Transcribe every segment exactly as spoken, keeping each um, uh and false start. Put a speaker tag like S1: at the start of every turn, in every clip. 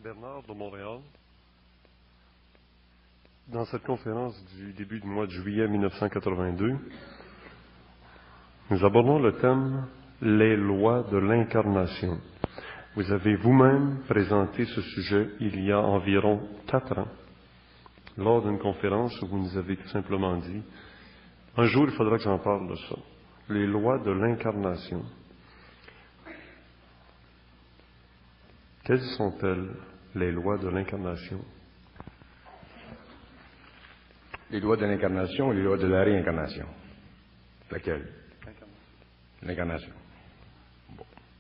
S1: Bernard de Montréal. Dans cette conférence du début du mois de juillet mille neuf cent quatre-vingt-deux, nous abordons le thème « Les lois de l'incarnation ». Vous avez vous-même présenté ce sujet il y a environ quatre ans, lors d'une conférence où vous nous avez tout simplement dit « Un jour, il faudra que j'en parle de ça. Les lois de l'incarnation. » Quelles sont-elles, les lois de l'incarnation?
S2: Les lois de l'incarnation et les lois de la réincarnation. Laquelle? L'incarnation. Bon.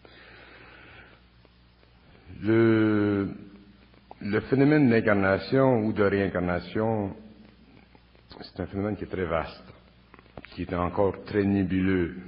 S2: Le, le phénomène d'incarnation ou de réincarnation, c'est un phénomène qui est très vaste, qui est encore très nébuleux.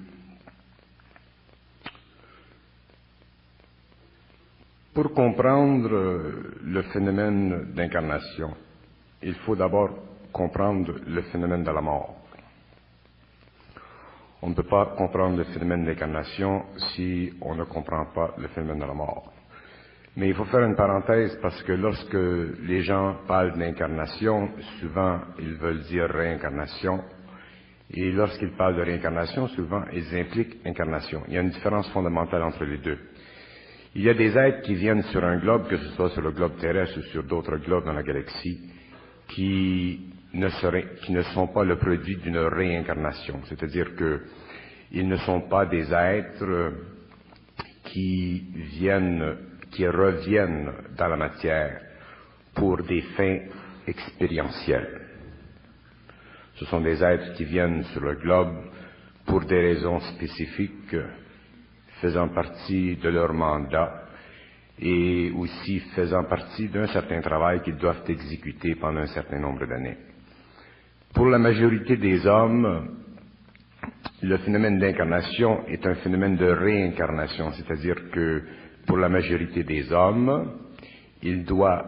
S2: Pour comprendre le phénomène d'incarnation, il faut d'abord comprendre le phénomène de la mort. On ne peut pas comprendre le phénomène d'incarnation si on ne comprend pas le phénomène de la mort. Mais il faut faire une parenthèse parce que lorsque les gens parlent d'incarnation, souvent ils veulent dire réincarnation. Et lorsqu'ils parlent de réincarnation, souvent ils impliquent incarnation. Il y a une différence fondamentale entre les deux. Il y a des êtres qui viennent sur un globe, que ce soit sur le globe terrestre ou sur d'autres globes dans la galaxie, qui ne, seraient, qui ne sont pas le produit d'une réincarnation. C'est-à-dire qu'ils ne sont pas des êtres qui viennent, qui reviennent dans la matière pour des fins expérientielles. Ce sont des êtres qui viennent sur le globe pour des raisons spécifiques, faisant partie de leur mandat et aussi faisant partie d'un certain travail qu'ils doivent exécuter pendant un certain nombre d'années. Pour la majorité des hommes, le phénomène d'incarnation est un phénomène de réincarnation, c'est-à-dire que pour la majorité des hommes, il doit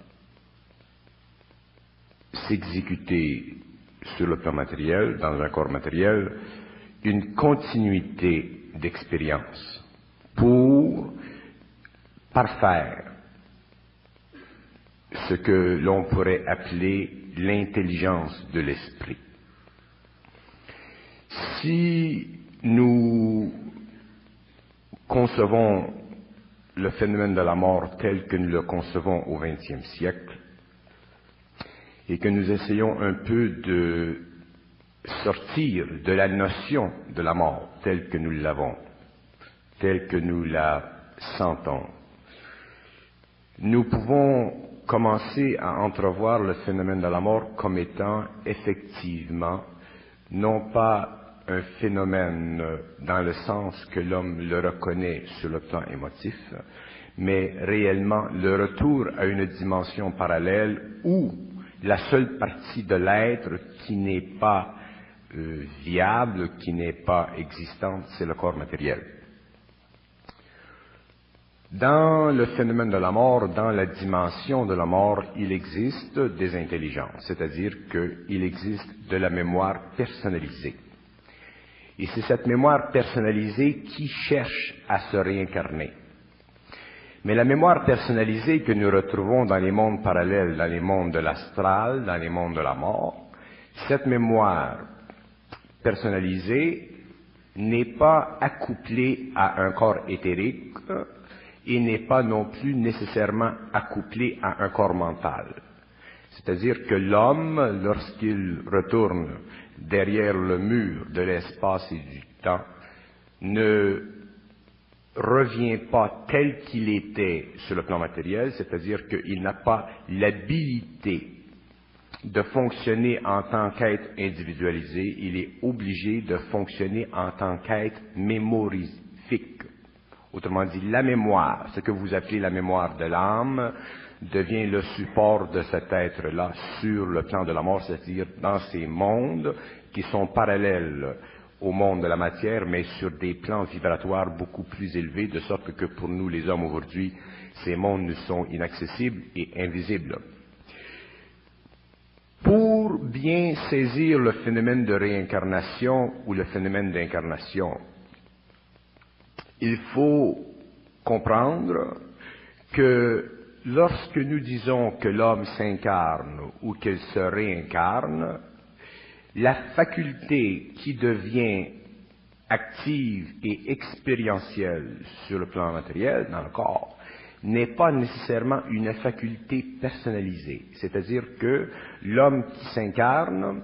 S2: s'exécuter sur le plan matériel, dans un corps matériel, une continuité d'expérience pour parfaire ce que l'on pourrait appeler l'intelligence de l'esprit. Si nous concevons le phénomène de la mort tel que nous le concevons au vingtième siècle et que nous essayons un peu de sortir de la notion de la mort telle que nous l'avons, telle que nous la sentons, nous pouvons commencer à entrevoir le phénomène de la mort comme étant effectivement non pas un phénomène dans le sens que l'homme le reconnaît sur le plan émotif, mais réellement le retour à une dimension parallèle où la seule partie de l'être qui n'est pas euh, viable, qui n'est pas existante, c'est le corps matériel. Dans le phénomène de la mort, dans la dimension de la mort, il existe des intelligences, c'est-à-dire qu'il existe de la mémoire personnalisée. Et c'est cette mémoire personnalisée qui cherche à se réincarner. Mais la mémoire personnalisée que nous retrouvons dans les mondes parallèles, dans les mondes de l'astral, dans les mondes de la mort, cette mémoire personnalisée n'est pas accouplée à un corps éthérique et n'est pas non plus nécessairement accouplée à un corps mental. C'est-à-dire que l'homme, lorsqu'il retourne derrière le mur de l'espace et du temps, ne revient pas tel qu'il était sur le plan matériel, c'est-à-dire qu'il n'a pas l'habilité de fonctionner en tant qu'être individualisé, il est obligé de fonctionner en tant qu'être mémorifique. Autrement dit, la mémoire, ce que vous appelez la mémoire de l'âme, devient le support de cet être-là sur le plan de la mort, c'est-à-dire dans ces mondes qui sont parallèles au monde de la matière, mais sur des plans vibratoires beaucoup plus élevés, de sorte que pour nous, les hommes aujourd'hui, ces mondes nous sont inaccessibles et invisibles. Pour bien saisir le phénomène de réincarnation ou le phénomène d'incarnation, il faut comprendre que lorsque nous disons que l'homme s'incarne ou qu'il se réincarne, la faculté qui devient active et expérientielle sur le plan matériel dans le corps n'est pas nécessairement une faculté personnalisée. C'est-à-dire que l'homme qui s'incarne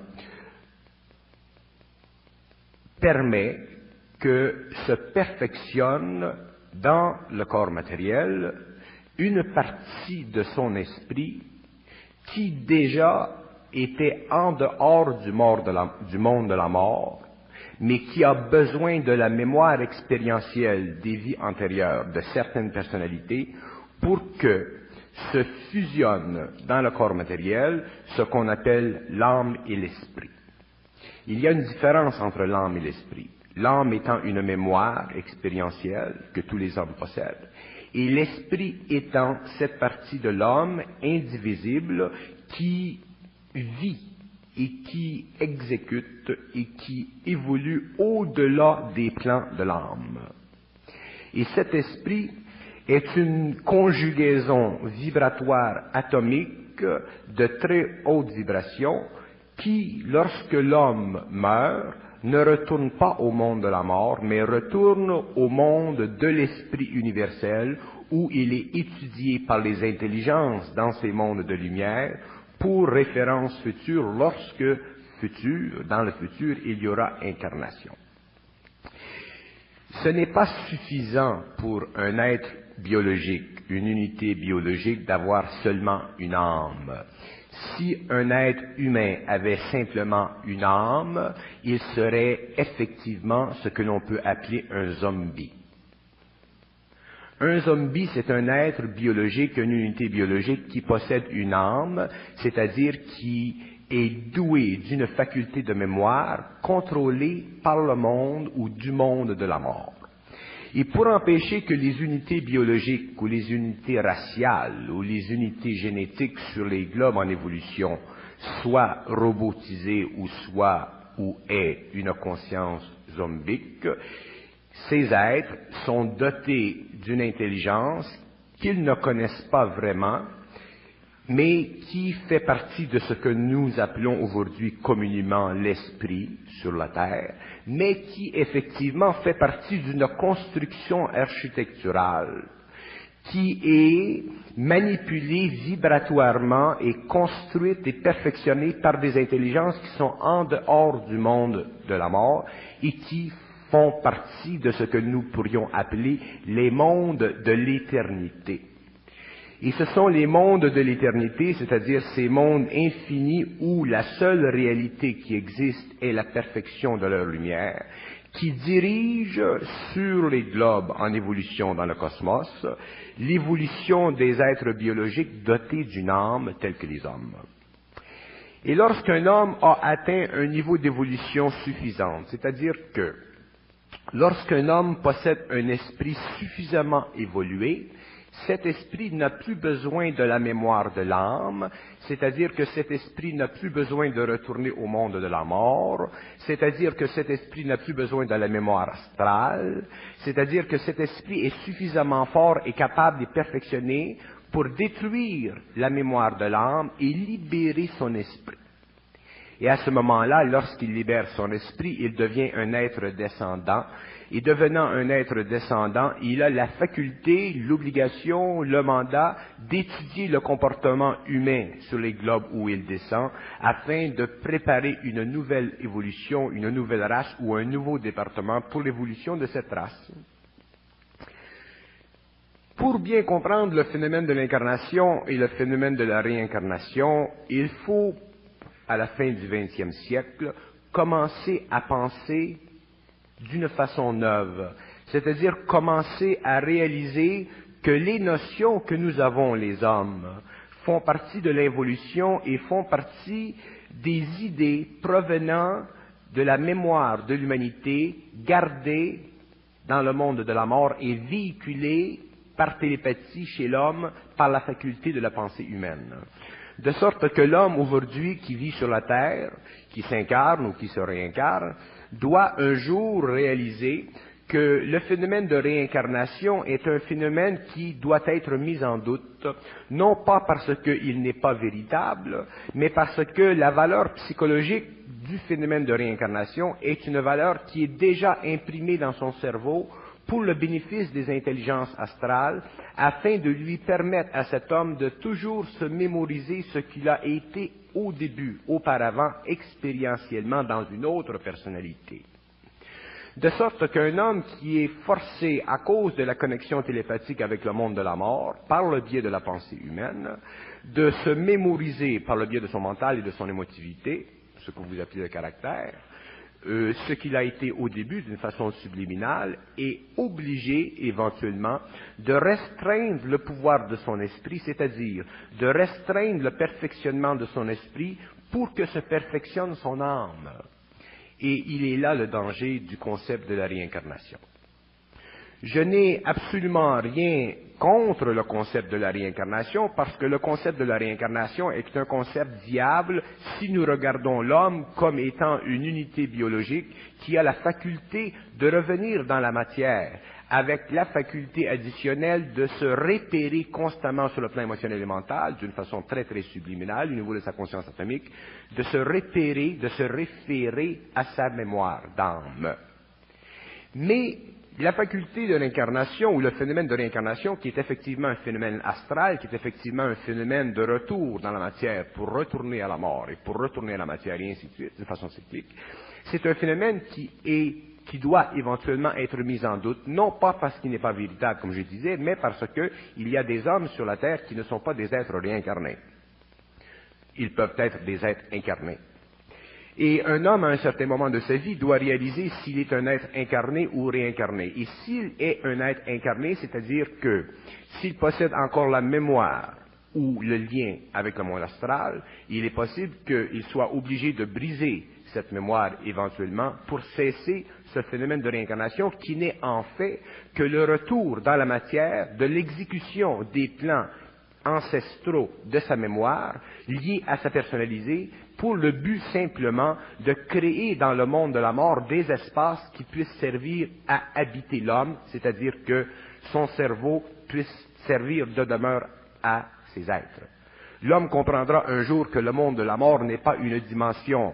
S2: permet que se perfectionne dans le corps matériel une partie de son esprit qui déjà était en dehors du, mort de la, du monde de la mort, mais qui a besoin de la mémoire expérientielle des vies antérieures de certaines personnalités pour que se fusionne dans le corps matériel ce qu'on appelle l'âme et l'esprit. Il y a une différence entre l'âme et l'esprit. L'âme étant une mémoire expérientielle que tous les hommes possèdent, et l'esprit étant cette partie de l'homme indivisible qui vit et qui exécute et qui évolue au-delà des plans de l'âme. Et cet esprit est une conjugaison vibratoire atomique de très haute vibration qui, lorsque l'homme meurt, ne retourne pas au monde de la mort, mais retourne au monde de l'esprit universel où il est étudié par les intelligences dans ces mondes de lumière pour référence future lorsque, futur, dans le futur, il y aura incarnation. Ce n'est pas suffisant pour un être biologique, une unité biologique, d'avoir seulement une âme. Si un être humain avait simplement une âme, il serait effectivement ce que l'on peut appeler un zombie. Un zombie, c'est un être biologique, une unité biologique qui possède une âme, c'est-à-dire qui est doué d'une faculté de mémoire contrôlée par le monde ou du monde de la mort. Et pour empêcher que les unités biologiques ou les unités raciales ou les unités génétiques sur les globes en évolution soient robotisées ou soient ou aient une conscience zombique, ces êtres sont dotés d'une intelligence qu'ils ne connaissent pas vraiment, mais qui fait partie de ce que nous appelons aujourd'hui communément l'esprit sur la Terre, mais qui effectivement fait partie d'une construction architecturale qui est manipulée vibratoirement et construite et perfectionnée par des intelligences qui sont en dehors du monde de la mort et qui font partie de ce que nous pourrions appeler les mondes de l'éternité. Et ce sont les mondes de l'éternité, c'est-à-dire ces mondes infinis où la seule réalité qui existe est la perfection de leur lumière, qui dirigent sur les globes en évolution dans le cosmos l'évolution des êtres biologiques dotés d'une âme telle que les hommes. Et lorsqu'un homme a atteint un niveau d'évolution suffisant, c'est-à-dire que lorsqu'un homme possède un esprit suffisamment évolué, cet esprit n'a plus besoin de la mémoire de l'âme, c'est-à-dire que cet esprit n'a plus besoin de retourner au monde de la mort, c'est-à-dire que cet esprit n'a plus besoin de la mémoire astrale, c'est-à-dire que cet esprit est suffisamment fort et capable de perfectionner pour détruire la mémoire de l'âme et libérer son esprit. Et à ce moment-là, lorsqu'il libère son esprit, il devient un être descendant. Et devenant un être descendant, il a la faculté, l'obligation, le mandat d'étudier le comportement humain sur les globes où il descend, afin de préparer une nouvelle évolution, une nouvelle race ou un nouveau département pour l'évolution de cette race. Pour bien comprendre le phénomène de l'incarnation et le phénomène de la réincarnation, il faut, à la fin du vingtième siècle, commencer à penser d'une façon neuve, c'est-à-dire commencer à réaliser que les notions que nous avons, les hommes, font partie de l'évolution et font partie des idées provenant de la mémoire de l'humanité, gardées dans le monde de la mort et véhiculées par télépathie chez l'homme par la faculté de la pensée humaine. De sorte que l'homme aujourd'hui qui vit sur la terre, qui s'incarne ou qui se réincarne, doit un jour réaliser
S3: que le phénomène de réincarnation est un phénomène qui doit être mis en doute, non pas parce qu'il n'est pas véritable, mais parce que la valeur psychologique du phénomène de réincarnation est une valeur qui est déjà imprimée dans son cerveau pour le bénéfice des intelligences astrales, afin de lui permettre à cet homme de toujours se mémoriser ce qu'il a été au début, auparavant, expérientiellement dans une autre personnalité. De sorte qu'un homme qui est forcé, à cause de la connexion télépathique avec le monde de la mort, par le biais de la pensée humaine, de se mémoriser par le biais de son mental et de son émotivité, ce que vous appelez le caractère, euh, ce qu'il a été au début d'une façon subliminale, est obligé éventuellement de restreindre le pouvoir de son esprit, c'est-à-dire de restreindre le perfectionnement de son esprit pour que se perfectionne son âme. Et il est là le danger du concept de la réincarnation. Je n'ai absolument rien contre le concept de la réincarnation, parce que le concept de la réincarnation est un concept viable si nous regardons l'homme comme étant une unité biologique qui a la faculté de revenir dans la matière, avec la faculté additionnelle de se repérer constamment sur le plan émotionnel et mental, d'une façon très très subliminale, au niveau de sa conscience atomique, de se repérer, de se référer à sa mémoire d'âme. Mais la faculté de l'incarnation, ou le phénomène de réincarnation, qui est effectivement un phénomène astral, qui est effectivement un phénomène de retour dans la matière pour retourner à la mort et pour retourner à la matière et ainsi de suite, de façon cyclique, c'est un phénomène qui est qui doit éventuellement être mis en doute, non pas parce qu'il n'est pas véritable, comme je disais, mais parce qu'il y a des hommes sur la Terre qui ne sont pas des êtres réincarnés. Ils peuvent être des êtres incarnés. Et un homme, à un certain moment de sa vie, doit réaliser s'il est un être incarné ou réincarné. Et s'il est un être incarné, c'est-à-dire que s'il possède encore la mémoire ou le lien avec le monde astral, il est possible qu'il soit obligé de briser cette mémoire éventuellement pour cesser ce phénomène de réincarnation qui n'est en fait que le retour dans la matière de l'exécution des plans ancestraux de sa mémoire liés à sa personnalité pour le but simplement de créer dans le monde de la mort des espaces qui puissent servir à habiter l'homme, c'est-à-dire que son cerveau puisse servir de demeure à ces êtres. L'homme comprendra un jour que le monde de la mort n'est pas une dimension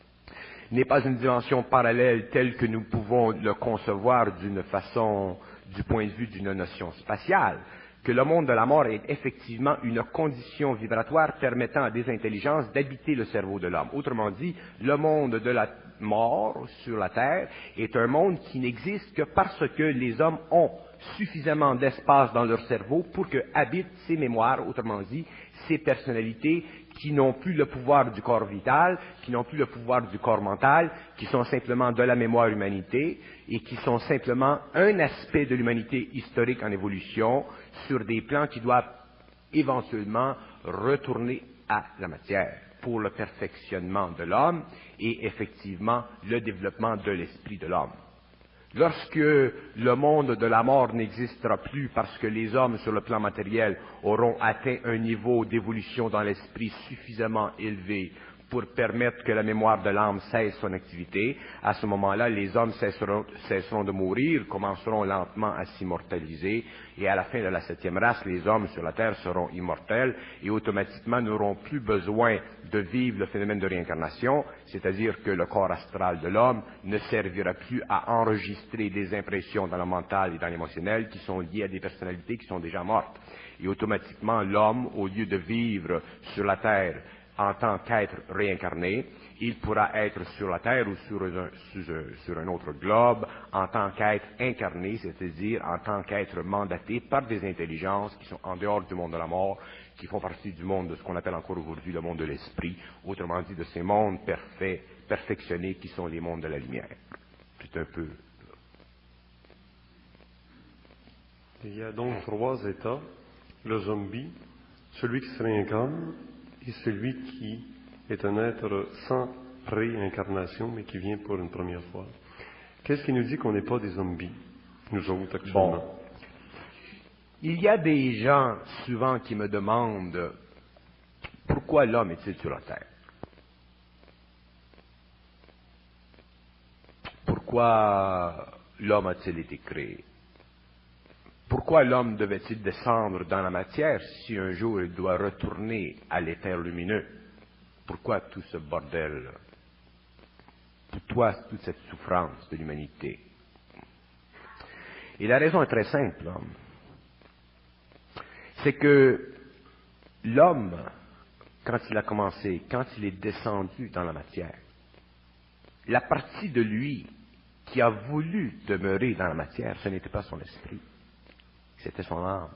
S3: n'est pas une dimension parallèle telle que nous pouvons le concevoir d'une façon, du point de vue d'une notion spatiale, que le monde de la mort est effectivement une condition vibratoire permettant à des intelligences d'habiter le cerveau de l'homme. Autrement dit, le monde de la mort sur la Terre est un monde qui n'existe que parce que les hommes ont suffisamment d'espace dans leur cerveau pour que habitent ces mémoires, autrement dit, ces personnalités qui n'ont plus le pouvoir du corps vital, qui n'ont plus le pouvoir du corps mental, qui sont simplement de la mémoire humanité et qui sont simplement un aspect de l'humanité historique en évolution sur des plans qui doivent éventuellement retourner à la matière pour le perfectionnement de l'homme et effectivement le développement de l'esprit de l'homme. Lorsque le monde de la mort n'existera plus parce que les hommes sur le plan matériel auront atteint un niveau d'évolution dans l'esprit suffisamment élevé pour permettre que la mémoire de l'âme cesse son activité, à ce moment-là, les hommes cesseront, cesseront de mourir, commenceront lentement à s'immortaliser, et à la fin de la septième race, les hommes sur la Terre seront immortels, et automatiquement n'auront plus besoin de vivre le phénomène de réincarnation, c'est-à-dire que le corps astral de l'homme ne servira plus à enregistrer des impressions dans le mental et dans l'émotionnel qui sont liées à des personnalités qui sont déjà mortes. Et automatiquement, l'homme, au lieu de vivre sur la Terre en tant qu'être réincarné, il pourra être sur la Terre ou sur un, sur, sur un autre globe en tant qu'être incarné, c'est-à-dire en tant qu'être mandaté par des intelligences qui sont en dehors du monde de la mort, qui font partie du monde de ce qu'on appelle encore aujourd'hui le monde de l'esprit, autrement dit de ces mondes parfaits, perfectionnés qui sont les mondes de la lumière. C'est un peu...
S1: Il y a donc trois états, le zombie, celui qui se réincarne, et celui qui est un être sans réincarnation, mais qui vient pour une première fois. Qu'est-ce qui nous dit qu'on n'est pas des zombies, nous autres, actuellement?
S3: Bon. Il y a des gens, souvent, qui me demandent pourquoi l'homme est-il sur la Terre? Pourquoi l'homme a-t-il été créé? Pourquoi l'homme devait-il descendre dans la matière si un jour il doit retourner à l'éther lumineux? Pourquoi tout ce bordel? Pourquoi toute cette souffrance de l'humanité? Et la raison est très simple. Hein? C'est que l'homme, quand il a commencé, quand il est descendu dans la matière, la partie de lui qui a voulu demeurer dans la matière, ce n'était pas son esprit, c'était son âme.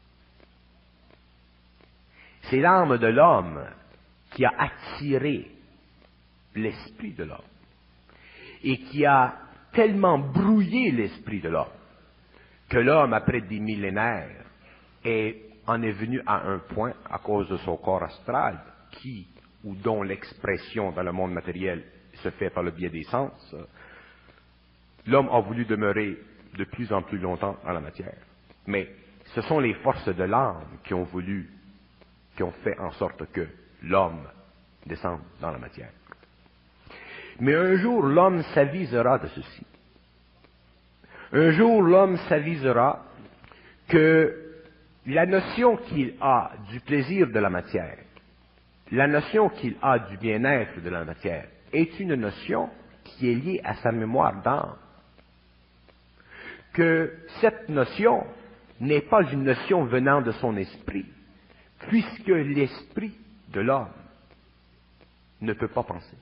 S3: C'est l'âme de l'homme qui a attiré l'esprit de l'homme et qui a tellement brouillé l'esprit de l'homme que l'homme, après des millénaires, est, en est venu à un point, à cause de son corps astral, qui ou dont l'expression dans le monde matériel se fait par le biais des sens, l'homme a voulu demeurer de plus en plus longtemps dans la matière. Mais ce sont les forces de l'âme qui ont voulu, qui ont fait en sorte que l'homme descende dans la matière. Mais un jour, l'homme s'avisera de ceci. Un jour, l'homme s'avisera que la notion qu'il a du plaisir de la matière, la notion qu'il a du bien-être de la matière, est une notion qui est liée à sa mémoire d'âme. Que cette notion n'est pas une notion venant de son esprit, puisque l'esprit de l'homme ne peut pas penser.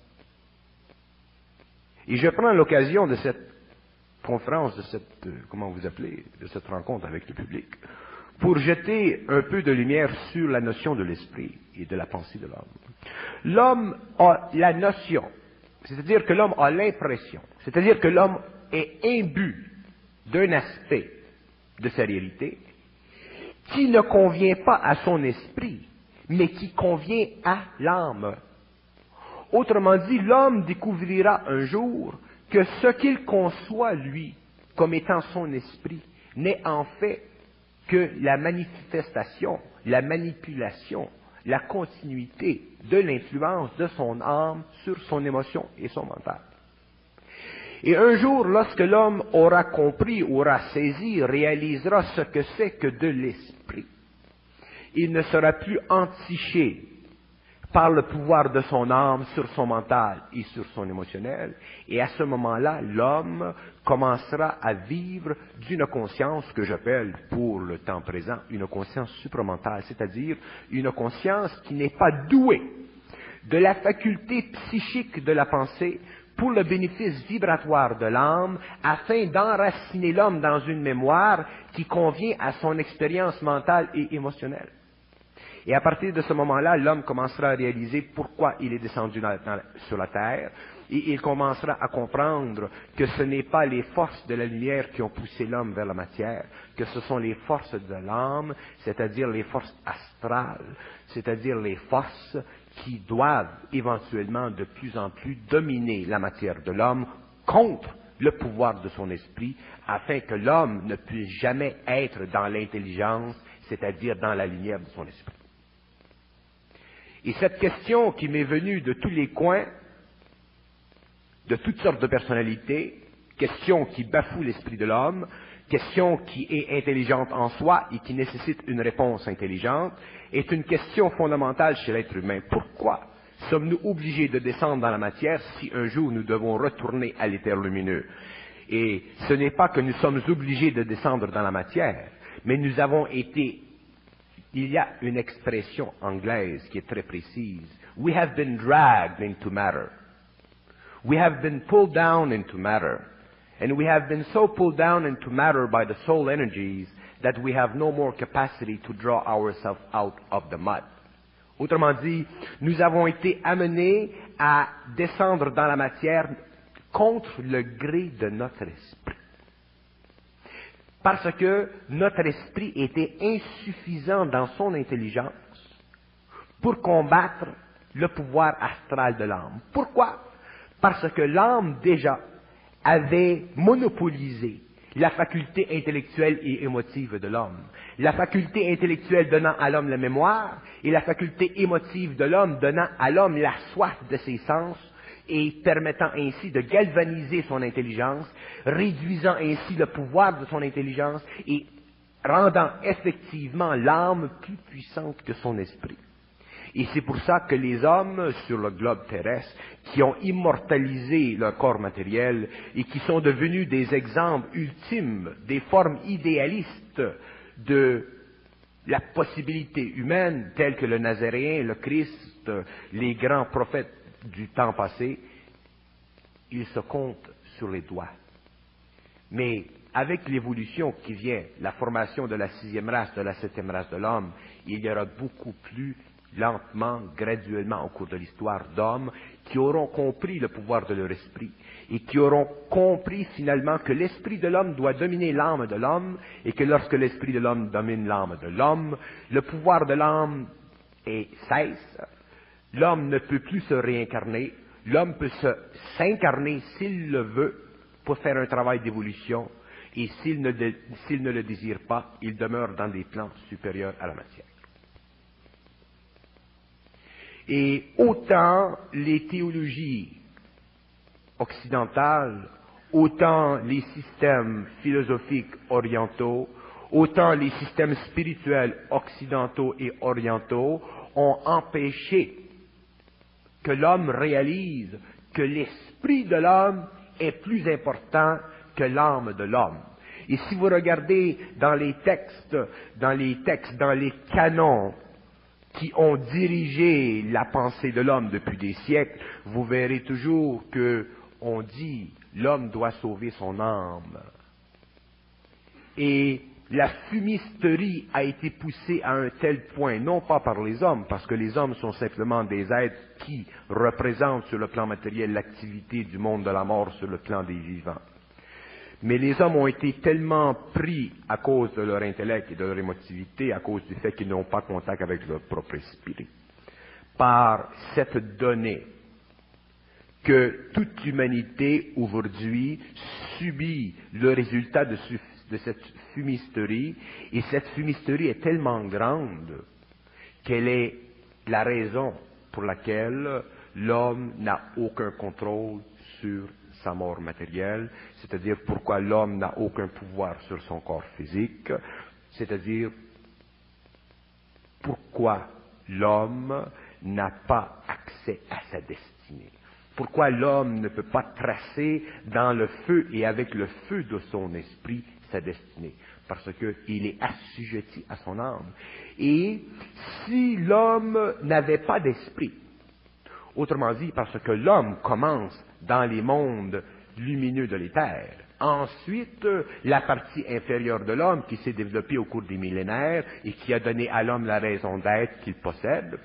S3: Et je prends l'occasion de cette conférence, de cette, euh, comment vous appelez, de cette rencontre avec le public, pour jeter un peu de lumière sur la notion de l'esprit et de la pensée de l'homme. L'homme a la notion, c'est-à-dire que l'homme a l'impression, c'est-à-dire que l'homme est imbu d'un aspect de sa réalité qui ne convient pas à son esprit, mais qui convient à l'âme. Autrement dit, l'homme découvrira un jour que ce qu'il conçoit, lui, comme étant son esprit, n'est en fait que la manifestation, la manipulation, la continuité de l'influence de son âme sur son émotion et son mental. Et un jour, lorsque l'homme aura compris, aura saisi, réalisera ce que c'est que de l'esprit, il ne sera plus entiché par le pouvoir de son âme sur son mental et sur son émotionnel. Et à ce moment-là, l'homme commencera à vivre d'une conscience que j'appelle, pour le temps présent, une conscience supramentale, c'est-à-dire une conscience qui n'est pas douée de la faculté psychique de la pensée pour le bénéfice vibratoire de l'âme, afin d'enraciner l'homme dans une mémoire qui convient à son expérience mentale et émotionnelle. Et à partir de ce moment-là, l'homme commencera à réaliser pourquoi il est descendu dans, dans, sur la terre, et il commencera à comprendre que ce n'est pas les forces de la lumière qui ont poussé l'homme vers la matière, que ce sont les forces de l'âme, c'est-à-dire les forces astrales, c'est-à-dire les forces qui doivent éventuellement de plus en plus dominer la matière de l'homme contre le pouvoir de son esprit, afin que l'homme ne puisse jamais être dans l'intelligence, c'est-à-dire dans la lumière de son esprit. Et cette question qui m'est venue de tous les coins, de toutes sortes de personnalités, question qui bafoue l'esprit de l'homme, question qui est intelligente en soi et qui nécessite une réponse intelligente, est une question fondamentale chez l'être humain. Pourquoi sommes-nous obligés de descendre dans la matière si un jour nous devons retourner à l'éther lumineux? Et ce n'est pas que nous sommes obligés de descendre dans la matière, mais nous avons été... Il y a une expression anglaise qui est très précise. We have been dragged into matter. We have been pulled down into matter. And we have been so pulled down into matter by the soul energies that we have no more capacity to draw ourselves out of the mud. Autrement dit, nous avons été amenés à descendre dans la matière contre le gré de notre esprit. Parce que notre esprit était insuffisant dans son intelligence pour combattre le pouvoir astral de l'âme. Pourquoi? Parce que l'âme déjà avait monopolisé la faculté intellectuelle et émotive de l'homme. La faculté intellectuelle donnant à l'homme la mémoire et la faculté émotive de l'homme donnant à l'homme la soif de ses sens et permettant ainsi de galvaniser son intelligence, réduisant ainsi le pouvoir de son intelligence et rendant effectivement l'âme plus puissante que son esprit. Et c'est pour ça que les hommes sur le globe terrestre, qui ont immortalisé leur corps matériel et qui sont devenus des exemples ultimes, des formes idéalistes de la possibilité humaine, telles que le Nazaréen, le Christ, les grands prophètes du temps passé, ils se comptent sur les doigts. Mais avec l'évolution qui vient, la formation de la sixième race, de la septième race de l'homme, il y aura beaucoup plus lentement, graduellement au cours de l'histoire d'hommes qui auront compris le pouvoir de leur esprit et qui auront compris finalement que l'esprit de l'homme doit dominer l'âme de l'homme et que lorsque l'esprit de l'homme domine l'âme de l'homme, le pouvoir de l'âme est cesse, l'homme ne peut plus se réincarner, l'homme peut se, s'incarner s'il le veut pour faire un travail d'évolution et s'il ne, s'il ne le désire pas, il demeure dans des plans supérieurs à la matière. Et autant les théologies occidentales, autant les systèmes philosophiques orientaux, autant les systèmes spirituels occidentaux et orientaux ont empêché que l'homme réalise que l'esprit de l'homme est plus important que l'âme de l'homme. Et si vous regardez dans les textes, dans les textes, dans les canons qui ont dirigé la pensée de l'homme depuis des siècles, vous verrez toujours que on dit l'homme doit sauver son âme. Et la fumisterie a été poussée à un tel point, non pas par les hommes, parce que les hommes sont simplement des êtres qui représentent sur le plan matériel l'activité du monde de la mort sur le plan des vivants. Mais les hommes ont été tellement pris à cause de leur intellect et de leur émotivité, à cause du fait qu'ils n'ont pas contact avec leur propre esprit, par cette donnée que toute humanité aujourd'hui subit le résultat de, de cette fumisterie, et cette fumisterie est tellement grande qu'elle est la raison pour laquelle l'homme n'a aucun contrôle sur sa mort matérielle, c'est-à-dire pourquoi l'homme n'a aucun pouvoir sur son corps physique, c'est-à-dire pourquoi l'homme n'a pas accès à sa destinée, pourquoi l'homme ne peut pas tracer dans le feu et avec le feu de son esprit sa destinée, parce qu'il est assujetti à son âme. Et si l'homme n'avait pas d'esprit, autrement dit, parce que l'homme commence dans les mondes lumineux de l'éther. Ensuite, la partie inférieure de l'homme qui s'est développée au cours des millénaires et qui a donné à l'homme la raison d'être qu'il possède.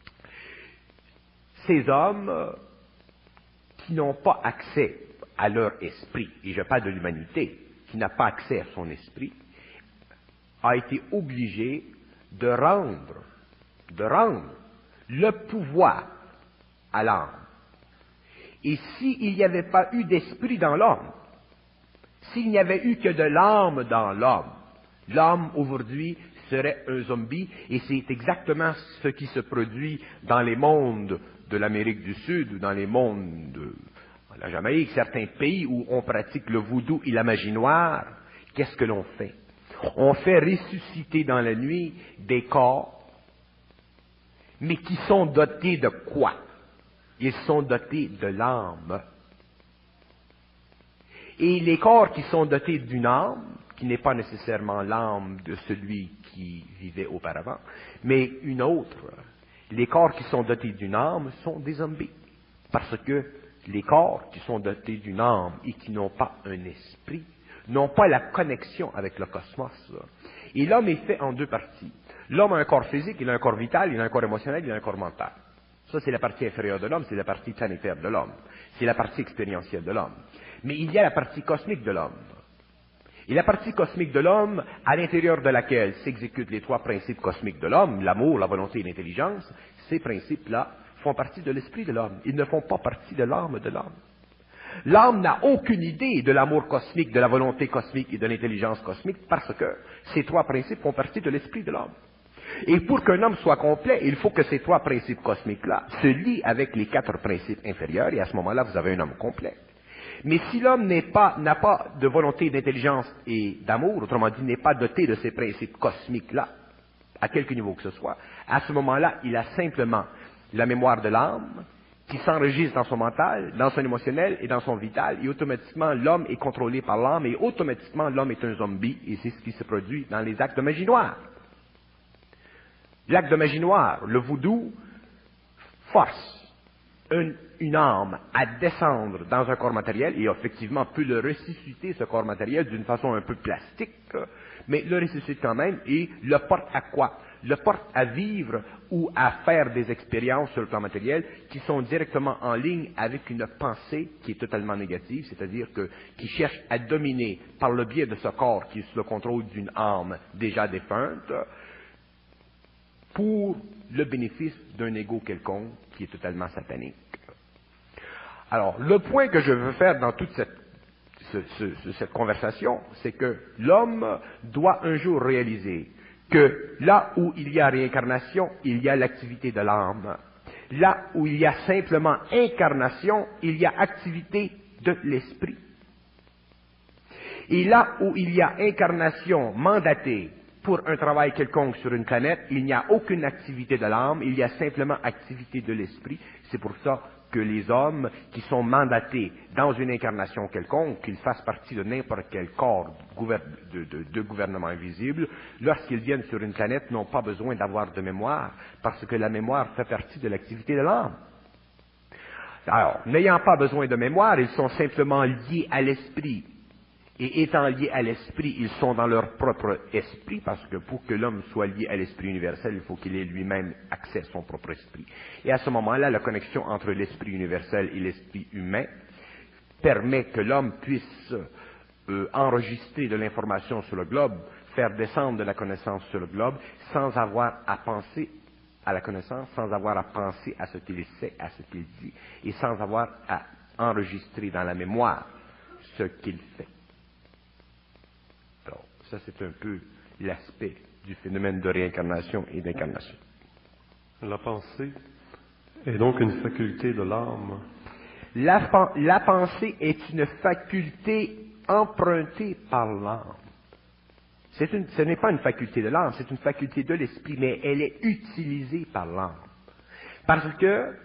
S3: Ces hommes qui n'ont pas accès à leur esprit, et je parle de l'humanité, qui n'a pas accès à son esprit, a été obligé de rendre, de rendre le pouvoir à l'âme. Et s'il n'y avait pas eu d'esprit dans l'homme, s'il n'y avait eu que de l'âme dans l'homme, l'homme aujourd'hui serait un zombie, et c'est exactement ce qui se produit dans les mondes de l'Amérique du Sud ou dans les mondes de la Jamaïque, certains pays où on pratique le voodoo et la magie noire. Qu'est-ce que l'on fait? On fait ressusciter dans la nuit des corps, mais qui sont dotés de quoi? Ils sont dotés de l'âme. Et les corps qui sont dotés d'une âme, qui n'est pas nécessairement l'âme de celui qui vivait auparavant, mais une autre, les corps qui sont dotés d'une âme sont des zombies. Parce que les corps qui sont dotés d'une âme et qui n'ont pas un esprit, n'ont pas la connexion avec le cosmos. Et l'homme est fait en deux parties. L'homme a un corps physique, il a un corps vital, il a un corps émotionnel, il a un corps mental. Ça, c'est la partie inférieure de l'homme, c'est la partie planétaire de l'homme. C'est la partie expérientielle de l'homme. Mais il y a la partie cosmique de l'homme. Et la partie cosmique de l'homme, à l'intérieur de laquelle s'exécutent les trois principes cosmiques de l'homme, l'amour, la volonté et l'intelligence, ces principes-là font partie de l'esprit de l'homme. Ils ne font pas partie de l'âme de l'homme. L'âme n'a aucune idée de l'amour cosmique, de la volonté cosmique et de l'intelligence cosmique parce que ces trois principes font partie de l'esprit de l'homme. Et pour qu'un homme soit complet, il faut que ces trois principes cosmiques-là se lient avec les quatre principes inférieurs, et à ce moment-là, vous avez un homme complet. Mais si l'homme n'est pas, n'a pas de volonté, d'intelligence et d'amour, autrement dit, n'est pas doté de ces principes cosmiques-là, à quelque niveau que ce soit, à ce moment-là, il a simplement la mémoire de l'âme, qui s'enregistre dans son mental, dans son émotionnel et dans son vital, et automatiquement, l'homme est contrôlé par l'âme, et automatiquement, l'homme est un zombie, et c'est ce qui se produit dans les actes de magie noire. L'acte de magie noire, le voodoo, force une, une âme à descendre dans un corps matériel, et effectivement peut le ressusciter, ce corps matériel, d'une façon un peu plastique, mais le ressuscite quand même, et le porte à quoi? Le porte à vivre ou à faire des expériences sur le plan matériel qui sont directement en ligne avec une pensée qui est totalement négative, c'est-à-dire que qui cherche à dominer par le biais de ce corps qui est sous le contrôle d'une âme déjà défunte pour le bénéfice d'un ego quelconque qui est totalement satanique. Alors, le point que je veux faire dans toute cette, ce, ce, cette conversation, c'est que l'homme doit un jour réaliser que là où il y a réincarnation, il y a l'activité de l'âme. Là où il y a simplement incarnation, il y a activité de l'esprit. Et là où il y a incarnation mandatée pour un travail quelconque sur une planète, il n'y a aucune activité de l'âme, il y a simplement activité de l'esprit. C'est pour ça que les hommes qui sont mandatés dans une incarnation quelconque, qu'ils fassent partie de n'importe quel corps de, de, de gouvernement invisible, lorsqu'ils viennent sur une planète, n'ont pas besoin d'avoir de mémoire, parce que la mémoire fait partie de l'activité de l'âme. Alors, n'ayant pas besoin de mémoire, ils sont simplement liés à l'esprit. Et étant liés à l'esprit, ils sont dans leur propre esprit, parce que pour que l'homme soit lié à l'esprit universel, il faut qu'il ait lui-même accès à son propre esprit. Et à ce moment-là, la connexion entre l'esprit universel et l'esprit humain permet que l'homme puisse euh, enregistrer de l'information sur le globe, faire descendre de la connaissance sur le globe, sans avoir à penser à la connaissance, sans avoir à penser à ce qu'il sait, à ce qu'il dit, et sans avoir à enregistrer dans la mémoire ce qu'il fait. Alors, ça c'est un peu l'aspect du phénomène de réincarnation et d'incarnation.
S1: La pensée est donc une faculté de l'âme.
S3: La, la pensée est une faculté empruntée par l'âme. C'est une, ce n'est pas une faculté de l'âme, c'est une faculté de l'esprit, mais elle est utilisée par l'âme. Parce que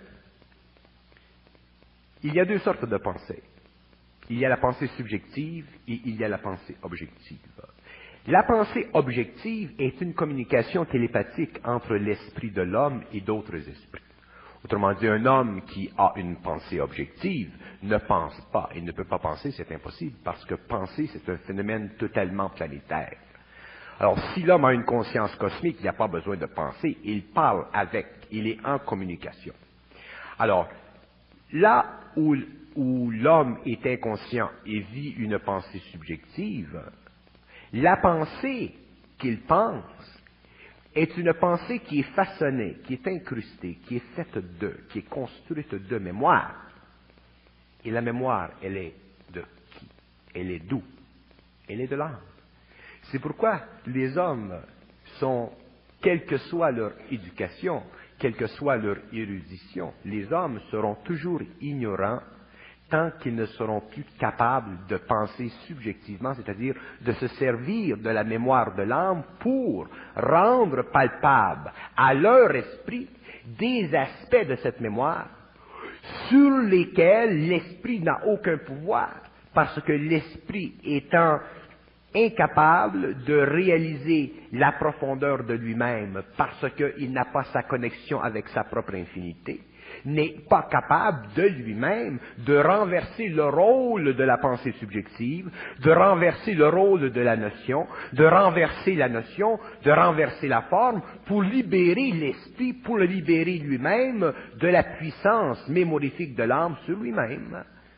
S3: il y a deux sortes de pensées. Il y a la pensée subjective et il y a la pensée objective. La pensée objective est une communication télépathique entre l'esprit de l'homme et d'autres esprits. Autrement dit, un homme qui a une pensée objective ne pense pas et ne peut pas penser, c'est impossible, parce que penser, c'est un phénomène totalement planétaire. Alors, si l'homme a une conscience cosmique, il n'y a pas besoin de penser, il parle avec, il est en communication. Alors, là où où l'homme est inconscient et vit une pensée subjective, la pensée qu'il pense est une pensée qui est façonnée, qui est incrustée, qui est faite de, qui est construite de mémoire. Et la mémoire, elle est de qui? Elle est d'où? Elle est de l'âme. C'est pourquoi les hommes sont, quelle que soit leur éducation, quelle que soit leur érudition, les hommes seront toujours ignorants tant qu'ils ne seront plus capables de penser subjectivement, c'est-à-dire de se servir de la mémoire de l'âme pour rendre palpable à leur esprit des aspects de cette mémoire sur lesquels l'esprit n'a aucun pouvoir, parce que l'esprit étant incapable de réaliser la profondeur de lui-même, parce qu'il n'a pas sa connexion avec sa propre infinité, n'est pas capable de lui-même de renverser le rôle de la pensée subjective, de renverser le rôle de la notion, de renverser la notion, de renverser la forme, pour libérer l'esprit, pour le libérer lui-même de la puissance mémorifique de l'âme sur lui-même.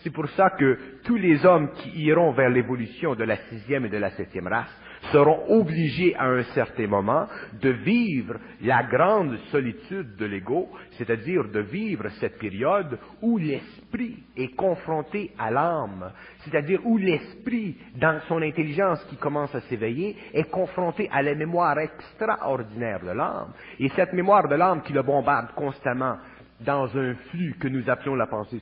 S3: C'est pour ça que tous les hommes qui iront vers l'évolution de la sixième et de la septième race seront obligés à un certain moment de vivre la grande solitude de l'ego, c'est-à-dire de vivre cette période où l'esprit est confronté à l'âme, c'est-à-dire où l'esprit, dans son intelligence qui commence à s'éveiller, est confronté à la mémoire extraordinaire de l'âme. Et cette mémoire de l'âme qui le bombarde constamment dans un flux que nous appelons la pensée,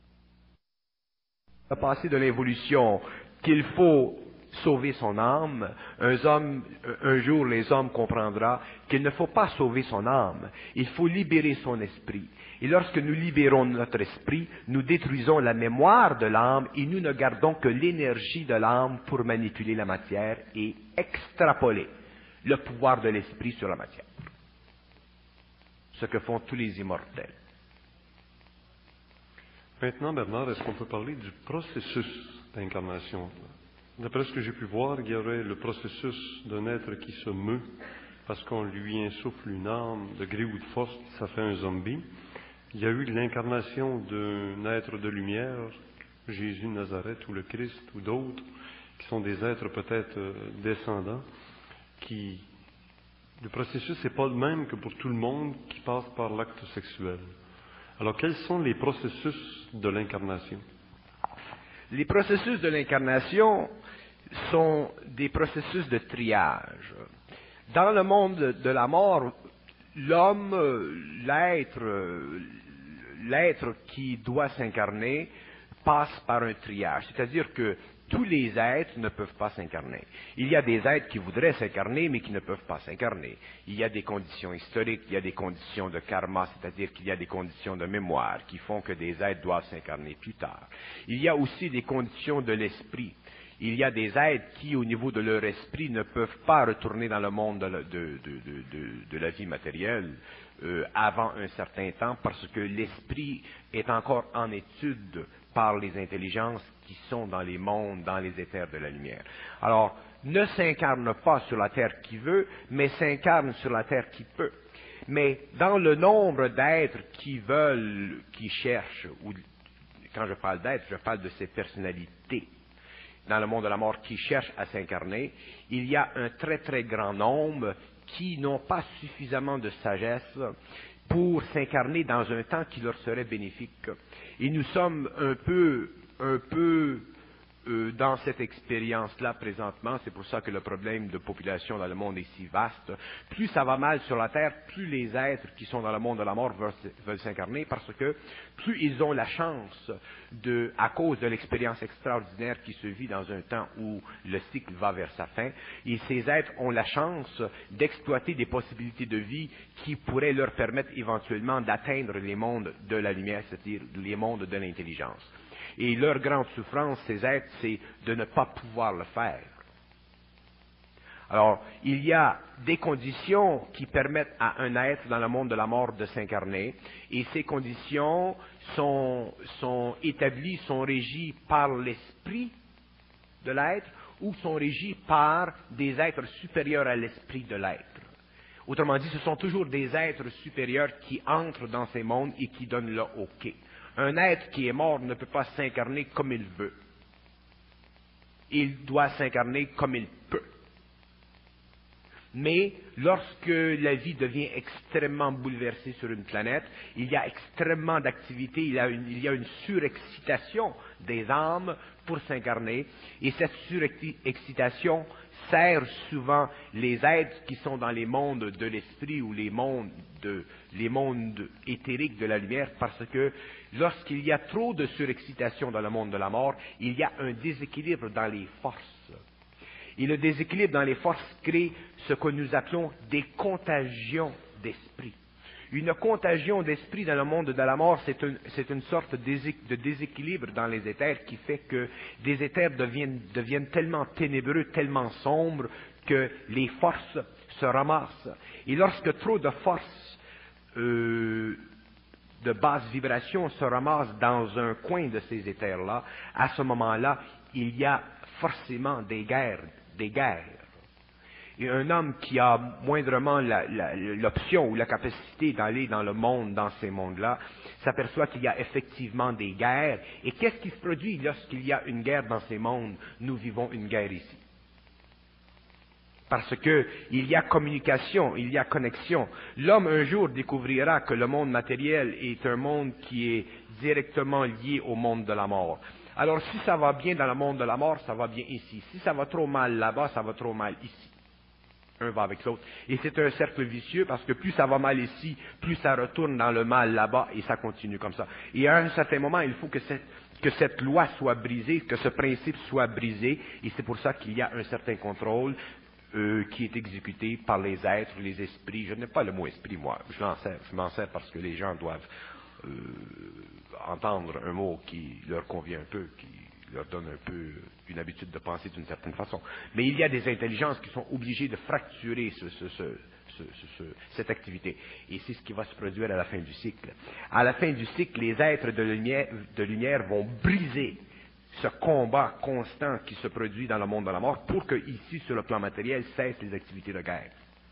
S3: la pensée de l'évolution, qu'il faut sauver son âme, un, homme, un jour les hommes comprendront qu'il ne faut pas sauver son âme, il faut libérer son esprit. Et lorsque nous libérons notre esprit, nous détruisons la mémoire de l'âme et nous ne gardons que l'énergie de l'âme pour manipuler la matière et extrapoler le pouvoir de l'esprit sur la matière. Ce que font tous les immortels.
S1: Maintenant, Bernard, est-ce qu'on peut parler du processus d'incarnation? D'après ce que j'ai pu voir, il y aurait le processus d'un être qui se meut parce qu'on lui insuffle une âme de gré ou de force, ça fait un zombie. Il y a eu l'incarnation d'un être de lumière, Jésus de Nazareth ou le Christ ou d'autres, qui sont des êtres peut-être descendants, qui... Le processus n'est pas le même que pour tout le monde qui passe par l'acte sexuel. Alors, quels sont les processus de l'incarnation?
S3: Les processus de l'incarnation sont des processus de triage. Dans le monde de la mort, l'homme, l'être, l'être qui doit s'incarner passe par un triage. C'est-à-dire que tous les êtres ne peuvent pas s'incarner. Il y a des êtres qui voudraient s'incarner, mais qui ne peuvent pas s'incarner. Il y a des conditions historiques, il y a des conditions de karma, c'est-à-dire qu'il y a des conditions de mémoire qui font que des êtres doivent s'incarner plus tard. Il y a aussi des conditions de l'esprit. Il y a des êtres qui, au niveau de leur esprit, ne peuvent pas retourner dans le monde de, la, de, de, de, de la vie matérielle euh, avant un certain temps, parce que l'esprit est encore en étude par les intelligences qui sont dans les mondes, dans les éthers de la lumière. Alors, ne s'incarne pas sur la terre qui veut, mais s'incarne sur la terre qui peut. Mais dans le nombre d'êtres qui veulent, qui cherchent, ou quand je parle d'êtres, je parle de ces personnalités dans le monde de la mort qui cherchent à s'incarner, il y a un très très grand nombre qui n'ont pas suffisamment de sagesse pour s'incarner dans un temps qui leur serait bénéfique. Et nous sommes un peu, un peu euh, dans cette expérience-là présentement. C'est pour ça que le problème de population dans le monde est si vaste. Plus ça va mal sur la Terre, plus les êtres qui sont dans le monde de la mort veulent, veulent s'incarner, parce que plus ils ont la chance, de, à cause de l'expérience extraordinaire qui se vit dans un temps où le cycle va vers sa fin, et ces êtres ont la chance d'exploiter des possibilités de vie qui pourraient leur permettre éventuellement d'atteindre les mondes de la lumière, c'est-à-dire les mondes de l'intelligence. Et leur grande souffrance, ces êtres, c'est de ne pas pouvoir le faire. Alors, il y a des conditions qui permettent à un être dans le monde de la mort de s'incarner, et ces conditions sont, sont établies, sont régies par l'esprit de l'être, ou sont régies par des êtres supérieurs à l'esprit de l'être. Autrement dit, ce sont toujours des êtres supérieurs qui entrent dans ces mondes et qui donnent le OK. Un être qui est mort ne peut pas s'incarner comme il veut. Il doit s'incarner comme il peut. Mais lorsque la vie devient extrêmement bouleversée sur une planète, il y a extrêmement d'activité, il y a une, il y a une surexcitation des âmes pour s'incarner, et cette surexcitation sert souvent les êtres qui sont dans les mondes de l'esprit ou les mondes, de, les mondes éthériques de la lumière, parce que lorsqu'il y a trop de surexcitation dans le monde de la mort, il y a un déséquilibre dans les forces. Et le déséquilibre dans les forces crée ce que nous appelons des contagions d'esprit. Une contagion d'esprit dans le monde de la mort, c'est une, c'est une sorte de déséquilibre dans les éthers qui fait que des éthers deviennent, deviennent tellement ténébreux, tellement sombres, que les forces se ramassent. Et lorsque trop de forces euh, de basse vibration se ramassent dans un coin de ces éthers-là, à ce moment-là, il y a forcément des guerres, des guerres. Et un homme qui a moindrement la, la, l'option ou la capacité d'aller dans le monde, dans ces mondes-là, s'aperçoit qu'il y a effectivement des guerres. Et qu'est-ce qui se produit lorsqu'il y a une guerre dans ces mondes? Nous vivons une guerre ici. Parce que il y a communication, il y a connexion. L'homme un jour découvrira que le monde matériel est un monde qui est directement lié au monde de la mort. Alors si ça va bien dans le monde de la mort, ça va bien ici. Si ça va trop mal là-bas, ça va trop mal ici. Un va avec l'autre. Et c'est un cercle vicieux parce que plus ça va mal ici, plus ça retourne dans le mal là-bas et ça continue comme ça. Et à un certain moment, il faut que cette, que cette loi soit brisée, que ce principe soit brisé et c'est pour ça qu'il y a un certain contrôle euh, qui est exécuté par les êtres, les esprits. Je n'ai pas le mot esprit, moi. Je m'en sers, je m'en sers parce que les gens doivent euh, entendre un mot qui leur convient un peu, qui leur donne un peu une habitude de penser d'une certaine façon. Mais il y a des intelligences qui sont obligées de fracturer ce, ce, ce, ce, ce, cette activité. Et c'est ce qui va se produire à la fin du cycle. À la fin du cycle, les êtres de lumière, de lumière vont briser ce combat constant qui se produit dans le monde de la mort pour que, ici, sur le plan matériel, cessent les activités de guerre.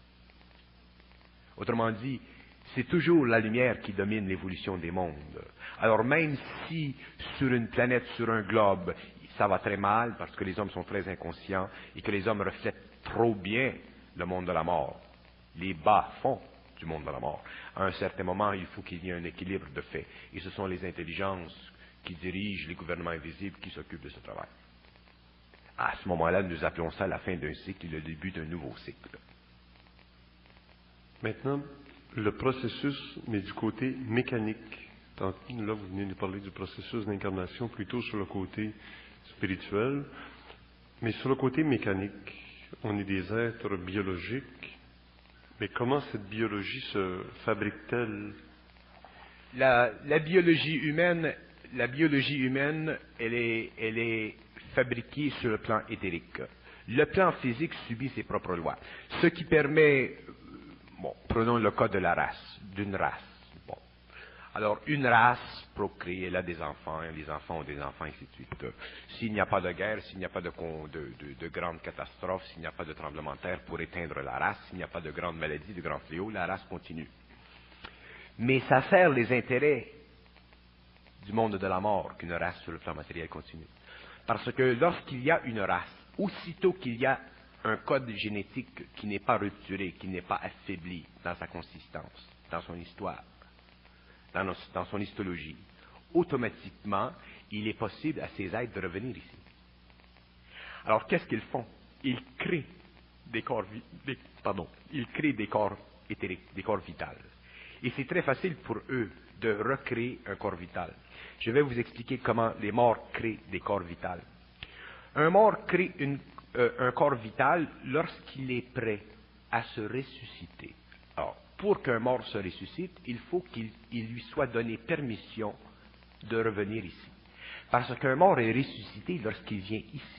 S3: Autrement dit, c'est toujours la lumière qui domine l'évolution des mondes. Alors même si sur une planète, sur un globe, ça va très mal parce que les hommes sont très inconscients et que les hommes reflètent trop bien le monde de la mort, les bas-fonds du monde de la mort, à un certain moment, il faut qu'il y ait un équilibre de fait. Et ce sont les intelligences qui dirigent les gouvernements invisibles qui s'occupent de ce travail. À ce moment-là, nous appelons ça la fin d'un cycle et le début d'un nouveau cycle.
S1: Maintenant, le processus, mais du côté mécanique. Tantôt, là, vous venez de parler du processus d'incarnation plutôt sur le côté spirituel, mais sur le côté mécanique, on est des êtres biologiques, mais comment cette biologie se fabrique-t-elle?
S3: La, la biologie humaine, la biologie humaine, elle est, elle est fabriquée sur le plan éthérique. Le plan physique subit ses propres lois, ce qui permet. Bon, prenons le cas de la race, d'une race. Bon. Alors, une race procrée, elle a des enfants, les enfants ont des enfants, et ainsi de suite. S'il n'y a pas de guerre, s'il n'y a pas de, de, de, de grandes catastrophes, s'il n'y a pas de tremblement de terre pour éteindre la race, s'il n'y a pas de grandes maladies, de grands fléaux, la race continue. Mais ça sert les intérêts du monde de la mort qu'une race sur le plan matériel continue. Parce que lorsqu'il y a une race, aussitôt qu'il y a un code génétique qui n'est pas rupturé, qui n'est pas affaibli dans sa consistance, dans son histoire, dans, nos, dans son histologie, automatiquement, il est possible à ces êtres de revenir ici. Alors, qu'est-ce qu'ils font? Ils créent des corps, des, pardon, ils créent des corps éthériques, des corps vitaux. Et c'est très facile pour eux de recréer un corps vital. Je vais vous expliquer comment les morts créent des corps vitaux. Un mort crée une Euh, un corps vital lorsqu'il est prêt à se ressusciter. Alors, pour qu'un mort se ressuscite, il faut qu'il il lui soit donné permission de revenir ici. Parce qu'un mort est ressuscité lorsqu'il vient ici.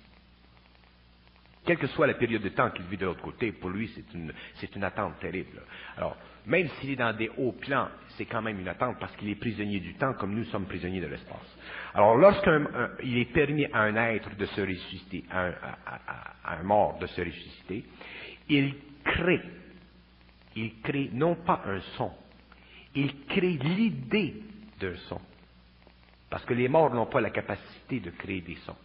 S3: Quelle que soit la période de temps qu'il vit de l'autre côté, pour lui, c'est une, c'est une attente terrible. Alors, même s'il est dans des hauts plans, c'est quand même une attente parce qu'il est prisonnier du temps comme nous sommes prisonniers de l'espace. Alors, lorsqu'il est permis à un être de se ressusciter, à un, à, à, à un mort de se ressusciter, il crée, il crée non pas un son, il crée l'idée d'un son. Parce que les morts n'ont pas la capacité de créer des sons.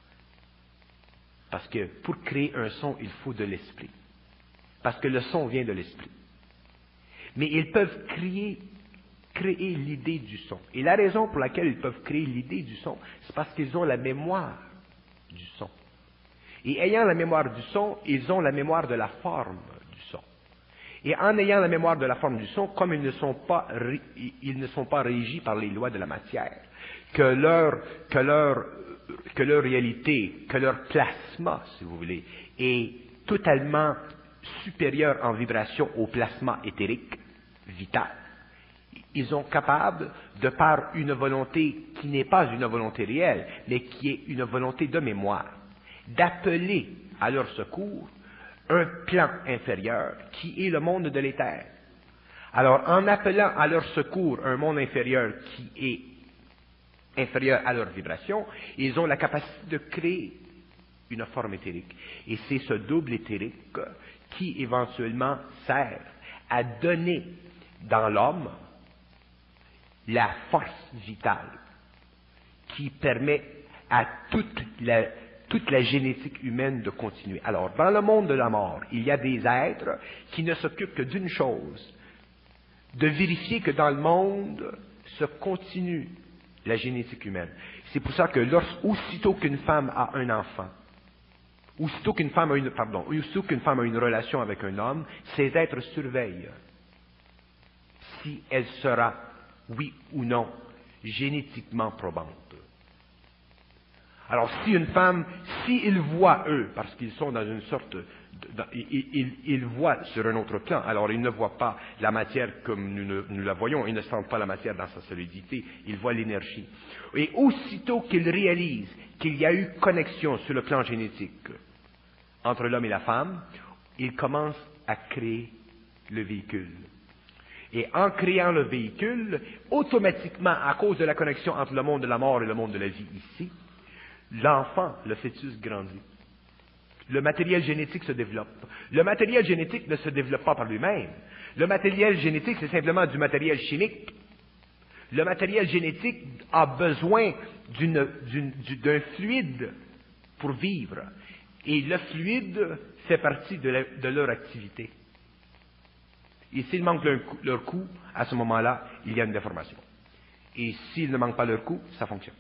S3: Parce que pour créer un son, il faut de l'esprit. Parce que le son vient de l'esprit. Mais ils peuvent créer, créer l'idée du son. Et la raison pour laquelle ils peuvent créer l'idée du son, c'est parce qu'ils ont la mémoire du son. Et ayant la mémoire du son, ils ont la mémoire de la forme du son. Et en ayant la mémoire de la forme du son, comme ils ne sont pas, ils ne sont pas régis par les lois de la matière, que leur, que leur, que leur réalité, que leur plasma, si vous voulez, est totalement supérieur en vibration au plasma éthérique vital. Ils sont capables, de par une volonté qui n'est pas une volonté réelle, mais qui est une volonté de mémoire, d'appeler à leur secours un plan inférieur qui est le monde de l'éther. Alors, en appelant à leur secours un monde inférieur qui est inférieur à leur vibration, ils ont la capacité de créer une forme éthérique. Et c'est ce double éthérique qui éventuellement sert à donner dans l'homme la force vitale qui permet à toute la, toute la génétique humaine de continuer. Alors, dans le monde de la mort, il y a des êtres qui ne s'occupent que d'une chose, de vérifier que dans le monde se continue la génétique humaine. C'est pour ça que lorsque, aussitôt qu'une femme a un enfant, aussitôt qu'une femme a une, pardon, aussitôt qu'une femme a une relation avec un homme, ces êtres surveillent si elle sera, oui ou non, génétiquement probante. Alors, si une femme, s'ils voient, eux, parce qu'ils sont dans une sorte, de, dans, ils, ils, ils voient sur un autre plan, alors ils ne voient pas la matière comme nous, ne, nous la voyons, ils ne sentent pas la matière dans sa solidité, ils voient l'énergie. Et aussitôt qu'ils réalisent qu'il y a eu connexion sur le plan génétique entre l'homme et la femme, ils commencent à créer le véhicule. Et en créant le véhicule, automatiquement, à cause de la connexion entre le monde de la mort et le monde de la vie ici, l'enfant, le fœtus grandit. Le matériel génétique se développe. Le matériel génétique ne se développe pas par lui-même. Le matériel génétique, c'est simplement du matériel chimique. Le matériel génétique a besoin d'une, d'une, d'un fluide pour vivre. Et le fluide fait partie de, la, de leur activité. Et s'il manque leur, leur coup, à ce moment-là, il y a une déformation. Et s'il ne manque pas leur coup, ça fonctionne.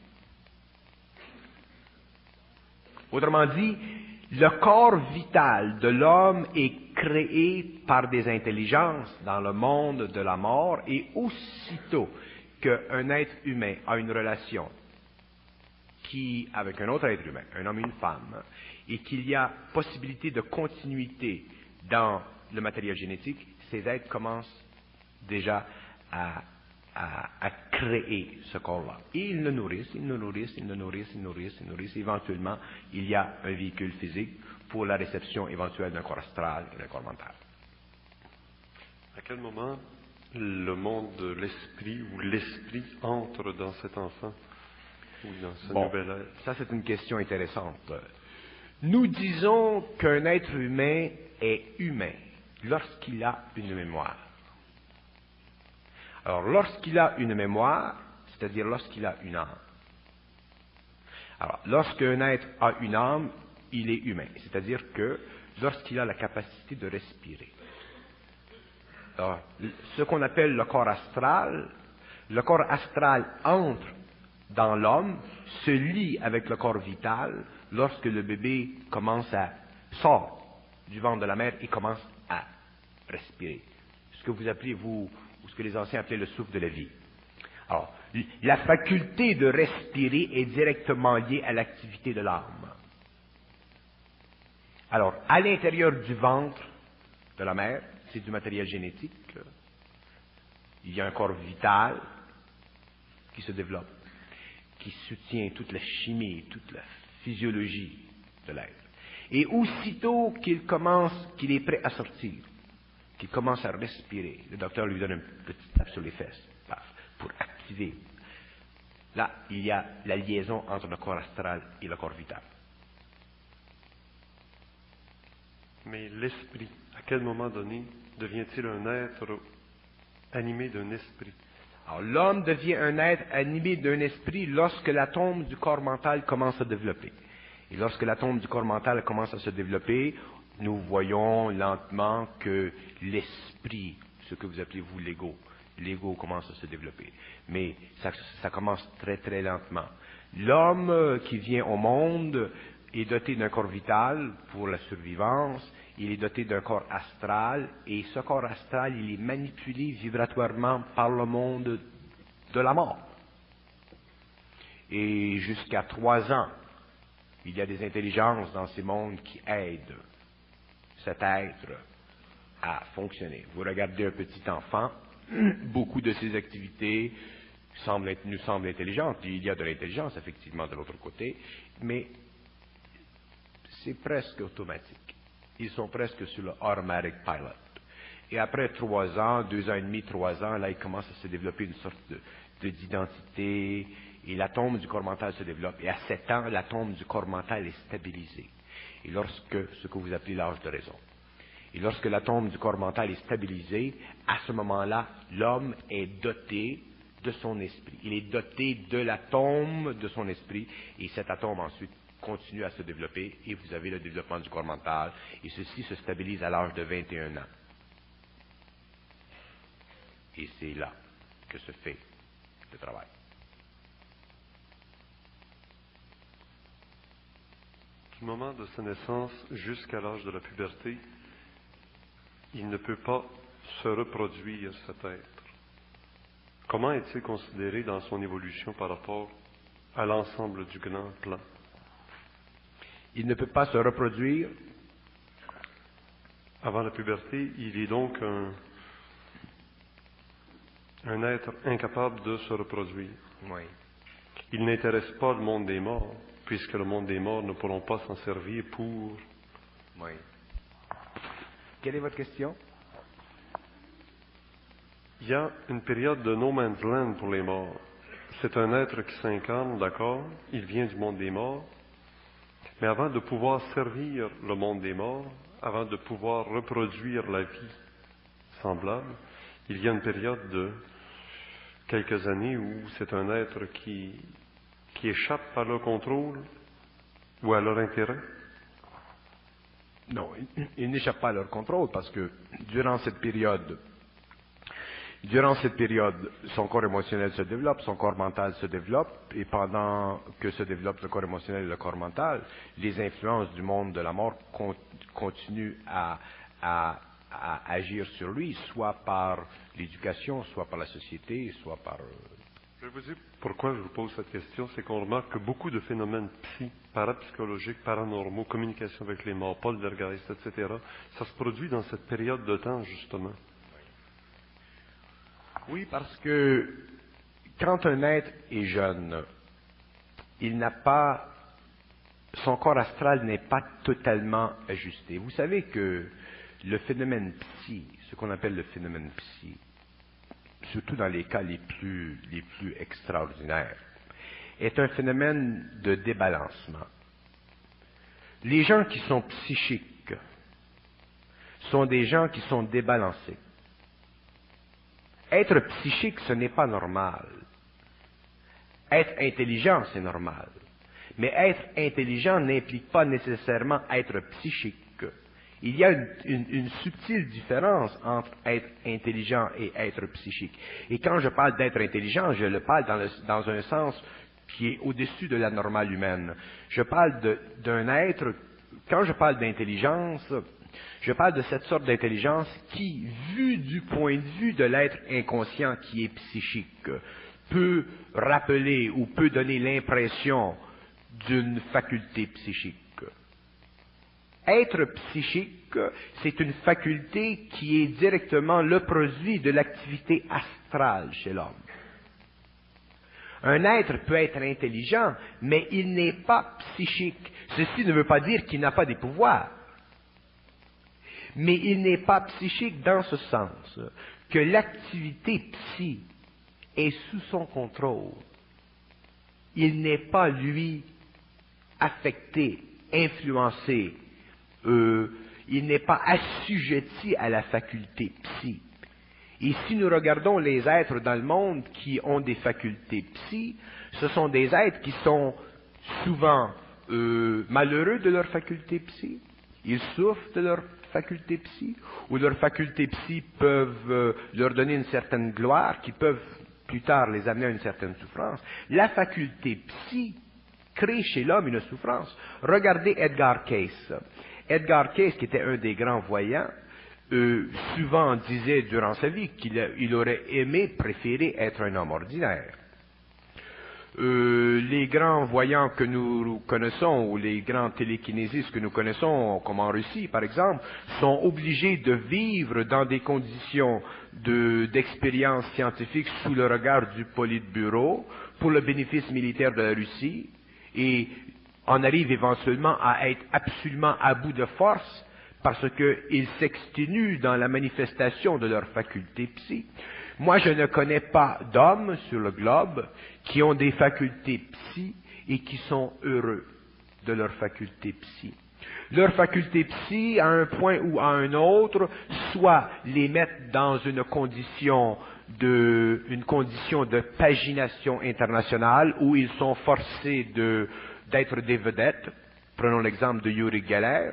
S3: Autrement dit, le corps vital de l'homme est créé par des intelligences dans le monde de la mort, et aussitôt qu'un être humain a une relation qui, avec un autre être humain, un homme et une femme, et qu'il y a possibilité de continuité dans le matériel génétique, ces êtres commencent déjà à, à, à créer ce corps-là. Et ils le nourrissent, ils le nourrissent, ils le nourrissent, ils le nourrissent, ils le nourrissent. Éventuellement, il y a un véhicule physique pour la réception éventuelle d'un corps astral et d'un corps mental.
S1: À quel moment le monde de l'esprit ou l'esprit entre dans cet enfant ou dans ce
S3: bon,
S1: nouvel être?
S3: Ça, c'est une question intéressante. Nous disons qu'un être humain est humain lorsqu'il a une mémoire. Alors, lorsqu'il a une mémoire, c'est-à-dire lorsqu'il a une âme. Alors, lorsqu'un être a une âme, il est humain. C'est-à-dire que lorsqu'il a la capacité de respirer. Alors, ce qu'on appelle le corps astral, le corps astral entre dans l'homme, se lie avec le corps vital lorsque le bébé commence à sort du ventre de la mère et commence à respirer. Ce que vous appelez, vous, ou ce que les anciens appelaient le souffle de la vie. Alors, la faculté de respirer est directement liée à l'activité de l'âme. Alors, à l'intérieur du ventre de la mère, c'est du matériel génétique. Il y a un corps vital qui se développe, qui soutient toute la chimie, toute la physiologie de l'être. Et aussitôt qu'il commence, qu'il est prêt à sortir, qu'il commence à respirer, le docteur lui donne un petit tape sur les fesses, paf, pour activer. Là, il y a la liaison entre le corps astral et le corps vital.
S1: Mais l'esprit, à quel moment donné, devient-il un être animé d'un esprit?
S3: Alors, l'homme devient un être animé d'un esprit lorsque l'atome du corps mental commence à développer. Et lorsque l'atome du corps mental commence à se développer, nous voyons lentement que l'esprit, ce que vous appelez vous l'ego, l'ego commence à se développer. Mais ça, ça commence très très lentement. L'homme qui vient au monde est doté d'un corps vital pour la survivance, il est doté d'un corps astral, et ce corps astral, il est manipulé vibratoirement par le monde de la mort. Et jusqu'à trois ans, il y a des intelligences dans ces mondes qui aident cet être à fonctionner. Vous regardez un petit enfant, beaucoup de ses activités semblent être, nous semblent intelligentes. Il y a de l'intelligence, effectivement, de l'autre côté, mais c'est presque automatique. Ils sont presque sur le automatic pilot. Et après trois ans, deux ans et demi, trois ans, là, il commence à se développer une sorte de, de, d'identité, et l'atome du corps mental se développe. Et à sept ans, l'atome du corps mental est stabilisé. Et lorsque, ce que vous appelez l'âge de raison. Et lorsque l'atome du corps mental est stabilisé, à ce moment-là, l'homme est doté de son esprit. Il est doté de l'atome de son esprit, et cet atome ensuite continue à se développer, et vous avez le développement du corps mental, et ceci se stabilise à l'âge de vingt et un ans. Et c'est là que se fait le travail.
S1: Du moment de sa naissance jusqu'à l'âge de la puberté, il ne peut pas se reproduire, cet être. Comment est-il considéré dans son évolution par rapport à l'ensemble du grand plan?
S3: Il ne peut pas se reproduire.
S1: Avant la puberté, il est donc un, un être incapable de se reproduire.
S3: Oui.
S1: Il n'intéresse pas le monde des morts, puisque le monde des morts ne pourront pas s'en servir pour...
S3: Oui. Quelle est votre question?
S1: Il y a une période de no man's land pour les morts. C'est un être qui s'incarne, d'accord, il vient du monde des morts, mais avant de pouvoir servir le monde des morts, avant de pouvoir reproduire la vie semblable, il y a une période de quelques années où c'est un être qui, qui échappe à leur contrôle ou à leur intérêt.
S3: Non, il, il n'échappe pas à leur contrôle parce que durant cette période, durant cette période, son corps émotionnel se développe, son corps mental se développe, et pendant que se développe le corps émotionnel et le corps mental, les influences du monde de la mort con, continuent à, à, à agir sur lui, soit par l'éducation, soit par la société, soit par...
S1: Je vous dis pourquoi je vous pose cette question, c'est qu'on remarque que beaucoup de phénomènes psy, parapsychologiques, paranormaux, communication avec les morts, poltergeist, et cetera, ça se produit dans cette période de temps, justement.
S3: Oui, parce que quand un être est jeune, il n'a pas, son corps astral n'est pas totalement ajusté. Vous savez que le phénomène psy, ce qu'on appelle le phénomène psy, surtout dans les cas les plus, les plus extraordinaires, est un phénomène de débalancement. Les gens qui sont psychiques sont des gens qui sont débalancés. Être psychique, ce n'est pas normal. Être intelligent, c'est normal. Mais être intelligent n'implique pas nécessairement être psychique. Il y a une, une, une subtile différence entre être intelligent et être psychique. Et quand je parle d'être intelligent, je le parle dans, le, dans un sens qui est au-dessus de la normale humaine. Je parle de, d'un être, quand je parle d'intelligence, je parle de cette sorte d'intelligence qui, vue du point de vue de l'être inconscient qui est psychique, peut rappeler ou peut donner l'impression d'une faculté psychique. Être psychique, c'est une faculté qui est directement le produit de l'activité astrale chez l'homme. Un être peut être intelligent, mais il n'est pas psychique. Ceci ne veut pas dire qu'il n'a pas des pouvoirs. Mais il n'est pas psychique dans ce sens que l'activité psy est sous son contrôle. Il n'est pas, lui, affecté, influencé, euh, il n'est pas assujetti à la faculté psy. Et si nous regardons les êtres dans le monde qui ont des facultés psy, ce sont des êtres qui sont souvent euh, malheureux de leur faculté psy, ils souffrent de leur faculté psy, ou leurs facultés psy peuvent euh, leur donner une certaine gloire, qui peuvent plus tard les amener à une certaine souffrance. La faculté psy crée chez l'homme une souffrance. Regardez Edgar Cayce. Edgar Cayce, qui était un des grands voyants, euh, souvent disait durant sa vie qu'il a, il aurait aimé, préféré être un homme ordinaire. Euh, les grands voyants que nous connaissons, ou les grands télékinésistes que nous connaissons, comme en Russie par exemple, sont obligés de vivre dans des conditions de, d'expérience scientifique sous le regard du Politburo pour le bénéfice militaire de la Russie, et en arrivent éventuellement à être absolument à bout de force parce qu'ils s'exténuent dans la manifestation de leur faculté psy. Moi, je ne connais pas d'hommes sur le globe qui ont des facultés psy et qui sont heureux de leur faculté psy. Leurs facultés psy, à un point ou à un autre, soit les mettent dans une condition de, une condition de pagination internationale où ils sont forcés de, d'être des vedettes. Prenons l'exemple de Uri Geller.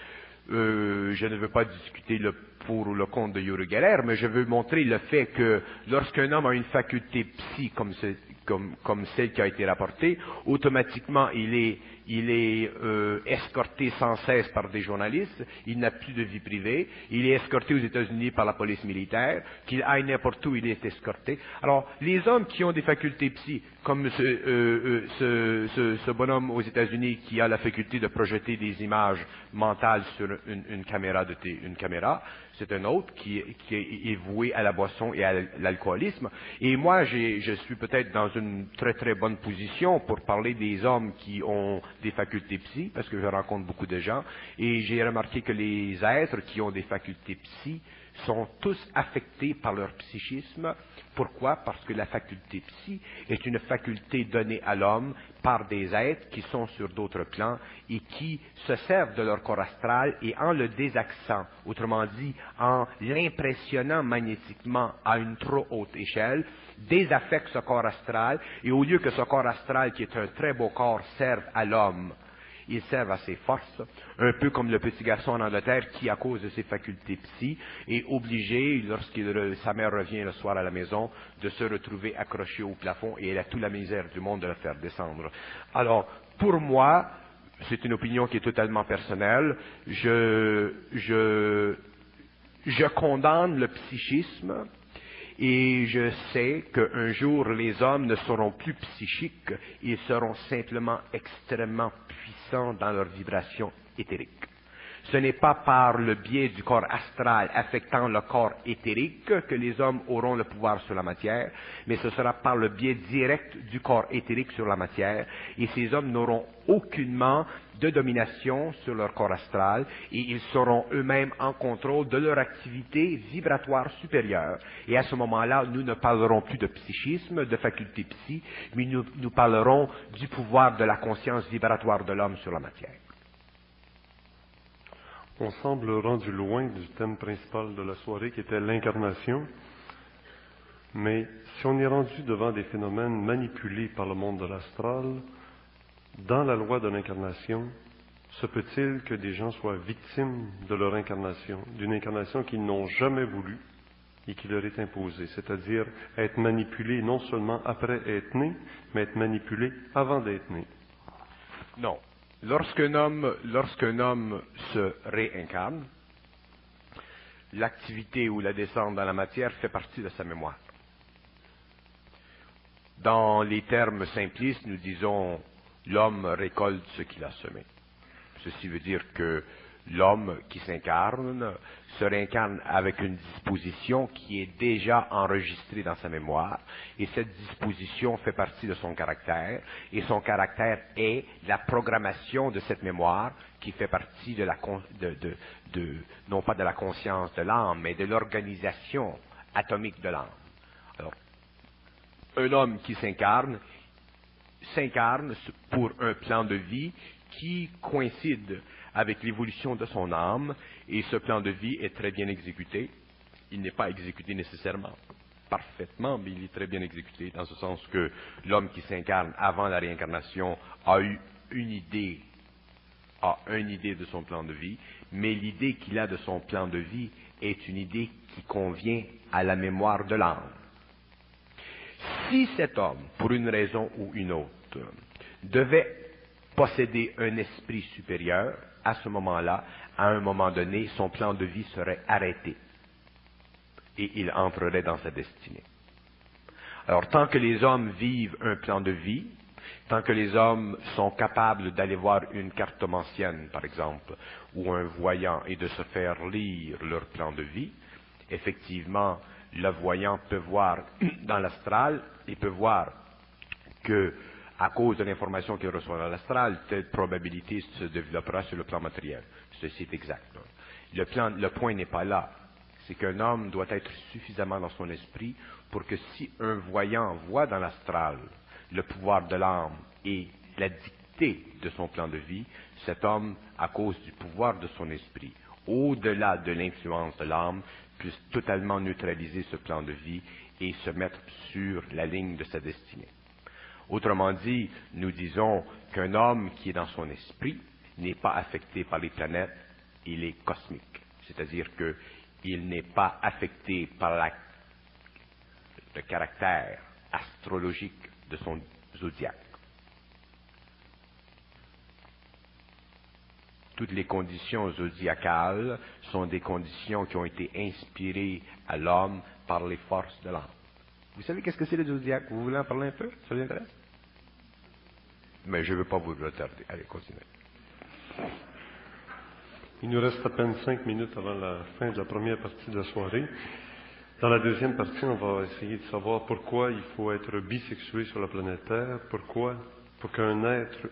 S3: Euh, je ne veux pas discuter le pour ou le contre de Uri Geller, mais je veux montrer le fait que lorsqu'un homme a une faculté psy comme, ce, comme, comme celle qui a été rapportée, automatiquement il est, il est euh, escorté sans cesse par des journalistes, il n'a plus de vie privée, il est escorté aux États-Unis par la police militaire, qu'il aille n'importe où, il est escorté. Alors, les hommes qui ont des facultés psy, comme ce, euh, euh, ce, ce, ce bonhomme aux États-Unis qui a la faculté de projeter des images mentales sur une, une caméra de t- une caméra, c'est un autre qui, qui est voué à la boisson et à l'alcoolisme. Et moi, j'ai, je suis peut-être dans une très très bonne position pour parler des hommes qui ont des facultés psy, parce que je rencontre beaucoup de gens, et j'ai remarqué que les êtres qui ont des facultés psy sont tous affectés par leur psychisme. Pourquoi? Parce que la faculté psy est une faculté donnée à l'homme par des êtres qui sont sur d'autres plans et qui se servent de leur corps astral et en le désaxant, autrement dit, en l'impressionnant magnétiquement à une trop haute échelle, désaffectent ce corps astral et au lieu que ce corps astral, qui est un très beau corps, serve à l'homme, ils servent à ses forces, un peu comme le petit garçon en Angleterre qui, à cause de ses facultés psy, est obligé, lorsque sa mère revient le soir à la maison, de se retrouver accroché au plafond et elle a toute la misère du monde de le faire descendre. Alors, pour moi, c'est une opinion qui est totalement personnelle, je, je, je condamne le psychisme. Et je sais qu'un jour, les hommes ne seront plus psychiques, ils seront simplement extrêmement puissants dans leur vibration éthérique. Ce n'est pas par le biais du corps astral affectant le corps éthérique que les hommes auront le pouvoir sur la matière, mais ce sera par le biais direct du corps éthérique sur la matière, et ces hommes n'auront aucunement de domination sur leur corps astral, et ils seront eux-mêmes en contrôle de leur activité vibratoire supérieure. Et à ce moment-là, nous ne parlerons plus de psychisme, de faculté psy, mais nous, nous parlerons du pouvoir de la conscience vibratoire de l'homme sur la matière.
S1: On semble rendu loin du thème principal de la soirée qui était l'incarnation, mais si on est rendu devant des phénomènes manipulés par le monde de l'astral, dans la loi de l'incarnation, se peut-il que des gens soient victimes de leur incarnation, d'une incarnation qu'ils n'ont jamais voulu et qui leur est imposée, c'est-à-dire être manipulés non seulement après être nés, mais être manipulés avant d'être nés?
S3: Non. Lorsqu'un homme, lorsqu'un homme se réincarne, l'activité ou la descente dans la matière fait partie de sa mémoire. Dans les termes simplistes, nous disons l'homme récolte ce qu'il a semé. Ceci veut dire que l'homme qui s'incarne se réincarne avec une disposition qui est déjà enregistrée dans sa mémoire, et cette disposition fait partie de son caractère, et son caractère est la programmation de cette mémoire qui fait partie de la, de, de, de, non pas de la conscience de l'âme, mais de l'organisation atomique de l'âme. Alors, un homme qui s'incarne, s'incarne pour un plan de vie qui coïncide avec l'évolution de son âme, et ce plan de vie est très bien exécuté. Il n'est pas exécuté nécessairement parfaitement, mais il est très bien exécuté, dans ce sens que l'homme qui s'incarne avant la réincarnation a eu une idée, a une idée de son plan de vie, mais l'idée qu'il a de son plan de vie est une idée qui convient à la mémoire de l'âme. Si cet homme, pour une raison ou une autre, devait posséder un esprit supérieur, à ce moment-là, à un moment donné, son plan de vie serait arrêté et il entrerait dans sa destinée. Alors, tant que les hommes vivent un plan de vie, tant que les hommes sont capables d'aller voir une cartomancienne, par exemple, ou un voyant, et de se faire lire leur plan de vie, effectivement, le voyant peut voir dans l'astral, il peut voir que, à cause de l'information qu'il reçoit dans l'astral, telle probabilité se développera sur le plan matériel. Ceci est exact. Le, plan, le point n'est pas là. C'est qu'un homme doit être suffisamment dans son esprit pour que si un voyant voit dans l'astral le pouvoir de l'âme et la, quitté de son plan de vie, cet homme, à cause du pouvoir de son esprit, au-delà de l'influence de l'âme, puisse totalement neutraliser ce plan de vie et se mettre sur la ligne de sa destinée. Autrement dit, nous disons qu'un homme qui est dans son esprit n'est pas affecté par les planètes, il est cosmique. C'est-à-dire qu'il n'est pas affecté par la, le caractère astrologique de son zodiaque. Toutes les conditions zodiacales sont des conditions qui ont été inspirées à l'homme par les forces de l'âme. Vous savez qu'est-ce que c'est le zodiaque? Vous voulez en parler un peu? Ça vous intéresse? Mais je ne veux pas vous retarder. Allez, continuez.
S1: Il nous reste à peine cinq minutes avant la fin de la première partie de la soirée. Dans la deuxième partie, on va essayer de savoir pourquoi il faut être bisexué sur la planète Terre, pourquoi, pour qu'un être,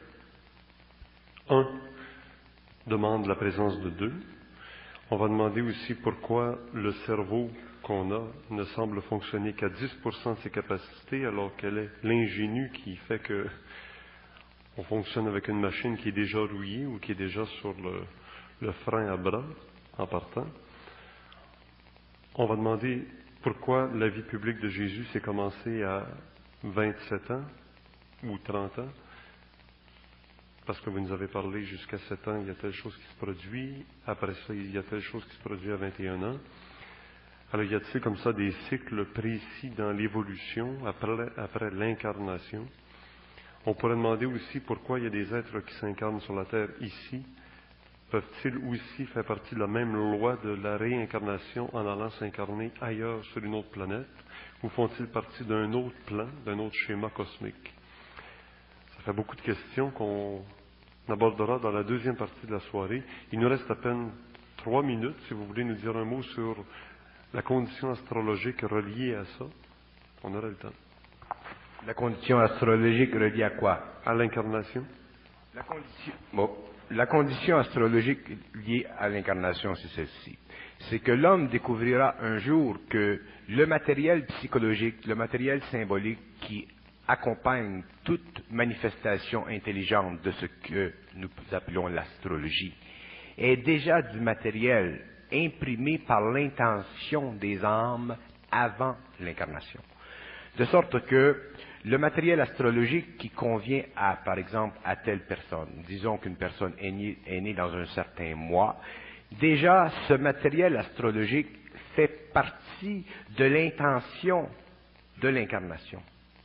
S1: un, demande la présence de deux. On va demander aussi pourquoi le cerveau qu'on a ne semble fonctionner qu'à dix pour cent de ses capacités, alors qu'elle est l'ingénu qui fait que on fonctionne avec une machine qui est déjà rouillée ou qui est déjà sur le, le frein à bras en partant. On va demander pourquoi la vie publique de Jésus s'est commencée à vingt-sept ans ou trente ans. Parce que vous nous avez parlé jusqu'à sept ans, il y a telle chose qui se produit. Après ça, il y a telle chose qui se produit à vingt et un ans. Alors, y a-t-il comme ça des cycles précis dans l'évolution après, après l'incarnation? On pourrait demander aussi pourquoi il y a des êtres qui s'incarnent sur la Terre ici. Peuvent-ils aussi faire partie de la même loi de la réincarnation en allant s'incarner ailleurs sur une autre planète? Ou font-ils partie d'un autre plan, d'un autre schéma cosmique? Ça fait beaucoup de questions qu'on abordera dans la deuxième partie de la soirée. Il nous reste à peine trois minutes. Si vous voulez nous dire un mot sur la condition astrologique reliée à ça, on aura le temps.
S3: La condition astrologique reliée à quoi?
S1: À l'incarnation.
S3: La condition, bon, la condition astrologique liée à l'incarnation, c'est celle-ci. C'est que l'homme découvrira un jour que le matériel psychologique, le matériel symbolique qui accompagne toute manifestation intelligente de ce que nous appelons l'astrologie est déjà du matériel imprimé par l'intention des âmes avant l'incarnation. De sorte que le matériel astrologique qui convient à, par exemple, à telle personne, disons qu'une personne est née, est née dans un certain mois, déjà ce matériel astrologique fait partie de l'intention de l'incarnation.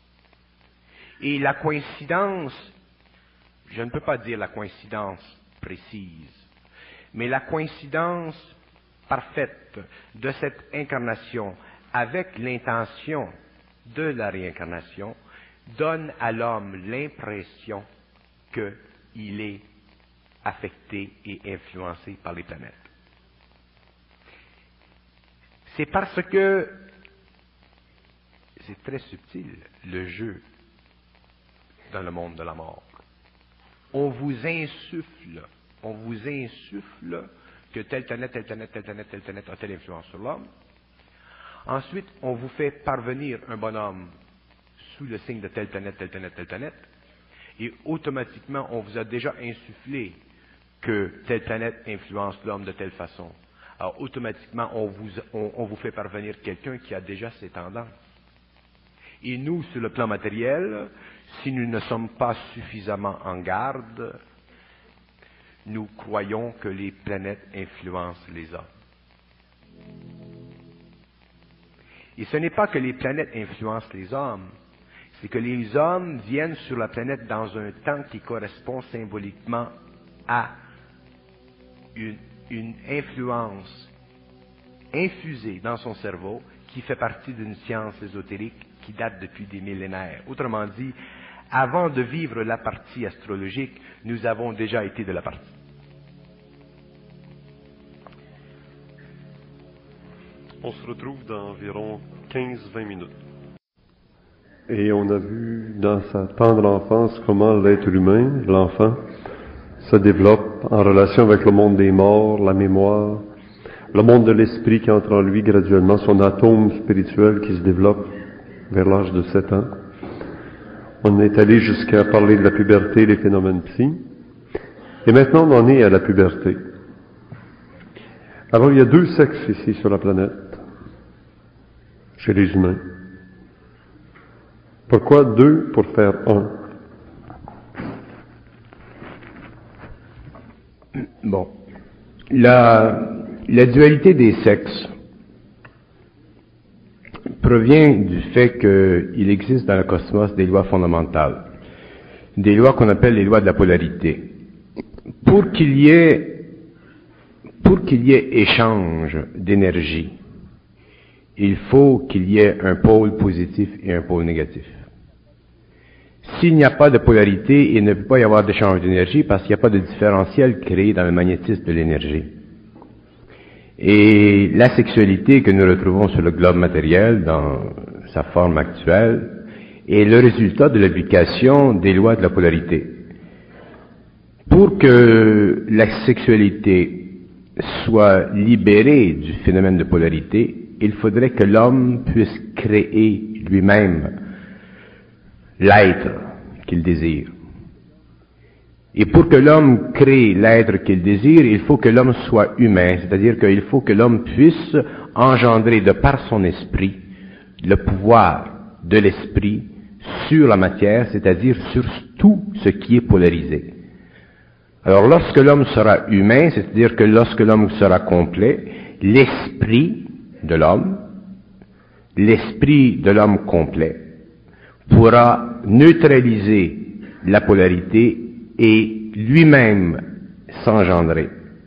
S3: Et la coïncidence, je ne peux pas dire la coïncidence précise, mais la coïncidence parfaite de cette incarnation avec l'intention de la réincarnation donne à l'homme l'impression qu'il est affecté et influencé par les planètes. C'est parce que c'est très subtil, le jeu dans le monde de la mort. On vous insuffle, on vous insuffle que telle planète, telle planète, telle planète, telle planète a telle influence sur l'homme. Ensuite, on vous fait parvenir un bonhomme sous le signe de telle planète, telle planète, telle planète, et automatiquement, on vous a déjà insufflé que telle planète influence l'homme de telle façon. Alors, automatiquement, on vous, on, on vous fait parvenir quelqu'un qui a déjà ces tendances. Et nous, sur le plan matériel, si nous ne sommes pas suffisamment en garde, nous croyons que les planètes influencent les hommes. Et ce n'est pas que les planètes influencent les hommes, c'est que les hommes viennent sur la planète dans un temps qui correspond symboliquement à une, une influence infusée dans son cerveau qui fait partie d'une science ésotérique qui date depuis des millénaires. Autrement dit, avant de vivre la partie astrologique, nous avons déjà été de la partie.
S1: On se retrouve dans environ quinze à vingt minutes. Et on a vu dans sa tendre enfance comment l'être humain, l'enfant, se développe en relation avec le monde des morts, la mémoire, le monde de l'esprit qui entre en lui graduellement, son atome spirituel qui se développe vers l'âge de sept ans. On est allé jusqu'à parler de la puberté, les phénomènes psy. Et maintenant, on en est à la puberté. Alors, il y a deux sexes ici sur la planète, chez les humains. Pourquoi deux pour faire un?
S3: Bon. La, la dualité des sexes provient du fait qu'il existe dans le cosmos des lois fondamentales, des lois qu'on appelle les lois de la polarité. Pour qu'il y ait, pour qu'il y ait échange d'énergie, il faut qu'il y ait un pôle positif et un pôle négatif. S'il n'y a pas de polarité, il ne peut pas y avoir d'échange d'énergie parce qu'il n'y a pas de différentiel créé dans le magnétisme de l'énergie. Et la sexualité que nous retrouvons sur le globe matériel dans sa forme actuelle est le résultat de l'application des lois de la polarité. Pour que la sexualité soit libérée du phénomène de polarité, il faudrait que l'homme puisse créer lui-même l'être qu'il désire. Et pour que l'homme crée l'être qu'il désire, il faut que l'homme soit humain, c'est-à-dire qu'il faut que l'homme puisse engendrer de par son esprit le pouvoir de l'esprit sur la matière, c'est-à-dire sur tout ce qui est polarisé. Alors lorsque l'homme sera humain, c'est-à-dire que lorsque l'homme sera complet, l'esprit de l'homme, l'esprit de l'homme complet, pourra neutraliser la polarité et lui-même s'engendrer.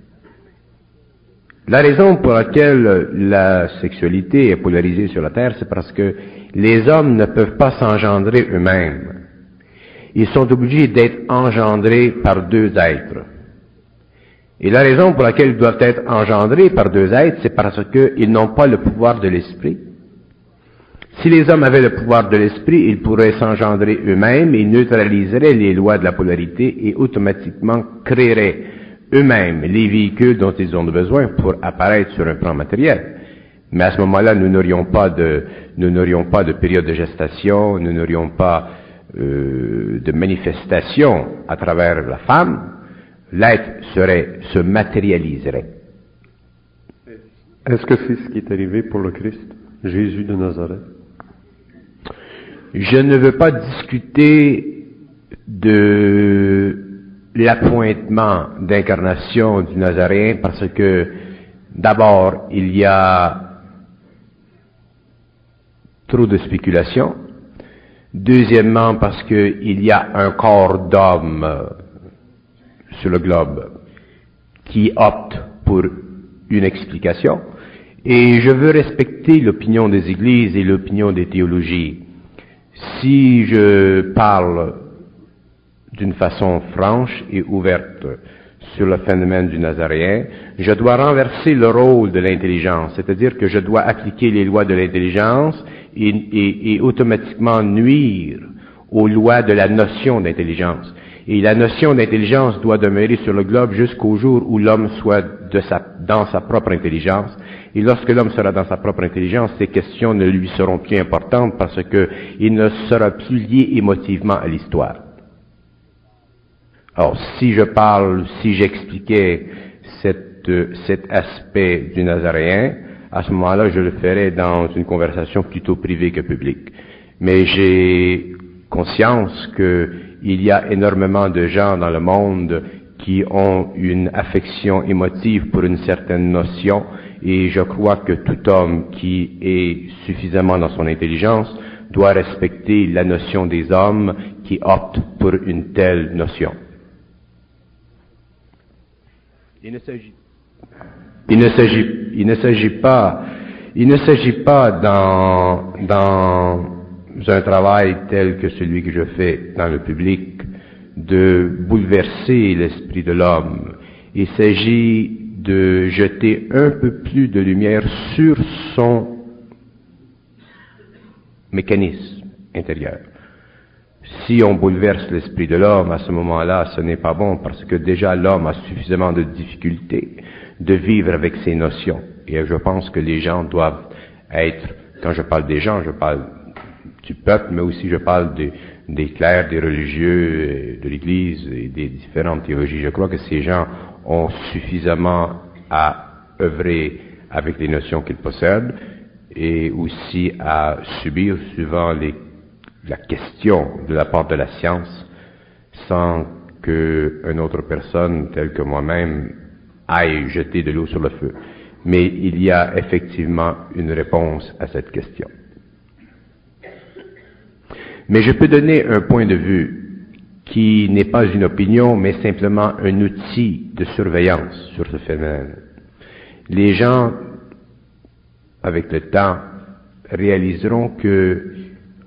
S3: La raison pour laquelle la sexualité est polarisée sur la Terre, c'est parce que les hommes ne peuvent pas s'engendrer eux-mêmes. Ils sont obligés d'être engendrés par deux êtres. Et la raison pour laquelle ils doivent être engendrés par deux êtres, c'est parce qu'ils n'ont pas le pouvoir de l'esprit. Si les hommes avaient le pouvoir de l'esprit, ils pourraient s'engendrer eux-mêmes et neutraliseraient les lois de la polarité et automatiquement créeraient eux-mêmes les véhicules dont ils ont besoin pour apparaître sur un plan matériel. Mais à ce moment-là, nous n'aurions pas de, nous n'aurions pas de période de gestation, nous n'aurions pas euh, de manifestation à travers la femme. L'être serait, se matérialiserait.
S1: Est-ce que c'est ce qui est arrivé pour le Christ, Jésus de Nazareth?
S3: Je ne veux pas discuter de l'appointement d'incarnation du Nazaréen parce que d'abord, il y a trop de spéculation. Deuxièmement, parce qu'il y a un corps d'homme sur le globe qui opte pour une explication. Et je veux respecter l'opinion des églises et l'opinion des théologies. Si je parle d'une façon franche et ouverte sur le phénomène du Nazaréen, je dois renverser le rôle de l'intelligence, c'est-à-dire que je dois appliquer les lois de l'intelligence et, et, et automatiquement nuire aux lois de la notion d'intelligence. Et la notion d'intelligence doit demeurer sur le globe jusqu'au jour où l'homme soit de sa, dans sa propre intelligence. Et lorsque l'homme sera dans sa propre intelligence, ces questions ne lui seront plus importantes parce que il ne sera plus lié émotivement à l'histoire. Alors, si je parle, si j'expliquais cette, euh, cet aspect du Nazaréen, à ce moment-là, je le ferais dans une conversation plutôt privée que publique. Mais j'ai conscience que il y a énormément de gens dans le monde qui ont une affection émotive pour une certaine notion, et je crois que tout homme qui est suffisamment dans son intelligence doit respecter la notion des hommes qui optent pour une telle notion. Il ne s'agit, il ne s'agit, il ne s'agit pas, il ne s'agit pas dans, dans un travail tel que celui que je fais dans le public de bouleverser l'esprit de l'homme. Il s'agit de jeter un peu plus de lumière sur son mécanisme intérieur. Si on bouleverse l'esprit de l'homme, à ce moment-là, ce n'est pas bon parce que déjà l'homme a suffisamment de difficultés de vivre avec ses notions. Et je pense que les gens doivent être, quand je parle des gens, je parle
S2: du peuple, mais aussi je parle de, des clercs, des religieux, de l'Église et des différentes théologies. Je crois que ces gens ont suffisamment à œuvrer avec les notions qu'ils possèdent et aussi à subir suivant les, la question de la part de la science sans qu'une autre personne telle que moi-même aille jeter de l'eau sur le feu. Mais il y a effectivement une réponse à cette question. Mais je peux donner un point de vue qui n'est pas une opinion, mais simplement un outil de surveillance sur ce phénomène. Les gens, avec le temps, réaliseront que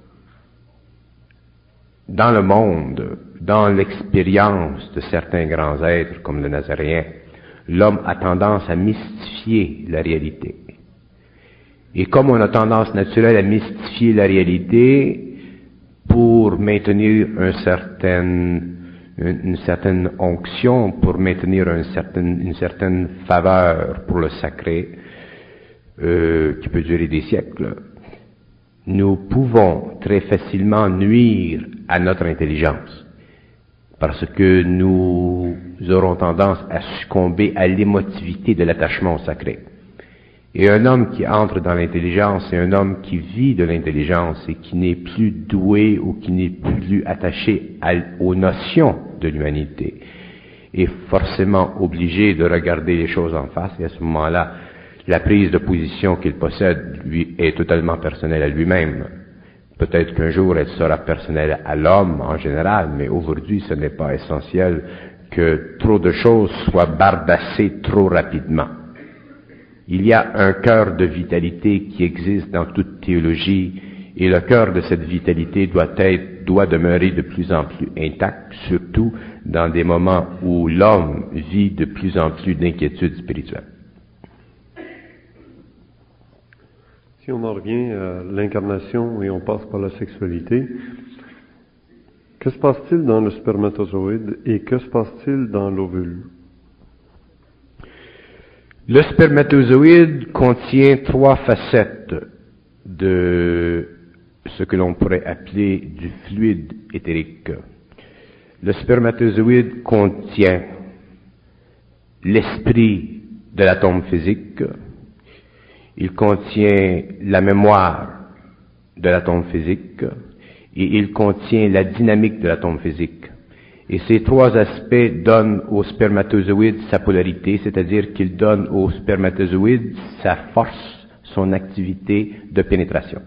S2: dans le monde, dans l'expérience de certains grands êtres comme le Nazaréen, l'homme a tendance à mystifier la réalité. Et comme on a tendance naturelle à mystifier la réalité pour maintenir un certain, une, une certaine onction, pour maintenir un certain, une certaine faveur pour le sacré, euh, qui peut durer des siècles, nous pouvons très facilement nuire à notre intelligence. Parce que nous aurons tendance à succomber à l'émotivité de l'attachement au sacré. Et un homme qui entre dans l'intelligence, c'est un homme qui vit de l'intelligence et qui n'est plus doué ou qui n'est plus attaché à, aux notions de l'humanité, est forcément obligé de regarder les choses en face, et à ce moment-là, la prise de position qu'il possède, lui, est totalement personnelle à lui-même. Peut-être qu'un jour elle sera personnelle à l'homme en général, mais aujourd'hui ce n'est pas essentiel que trop de choses soient bardassées trop rapidement. Il y a un cœur de vitalité qui existe dans toute théologie, et le cœur de cette vitalité doit être, doit demeurer de plus en plus intact, surtout dans des moments où l'homme vit de plus en plus d'inquiétudes spirituelles.
S1: Si on en revient à l'incarnation et on passe par la sexualité, que se passe-t-il dans le spermatozoïde et que se passe-t-il dans l'ovule?
S2: Le spermatozoïde contient trois facettes de ce que l'on pourrait appeler du fluide éthérique. Le spermatozoïde contient l'esprit de l'atome physique. Il contient la mémoire de l'atome physique et il contient la dynamique de l'atome physique. Et ces trois aspects donnent au spermatozoïde sa polarité, c'est-à-dire qu'ils donnent au spermatozoïde sa force, son activité de pénétration.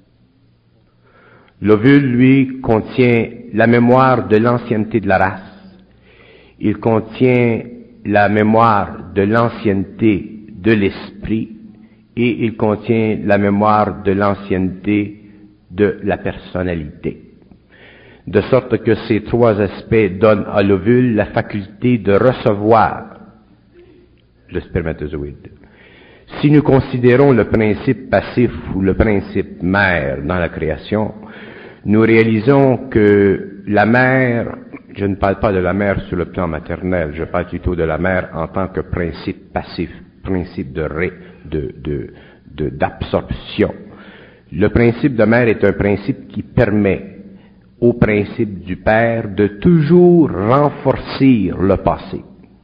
S2: L'ovule, lui, contient la mémoire de l'ancienneté de la race. Il contient la mémoire de l'ancienneté de l'esprit. Et il contient la mémoire de l'ancienneté de la personnalité. De sorte que ces trois aspects donnent à l'ovule la faculté de recevoir le spermatozoïde. Si nous considérons le principe passif ou le principe mère dans la création, nous réalisons que la mère, je ne parle pas de la mère sur le plan maternel, je parle plutôt de la mère en tant que principe passif, principe de ré, de, de, de, d'absorption. Le principe de mère est un principe qui permet au principe du père de toujours renforcer le passé.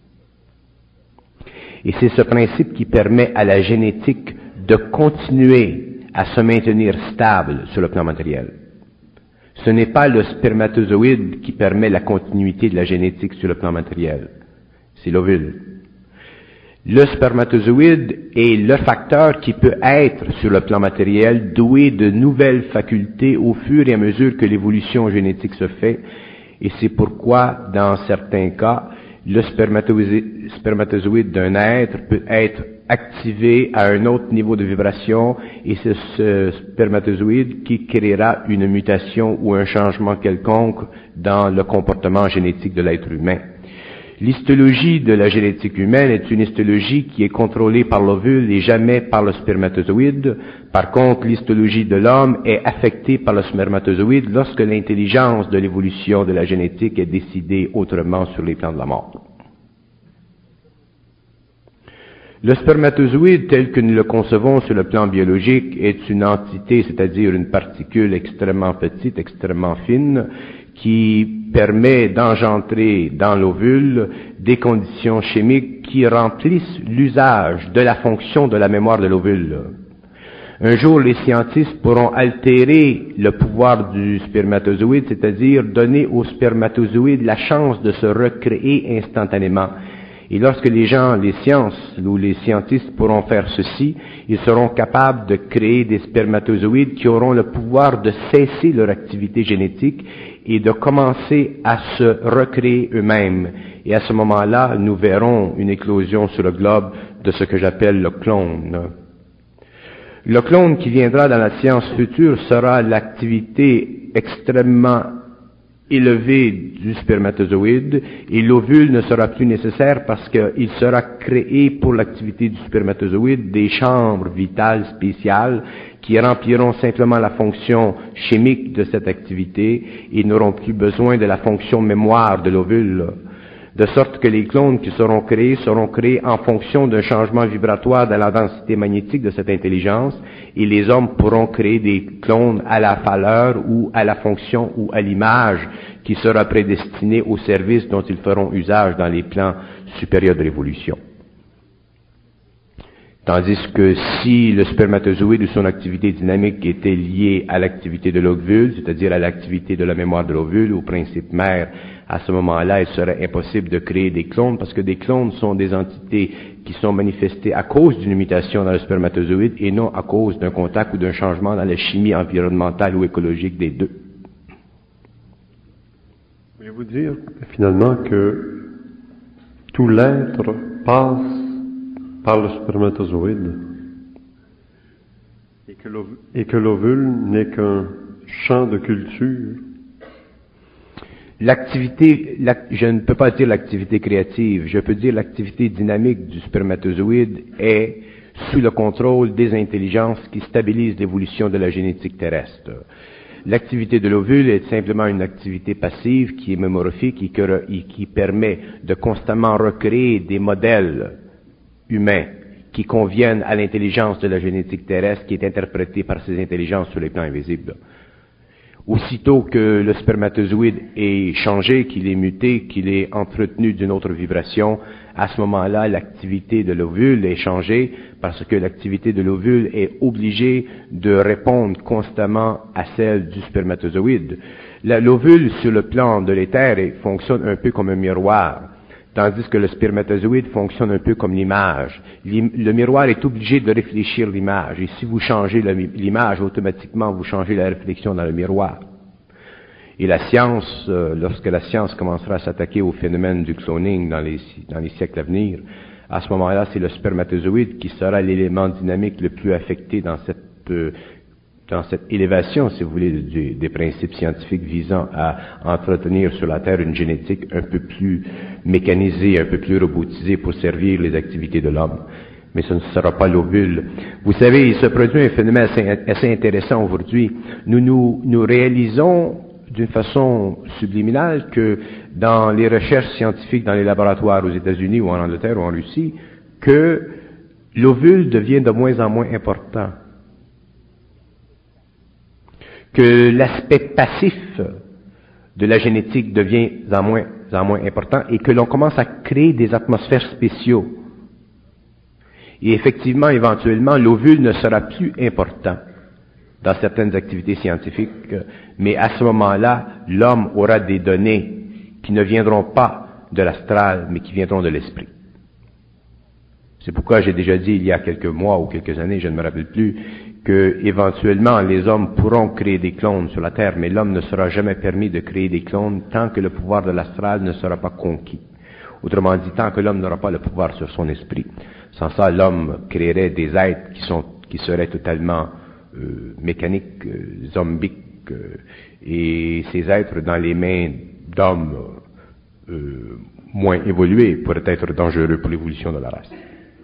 S2: Et c'est ce principe qui permet à la génétique de continuer à se maintenir stable sur le plan matériel. Ce n'est pas le spermatozoïde qui permet la continuité de la génétique sur le plan matériel, c'est l'ovule. Le spermatozoïde est le facteur qui peut être, sur le plan matériel, doué de nouvelles facultés au fur et à mesure que l'évolution génétique se fait, et c'est pourquoi, dans certains cas, le spermatozoïde, spermatozoïde d'un être peut être activé à un autre niveau de vibration, et c'est ce spermatozoïde qui créera une mutation ou un changement quelconque dans le comportement génétique de l'être humain. L'histologie de la génétique humaine est une histologie qui est contrôlée par l'ovule et jamais par le spermatozoïde. Par contre, l'histologie de l'homme est affectée par le spermatozoïde lorsque l'intelligence de l'évolution de la génétique est décidée autrement sur les plans de la mort.
S3: Le spermatozoïde, tel que nous le concevons sur le plan biologique, est une entité, c'est-à-dire une particule extrêmement petite, extrêmement fine, qui permet d'engendrer dans l'ovule des conditions chimiques qui remplissent l'usage de la fonction de la mémoire de l'ovule. Un jour, les scientifiques pourront altérer le pouvoir du spermatozoïde, c'est-à-dire donner au spermatozoïde la chance de se recréer instantanément. Et lorsque les gens, les sciences ou les scientifiques pourront faire ceci, ils seront capables de créer des spermatozoïdes qui auront le pouvoir de cesser leur activité génétique et de commencer à se recréer eux-mêmes. Et à ce moment-là, nous verrons une éclosion sur le globe de ce que j'appelle le clone. Le clone qui viendra dans la science future sera l'activité extrêmement élevée du spermatozoïde et l'ovule ne sera plus nécessaire parce qu'il sera créé pour l'activité du spermatozoïde des chambres vitales spéciales qui rempliront simplement la fonction chimique de cette activité et n'auront plus besoin de la fonction mémoire de l'ovule. De sorte que les clones qui seront créés seront créés en fonction d'un changement vibratoire dans la densité magnétique de cette intelligence, et les hommes pourront créer des clones à la valeur ou à la fonction ou à l'image qui sera prédestinée au service dont ils feront usage dans les plans supérieurs de l'évolution. Tandis que si le spermatozoïde ou son activité dynamique était liée à l'activité de l'ovule, c'est-à-dire à l'activité de la mémoire de l'ovule, au principe mère, à ce moment-là, il serait impossible de créer des clones parce que des clones sont des entités qui sont manifestées à cause d'une mutation dans le spermatozoïde et non à cause d'un contact ou d'un changement dans la chimie environnementale ou écologique des deux.
S1: Voulez-vous dire finalement que tout l'être passe par le spermatozoïde et que l'ovule n'est qu'un champ de culture?
S3: L'activité, la, je ne peux pas dire l'activité créative, je peux dire l'activité dynamique du spermatozoïde est sous le contrôle des intelligences qui stabilisent l'évolution de la génétique terrestre. L'activité de l'ovule est simplement une activité passive qui est mémorphique et qui, et qui permet de constamment recréer des modèles humains qui conviennent à l'intelligence de la génétique terrestre qui est interprétée par ces intelligences sur les plans invisibles. Aussitôt que le spermatozoïde est changé, qu'il est muté, qu'il est entretenu d'une autre vibration, à ce moment-là, l'activité de l'ovule est changée parce que l'activité de l'ovule est obligée de répondre constamment à celle du spermatozoïde. L'ovule, sur le plan de l'éther, fonctionne un peu comme un miroir, tandis que le spermatozoïde fonctionne un peu comme l'image. Le miroir est obligé de réfléchir l'image, et si vous changez l'image, automatiquement vous changez la réflexion dans le miroir. Et la science, euh, lorsque la science commencera à s'attaquer au phénomène du cloning dans les, dans les siècles à venir, à ce moment-là, c'est le spermatozoïde qui sera l'élément dynamique le plus affecté dans cette euh, dans cette élévation, si vous voulez, du, des principes scientifiques visant à entretenir sur la Terre une génétique un peu plus mécanisée, un peu plus robotisée pour servir les activités de l'homme. Mais ce ne sera pas l'ovule. Vous savez, il se produit un phénomène assez, assez intéressant aujourd'hui. Nous, nous, nous réalisons d'une façon subliminale que dans les recherches scientifiques dans les laboratoires aux États-Unis ou en Angleterre ou en Russie, que l'ovule devient de moins en moins important. Que l'aspect passif de la génétique devient en moins en moins important et que l'on commence à créer des atmosphères spéciaux. Et effectivement, éventuellement, l'ovule ne sera plus important dans certaines activités scientifiques, mais à ce moment-là, l'homme aura des données qui ne viendront pas de l'astral, mais qui viendront de l'esprit. C'est pourquoi j'ai déjà dit il y a quelques mois ou quelques années, je ne me rappelle plus, que éventuellement les hommes pourront créer des clones sur la Terre, mais l'homme ne sera jamais permis de créer des clones tant que le pouvoir de l'astral ne sera pas conquis. Autrement dit, tant que l'homme n'aura pas le pouvoir sur son esprit. Sans ça, l'homme créerait des êtres qui sont, qui seraient totalement euh, mécaniques, euh, zombiques, euh, et ces êtres dans les mains d'hommes euh, moins évolués pourraient être dangereux pour l'évolution de la race.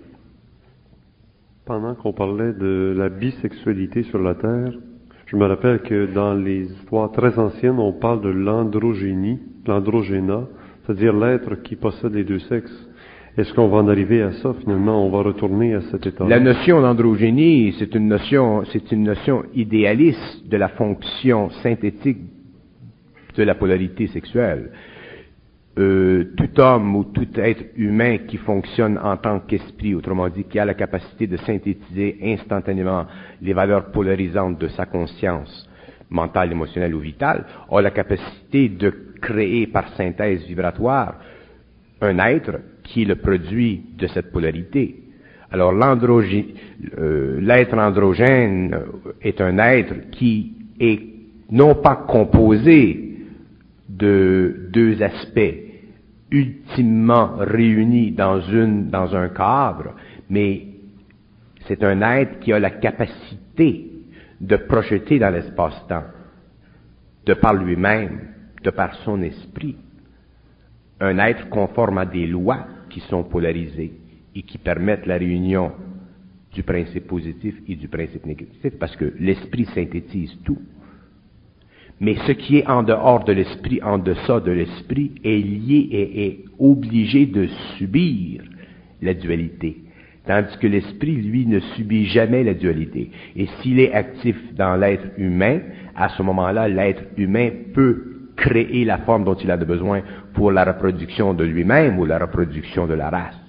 S1: Pendant qu'on parlait de la bisexualité sur la Terre, je me rappelle que dans les histoires très anciennes, on parle de l'androgénie, l'androgéna, c'est-à-dire l'être qui possède les deux sexes. Est-ce qu'on va en arriver à ça finalement? On va retourner à cet état?
S3: La notion d'androgénie, c'est une notion, c'est une notion idéaliste de la fonction synthétique de la polarité sexuelle. Euh, tout homme ou tout être humain qui fonctionne en tant qu'esprit, autrement dit, qui a la capacité de synthétiser instantanément les valeurs polarisantes de sa conscience mentale, émotionnelle ou vitale, a la capacité de créer par synthèse vibratoire un être qui est le produit de cette polarité. Alors l'androgy- euh, l'être androgène est un être qui est non pas composé de deux aspects ultimement réunis dans une, dans un cadre, mais c'est un être qui a la capacité de projeter dans l'espace-temps, de par lui-même, de par son esprit, un être conforme à des lois qui sont polarisées et qui permettent la réunion du principe positif et du principe négatif, parce que l'esprit synthétise tout. Mais ce qui est en dehors de l'esprit, en deçà de l'esprit, est lié et est obligé de subir la dualité. Tandis que l'esprit, lui, ne subit jamais la dualité. Et s'il est actif dans l'être humain, à ce moment-là, l'être humain peut créer la forme dont il a besoin pour la reproduction de lui-même ou la reproduction de la race.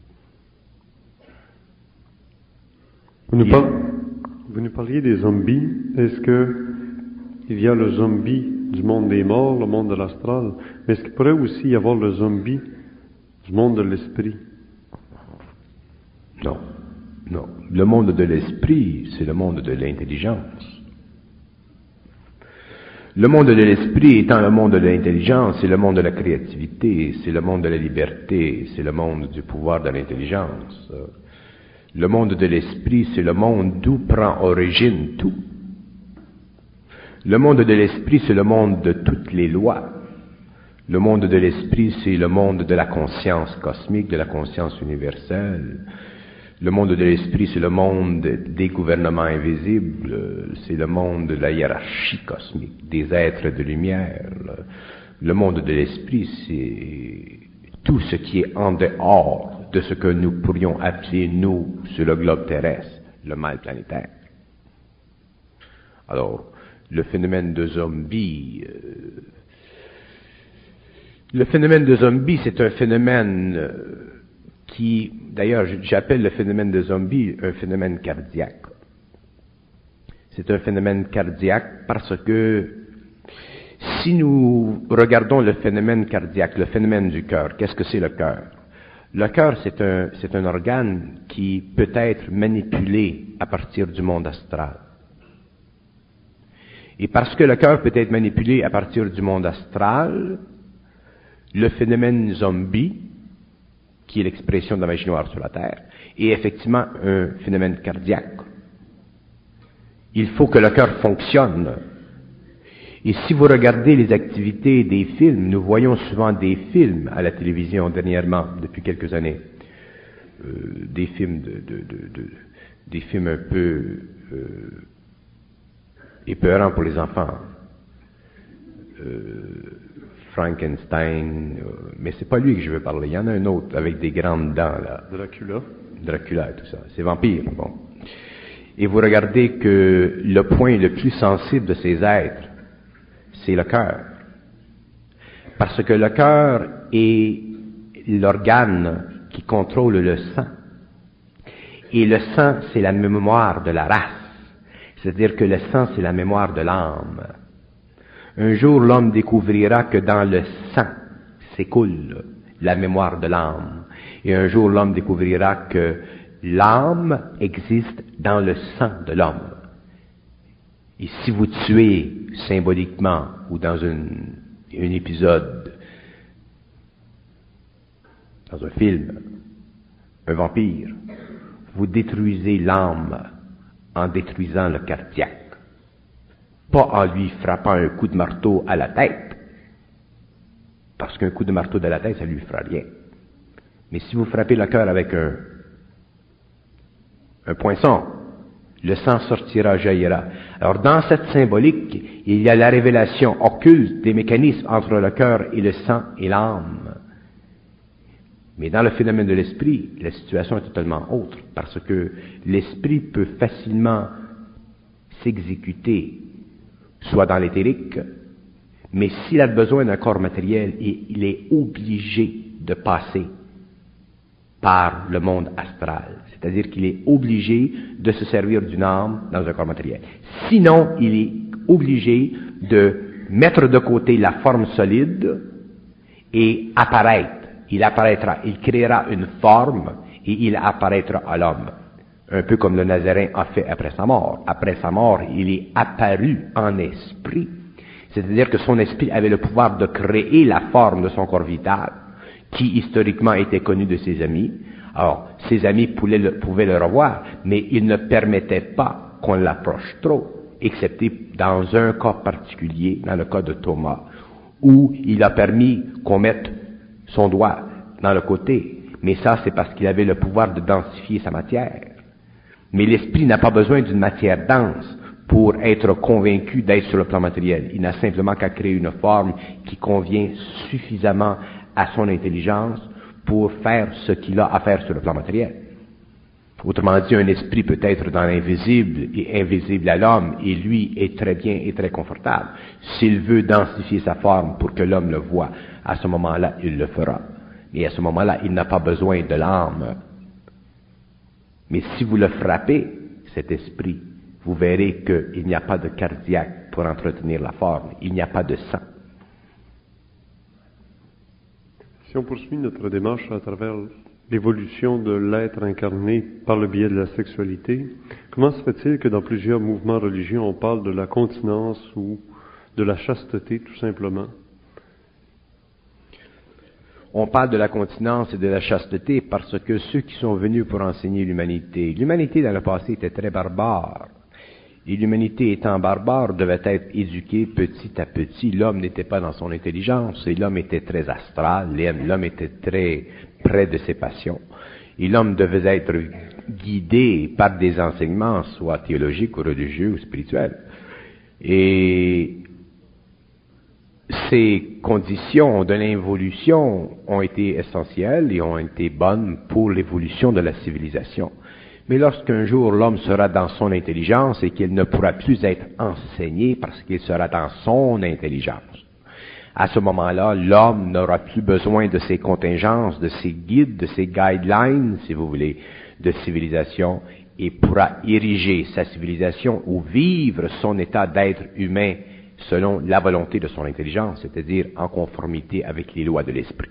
S1: Vous nous, par... Vous nous parliez des zombies. Est-ce que il y a le zombie du monde des morts, le monde de l'astral, mais est-ce qu'il pourrait aussi y avoir le zombie du monde de l'esprit?
S3: Non, non. Le monde de l'esprit, c'est le monde de l'intelligence. Le monde de l'esprit étant le monde de l'intelligence, c'est le monde de la créativité, c'est le monde de la liberté, c'est le monde du pouvoir de l'intelligence. Le monde de l'esprit, c'est le monde d'où prend origine tout. Le monde de l'esprit, c'est le monde de toutes les lois. Le monde de l'esprit, c'est le monde de la conscience cosmique, de la conscience universelle. Le monde de l'esprit, c'est le monde des gouvernements invisibles, c'est le monde de la hiérarchie cosmique, des êtres de lumière. Le monde de l'esprit, c'est tout ce qui est en dehors de ce que nous pourrions appeler, nous, sur le globe terrestre, le mal planétaire. Alors, le phénomène de zombie, euh, le phénomène de zombie, c'est un phénomène euh, qui, d'ailleurs, j'appelle le phénomène de zombie un phénomène cardiaque. C'est un phénomène cardiaque parce que si nous regardons le phénomène cardiaque, le phénomène du cœur, qu'est-ce que c'est le cœur? Le cœur, c'est un, c'est un organe qui peut être manipulé à partir du monde astral. Et parce que le cœur peut être manipulé à partir du monde astral, le phénomène zombie, qui est l'expression de la magie noire sur la Terre, est effectivement un phénomène cardiaque. Il faut que le cœur fonctionne. Et si vous regardez les activités des films, nous voyons souvent des films à la télévision dernièrement, depuis quelques années, euh, des films de, de, de, de, des films un peu euh, épeurants pour les enfants. Euh, Frankenstein, euh, mais c'est pas lui que je veux parler. Il y en a un autre avec des grandes dents là.
S1: Dracula.
S3: Dracula et tout ça. C'est vampire. Bon. Et vous regardez que le point le plus sensible de ces êtres, c'est le cœur. Parce que le cœur est l'organe qui contrôle le sang. Et le sang, c'est la mémoire de la race. C'est-à-dire que le sang, c'est la mémoire de l'âme. Un jour, l'homme découvrira que dans le sang s'écoule la mémoire de l'âme. Et un jour, l'homme découvrira que l'âme existe dans le sang de l'homme. Et si vous tuez symboliquement ou dans une, un épisode, dans un film, un vampire, vous détruisez l'âme en détruisant le cardiaque. Pas en lui frappant un coup de marteau à la tête, parce qu'un coup de marteau de la tête, ça lui fera rien. Mais si vous frappez le cœur avec un, un poinçon, le sang sortira, jaillira. Alors dans cette symbolique, il y a la révélation occulte des mécanismes entre le cœur et le sang et l'âme. Mais dans le phénomène de l'esprit, la situation est totalement autre, parce que l'esprit peut facilement s'exécuter, soit dans l'éthérique, mais s'il a besoin d'un corps matériel, il est obligé de passer par le monde astral. C'est-à-dire qu'il est obligé de se servir d'une âme dans un corps matériel. Sinon, il est obligé de mettre de côté la forme solide et apparaître. Il apparaîtra, il créera une forme et il apparaîtra à l'homme. Un peu comme le Nazaréen a fait après sa mort. Après sa mort, il est apparu en esprit. C'est-à-dire que son esprit avait le pouvoir de créer la forme de son corps vital, qui historiquement était connu de ses amis. Alors, ses amis pouvaient le, pouvaient le revoir, mais il ne permettait pas qu'on l'approche trop, excepté dans un cas particulier, dans le cas de Thomas, où il a permis qu'on mette son doigt dans le côté. Mais ça, c'est parce qu'il avait le pouvoir de densifier sa matière. Mais l'esprit n'a pas besoin d'une matière dense pour être convaincu d'être sur le plan matériel. Il n'a simplement qu'à créer une forme qui convient suffisamment à son intelligence pour faire ce qu'il a à faire sur le plan matériel. Autrement dit, un esprit peut être dans l'invisible et invisible à l'homme, et lui est très bien et très confortable. S'il veut densifier sa forme pour que l'homme le voie, à ce moment-là, il le fera. Mais à ce moment-là, il n'a pas besoin de l'âme. Mais si vous le frappez, cet esprit, vous verrez qu'il n'y a pas de cardiaque pour entretenir la forme. Il n'y a pas de sang.
S1: Si on poursuit notre démarche à travers l'évolution de l'être incarné par le biais de la sexualité, comment se fait-il que dans plusieurs mouvements religieux, on parle de la continence ou de la chasteté, tout simplement?
S3: On parle de la continence et de la chasteté parce que ceux qui sont venus pour enseigner l'humanité, l'humanité dans le passé était très barbare. Et l'humanité étant barbare devait être éduquée petit à petit. L'homme n'était pas dans son intelligence et l'homme était très astral, l'homme était très près de ses passions. Et l'homme devait être guidé par des enseignements, soit théologiques ou religieux ou spirituels. Et ces conditions de l'involution ont été essentielles et ont été bonnes pour l'évolution de la civilisation. Mais lorsqu'un jour l'homme sera dans son intelligence et qu'il ne pourra plus être enseigné parce qu'il sera dans son intelligence, à ce moment-là, l'homme n'aura plus besoin de ses contingences, de ses guides, de ses guidelines, si vous voulez, de civilisation, et pourra ériger sa civilisation ou vivre son état d'être humain selon la volonté de son intelligence, c'est-à-dire en conformité avec les lois de l'esprit.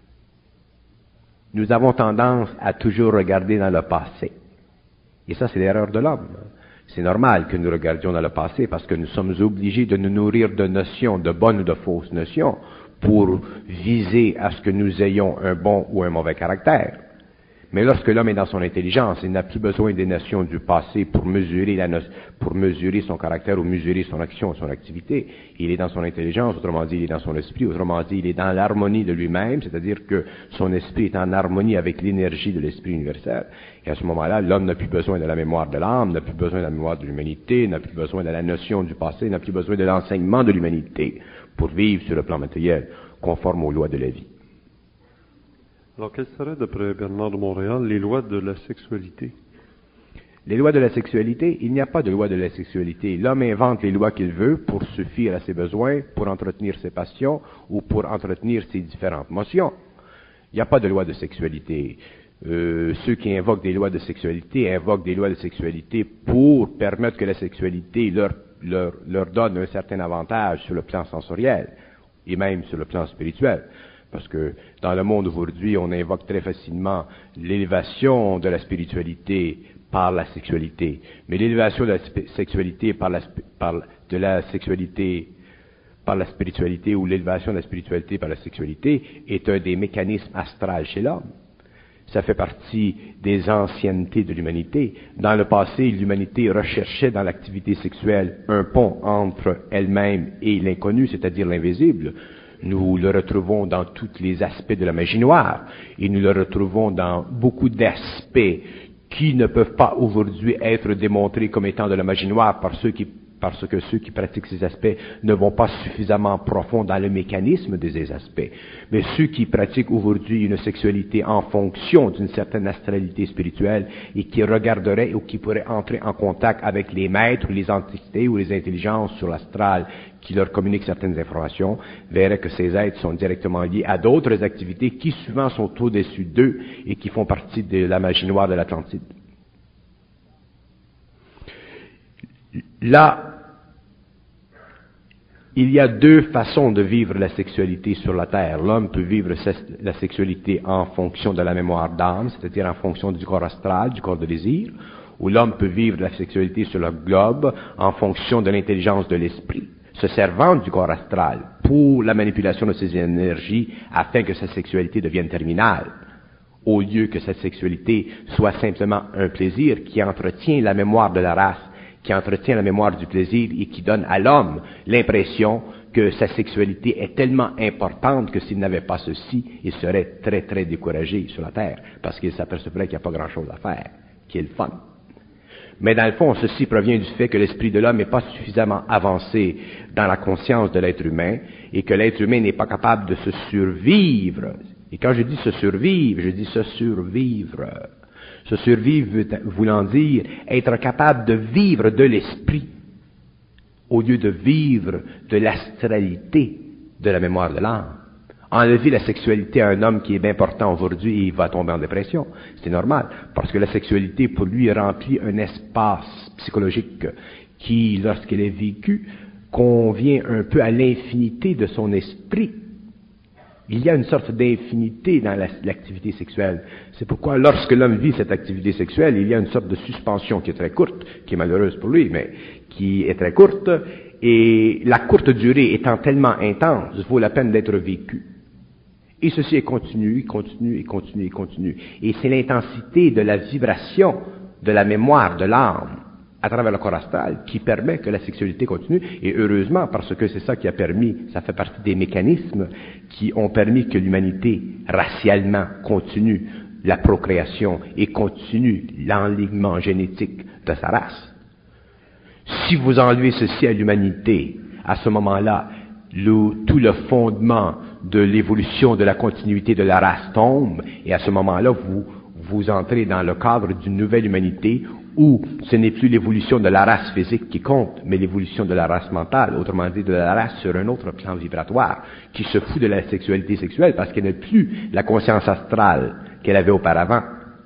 S3: Nous avons tendance à toujours regarder dans le passé. Et ça, c'est l'erreur de l'homme. C'est normal que nous regardions dans le passé parce que nous sommes obligés de nous nourrir de notions, de bonnes ou de fausses notions, pour viser à ce que nous ayons un bon ou un mauvais caractère. Mais lorsque l'homme est dans son intelligence, il n'a plus besoin des notions du passé pour mesurer, la no- pour mesurer son caractère ou mesurer son action, son activité. Il est dans son intelligence, autrement dit, il est dans son esprit, autrement dit, il est dans l'harmonie de lui-même, c'est-à-dire que son esprit est en harmonie avec l'énergie de l'esprit universel. Et à ce moment-là, l'homme n'a plus besoin de la mémoire de l'âme, n'a plus besoin de la mémoire de l'humanité, n'a plus besoin de la notion du passé, n'a plus besoin de l'enseignement de l'humanité pour vivre sur le plan matériel, conforme aux lois de la vie.
S1: Alors, quelles seraient, d'après Bernard de Montréal, les lois de la sexualité?
S3: Les lois de la sexualité, il n'y a pas de loi de la sexualité. L'homme invente les lois qu'il veut pour suffire à ses besoins, pour entretenir ses passions ou pour entretenir ses différentes motions. Il n'y a pas de loi de sexualité. Euh, ceux qui invoquent des lois de sexualité invoquent des lois de sexualité pour permettre que la sexualité leur, leur, leur donne un certain avantage sur le plan sensoriel et même sur le plan spirituel. Parce que dans le monde aujourd'hui, on invoque très facilement l'élévation de la spiritualité par la sexualité. Mais l'élévation de la sexualité par la, par, de la sexualité par la spiritualité ou l'élévation de la spiritualité par la sexualité est un des mécanismes astrales chez l'homme. Ça fait partie des anciennetés de l'humanité. Dans le passé, l'humanité recherchait dans l'activité sexuelle un pont entre elle-même et l'inconnu, c'est-à-dire l'invisible. Nous le retrouvons dans tous les aspects de la magie noire et nous le retrouvons dans beaucoup d'aspects qui ne peuvent pas aujourd'hui être démontrés comme étant de la magie noire par ceux qui parce que ceux qui pratiquent ces aspects ne vont pas suffisamment profond dans le mécanisme de ces aspects. Mais ceux qui pratiquent aujourd'hui une sexualité en fonction d'une certaine astralité spirituelle et qui regarderaient ou qui pourraient entrer en contact avec les maîtres, ou les entités ou les intelligences sur l'astral qui leur communiquent certaines informations, verraient que ces êtres sont directement liés à d'autres activités qui souvent sont au-dessus d'eux et qui font partie de la magie noire de l'Atlantide. Là, il y a deux façons de vivre la sexualité sur la Terre. L'homme peut vivre la sexualité en fonction de la mémoire d'âme, c'est-à-dire en fonction du corps astral, du corps de désir, ou l'homme peut vivre la sexualité sur le globe en fonction de l'intelligence de l'esprit, se servant du corps astral pour la manipulation de ses énergies afin que sa sexualité devienne terminale, au lieu que cette sexualité soit simplement un plaisir qui entretient la mémoire de la race, qui entretient la mémoire du plaisir et qui donne à l'homme l'impression que sa sexualité est tellement importante que s'il n'avait pas ceci, il serait très très découragé sur la terre, parce qu'il s'apercevrait qu'il n'y a pas grand-chose à faire, qui est le fun. Mais dans le fond, ceci provient du fait que l'esprit de l'homme n'est pas suffisamment avancé dans la conscience de l'être humain et que l'être humain n'est pas capable de se survivre. Et quand je dis se survivre, je dis se survivre. Se survivre voulant dire être capable de vivre de l'esprit au lieu de vivre de l'astralité de la mémoire de l'âme. Enlever la sexualité à un homme qui est bien portant aujourd'hui, il va tomber en dépression. C'est normal, parce que la sexualité pour lui remplit un espace psychologique qui, lorsqu'elle est vécue, convient un peu à l'infinité de son esprit. Il y a une sorte d'infinité dans la, l'activité sexuelle. C'est pourquoi lorsque l'homme vit cette activité sexuelle, il y a une sorte de suspension qui est très courte, qui est malheureuse pour lui, mais qui est très courte, et la courte durée étant tellement intense, vaut la peine d'être vécue. Et ceci est continu, continu, et continu, et continu. Et c'est l'intensité de la vibration de la mémoire de l'âme à travers le corps astral qui permet que la sexualité continue, et heureusement, parce que c'est ça qui a permis, ça fait partie des mécanismes qui ont permis que l'humanité racialement continue la procréation et continue l'enlignement génétique de sa race. Si vous enlevez ceci à l'humanité, à ce moment-là, le, tout le fondement de l'évolution de la continuité de la race tombe, et à ce moment-là, vous, vous entrez dans le cadre d'une nouvelle humanité où ce n'est plus l'évolution de la race physique qui compte, mais l'évolution de la race mentale, autrement dit de la race sur un autre plan vibratoire, qui se fout de la sexualité sexuelle parce qu'elle n'a plus la conscience astrale qu'elle avait auparavant.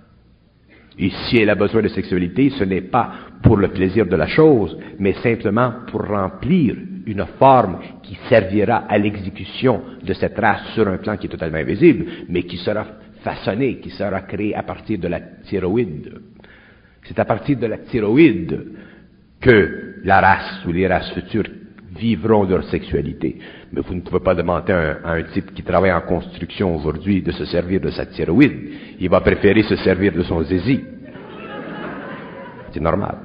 S3: Et si elle a besoin de sexualité, ce n'est pas pour le plaisir de la chose, mais simplement pour remplir une forme qui servira à l'exécution de cette race sur un plan qui est totalement invisible, mais qui sera façonnée, qui sera créée à partir de la thyroïde. C'est à partir de la thyroïde que la race ou les races futures vivront leur sexualité. Mais vous ne pouvez pas demander à un, à un type qui travaille en construction aujourd'hui de se servir de sa thyroïde. Il va préférer se servir de son zizi. C'est normal.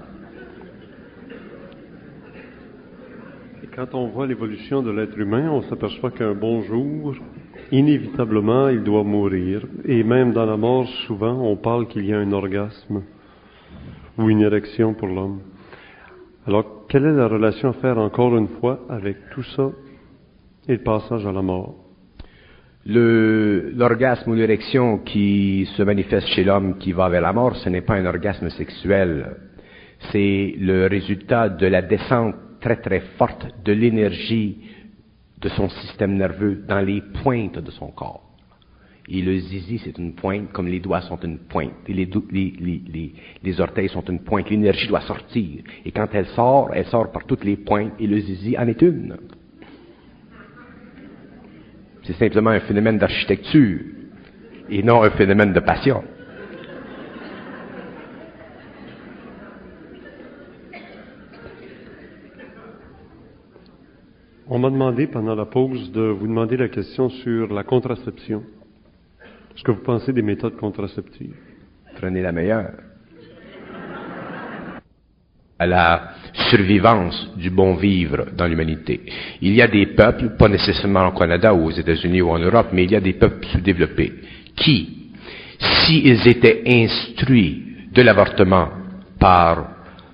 S1: Et quand on voit l'évolution de l'être humain, on s'aperçoit qu'un bon jour, inévitablement, il doit mourir. Et même dans la mort, souvent, on parle qu'il y a un orgasme ou une érection pour l'homme. Alors, quelle est la relation à faire encore une fois avec tout ça et le passage à la mort?
S3: Le, l'orgasme ou l'érection qui se manifeste chez l'homme qui va vers la mort, ce n'est pas un orgasme sexuel. C'est le résultat de la descente très très forte de l'énergie de son système nerveux dans les pointes de son corps. Et le zizi, c'est une pointe, comme les doigts sont une pointe. Et les, les, les, les, les orteils sont une pointe. L'énergie doit sortir. Et quand elle sort, elle sort par toutes les pointes. Et le zizi en est une. C'est simplement un phénomène d'architecture. Et non un phénomène de passion.
S1: On m'a demandé pendant la pause de vous demander la question sur la contraception. Ce que vous pensez des méthodes contraceptives?
S3: Prenez la meilleure. À la survivance du bon vivre dans l'humanité. Il y a des peuples, pas nécessairement au Canada ou aux États-Unis ou en Europe, mais il y a des peuples sous-développés qui, s'ils étaient instruits de l'avortement par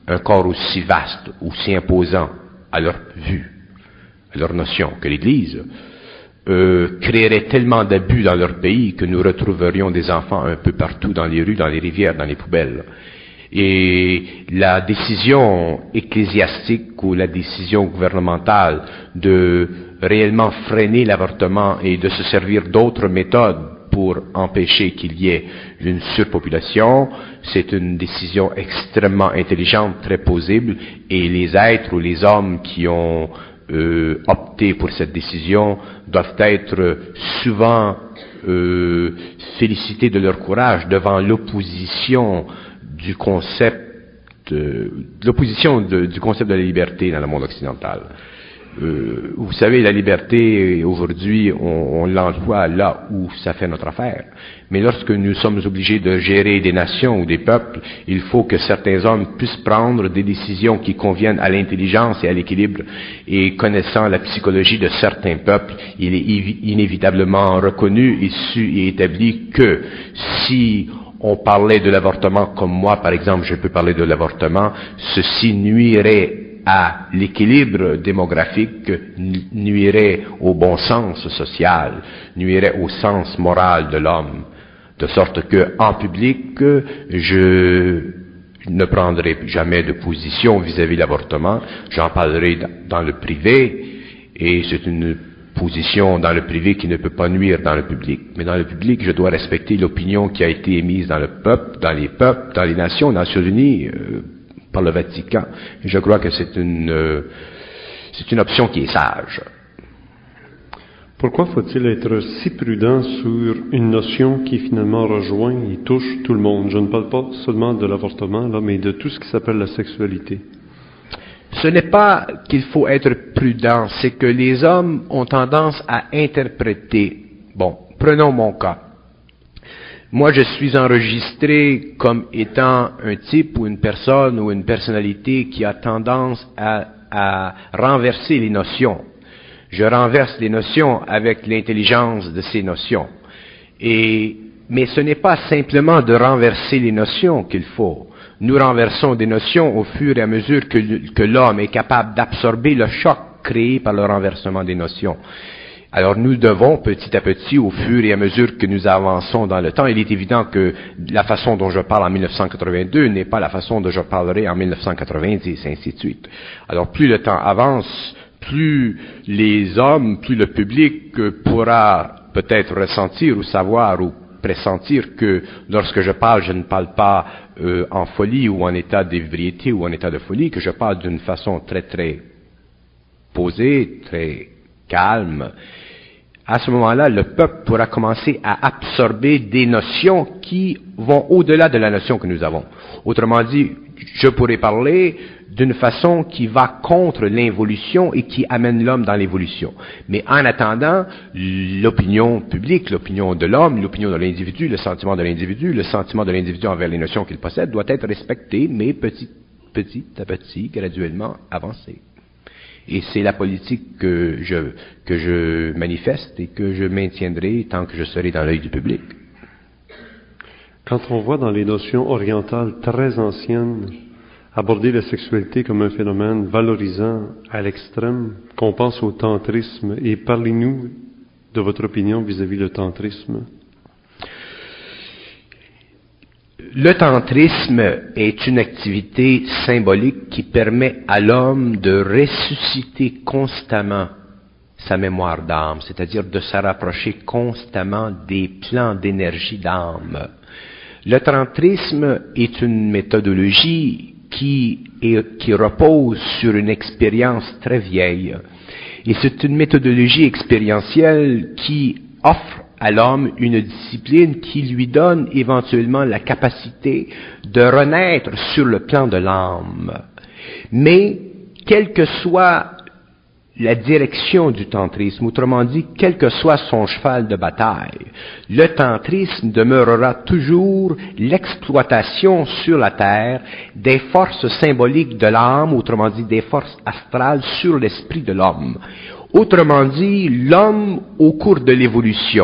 S3: un corps aussi vaste, aussi imposant à leur vue, à leur notion, que l'Église, euh, créerait tellement d'abus dans leur pays que nous retrouverions des enfants un peu partout dans les rues, dans les rivières, dans les poubelles. Et la décision ecclésiastique ou la décision gouvernementale de réellement freiner l'avortement et de se servir d'autres méthodes pour empêcher qu'il y ait une surpopulation, c'est une décision extrêmement intelligente, très possible, et les êtres ou les hommes qui ont euh, opté pour cette décision doivent être souvent euh, félicités de leur courage devant l'opposition du concept, euh, l'opposition de, du concept de la liberté dans le monde occidental. Euh, vous savez, la liberté, aujourd'hui, on, on l'emploie là où ça fait notre affaire. Mais lorsque nous sommes obligés de gérer des nations ou des peuples, il faut que certains hommes puissent prendre des décisions qui conviennent à l'intelligence et à l'équilibre. Et connaissant la psychologie de certains peuples, il est inévitablement reconnu et su et établi que si on parlait de l'avortement comme moi, par exemple, je peux parler de l'avortement, ceci nuirait à l'équilibre démographique, nuirait au bon sens social, nuirait au sens moral de l'homme, de sorte que, en public, je ne prendrai jamais de position vis-à-vis de l'avortement, j'en parlerai dans le privé, et c'est une position dans le privé qui ne peut pas nuire dans le public. Mais dans le public, je dois respecter l'opinion qui a été émise dans le peuple, dans les peuples, dans les nations, dans les Nations Unies, euh, par le Vatican. Et je crois que c'est une, euh, c'est une option qui est sage.
S1: Pourquoi faut-il être si prudent sur une notion qui finalement rejoint et touche tout le monde? Je ne parle pas seulement de l'avortement, là, mais de tout ce qui s'appelle la sexualité.
S3: Ce n'est pas qu'il faut être prudent, c'est que les hommes ont tendance à interpréter. Bon, prenons mon cas. Moi, je suis enregistré comme étant un type ou une personne ou une personnalité qui a tendance à, à renverser les notions. Je renverse les notions avec l'intelligence de ces notions. Et, mais ce n'est pas simplement de renverser les notions qu'il faut. Nous renversons des notions au fur et à mesure que, que l'homme est capable d'absorber le choc créé par le renversement des notions. Alors nous devons petit à petit, au fur et à mesure que nous avançons dans le temps, il est évident que la façon dont je parle en mille neuf cent quatre-vingt-deux n'est pas la façon dont je parlerai en mille neuf cent quatre-vingt-dix, et ainsi de suite. Alors plus le temps avance, plus les hommes, plus le public pourra peut-être ressentir ou savoir ou pressentir que lorsque je parle, je ne parle pas euh, en folie ou en état d'ébriété ou en état de folie, que je parle d'une façon très très posée, très calme. À ce moment-là, le peuple pourra commencer à absorber des notions qui vont au-delà de la notion que nous avons. Autrement dit, je pourrais parler d'une façon qui va contre l'involution et qui amène l'homme dans l'évolution. Mais en attendant, l'opinion publique, l'opinion de l'homme, l'opinion de l'individu, le sentiment de l'individu, le sentiment de l'individu envers les notions qu'il possède doit être respecté, mais petit, petit à petit, graduellement avancé. Et c'est la politique que je, que je manifeste et que je maintiendrai tant que je serai dans l'œil du public.
S1: Quand on voit dans les notions orientales très anciennes aborder la sexualité comme un phénomène valorisant à l'extrême, qu'on pense au tantrisme, et parlez-nous de votre opinion vis-à-vis du tantrisme.
S3: Le tantrisme est une activité symbolique qui permet à l'homme de ressusciter constamment sa mémoire d'âme, c'est-à-dire de se rapprocher constamment des plans d'énergie d'âme. Le tantrisme est une méthodologie qui, est, qui repose sur une expérience très vieille. Et c'est une méthodologie expérientielle qui offre à l'homme une discipline qui lui donne éventuellement la capacité de renaître sur le plan de l'âme. Mais, quelle que soit la direction du tantrisme, autrement dit, quel que soit son cheval de bataille, le tantrisme demeurera toujours l'exploitation sur la terre des forces symboliques de l'âme, autrement dit des forces astrales sur l'esprit de l'homme. Autrement dit, l'homme, au cours de l'évolution,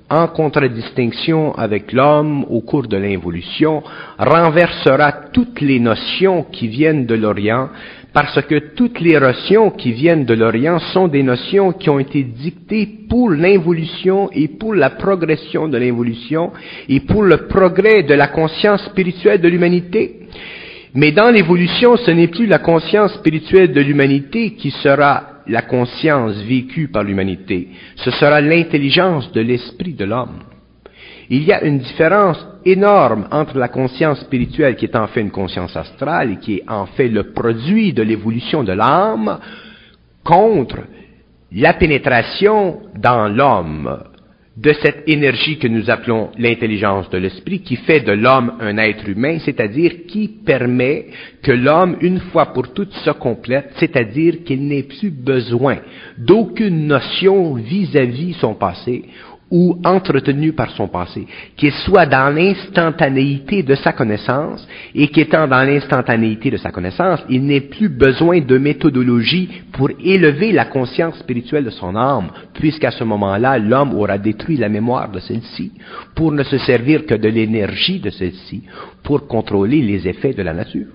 S3: en contradistinction avec l'homme au cours de l'involution, renversera toutes les notions qui viennent de l'Orient, parce que toutes les notions qui viennent de l'Orient sont des notions qui ont été dictées pour l'involution et pour la progression de l'involution et pour le progrès de la conscience spirituelle de l'humanité. Mais dans l'évolution, ce n'est plus la conscience spirituelle de l'humanité qui sera la conscience vécue par l'humanité. Ce sera l'intelligence de l'esprit de l'homme. Il y a une différence énorme entre la conscience spirituelle qui est en fait une conscience astrale et qui est en fait le produit de l'évolution de l'âme contre la pénétration dans l'homme de cette énergie que nous appelons l'intelligence de l'esprit, qui fait de l'homme un être humain, c'est-à-dire qui permet que l'homme, une fois pour toutes, se complète, c'est-à-dire qu'il n'ait plus besoin d'aucune notion vis-à-vis son passé ou entretenue par son passé, qu'il soit dans l'instantanéité de sa connaissance, et qu'étant dans l'instantanéité de sa connaissance, il n'ait plus besoin de méthodologie pour élever la conscience spirituelle de son âme, puisqu'à ce moment-là, l'homme aura détruit la mémoire de celle-ci, pour ne se servir que de l'énergie de celle-ci, pour contrôler les effets de la nature.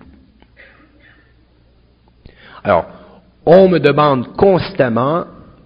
S3: Alors, on me demande constamment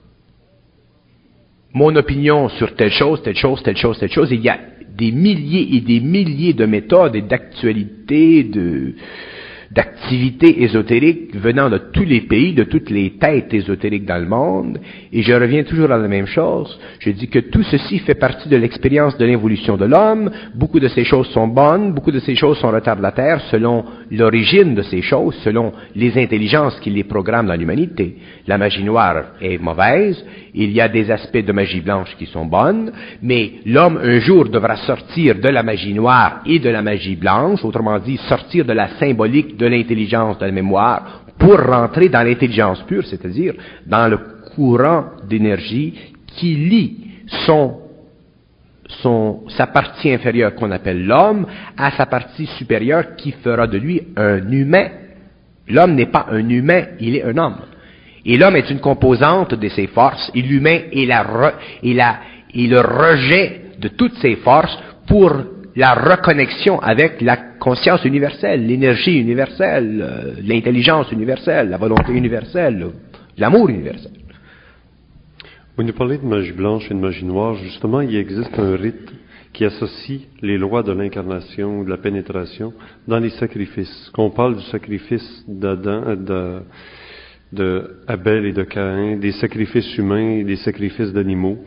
S3: mon opinion sur telle chose, telle chose, telle chose, telle chose. Il y a des milliers et des milliers de méthodes et d'actualités, de, d'activités ésotériques venant de tous les pays, de toutes les têtes ésotériques dans le monde. Et je reviens toujours à la même chose. Je dis que tout ceci fait partie de l'expérience de l'évolution de l'homme. Beaucoup de ces choses sont bonnes, beaucoup de ces choses sont retardataires selon l'origine de ces choses, selon les intelligences qui les programment dans l'humanité. La magie noire est mauvaise. Il y a des aspects de magie blanche qui sont bonnes, mais l'homme un jour devra sortir de la magie noire et de la magie blanche, autrement dit, sortir de la symbolique de l'intelligence de la mémoire pour rentrer dans l'intelligence pure, c'est-à-dire dans le courant d'énergie qui lie son, son, sa partie inférieure qu'on appelle l'homme à sa partie supérieure qui fera de lui un humain. L'homme n'est pas un humain, il est un homme. Et l'homme est une composante de ses forces, et l'humain est, la re, est, la, est le rejet de toutes ses forces pour la reconnexion avec la conscience universelle, l'énergie universelle, euh, l'intelligence universelle, la volonté universelle, l'amour universel.
S1: Vous nous parlez de magie blanche et de magie noire. Justement, il existe un rite qui associe les lois de l'incarnation, de la pénétration, dans les sacrifices. Qu'on parle du sacrifice d'Adam, de... de Abel et de Caïn, des sacrifices humains et des sacrifices d'animaux.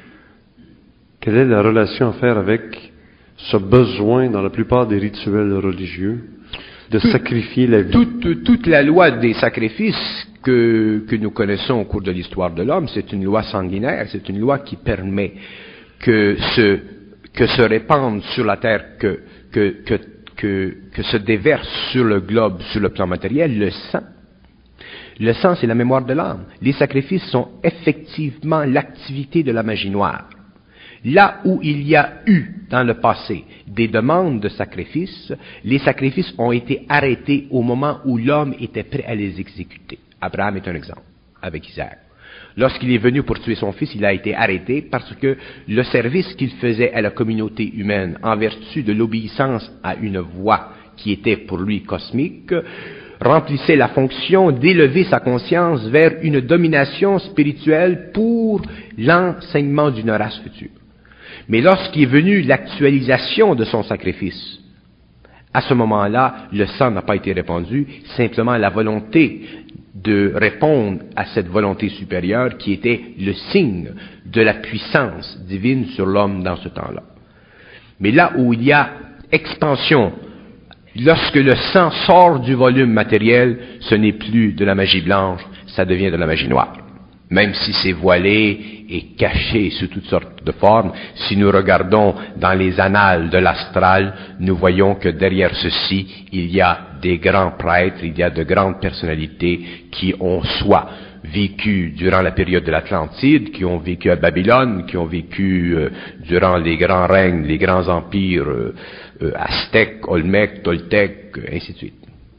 S1: Quelle est la relation à faire avec ce besoin dans la plupart des rituels religieux de Tout, sacrifier la vie?
S3: Toute, toute la loi des sacrifices que, que nous connaissons au cours de l'histoire de l'homme, c'est une loi sanguinaire, c'est une loi qui permet que se, que se répande sur la terre, que, que, que, que, que se déverse sur le globe, sur le plan matériel, le sang. Le sang, c'est la mémoire de l'âme. Les sacrifices sont effectivement l'activité de la magie noire. Là où il y a eu, dans le passé, des demandes de sacrifices, les sacrifices ont été arrêtés au moment où l'homme était prêt à les exécuter. Abraham est un exemple, avec Isaac. Lorsqu'il est venu pour tuer son fils, il a été arrêté parce que le service qu'il faisait à la communauté humaine, en vertu de l'obéissance à une voix qui était pour lui cosmique, remplissait la fonction d'élever sa conscience vers une domination spirituelle pour l'enseignement d'une race future. Mais lorsqu'il est venu l'actualisation de son sacrifice, à ce moment-là, le sang n'a pas été répandu, simplement la volonté de répondre à cette volonté supérieure qui était le signe de la puissance divine sur l'homme dans ce temps-là. Mais là où il y a expansion, lorsque le sang sort du volume matériel, ce n'est plus de la magie blanche, ça devient de la magie noire. Même si c'est voilé et caché sous toutes sortes de formes, si nous regardons dans les annales de l'astral, nous voyons que derrière ceci, il y a des grands prêtres, il y a de grandes personnalités qui ont soit vécu durant la période de l'Atlantide, qui ont vécu à Babylone, qui ont vécu euh, durant les grands règnes, les grands empires euh, euh, aztèques, olmèques, toltèques, ainsi de suite.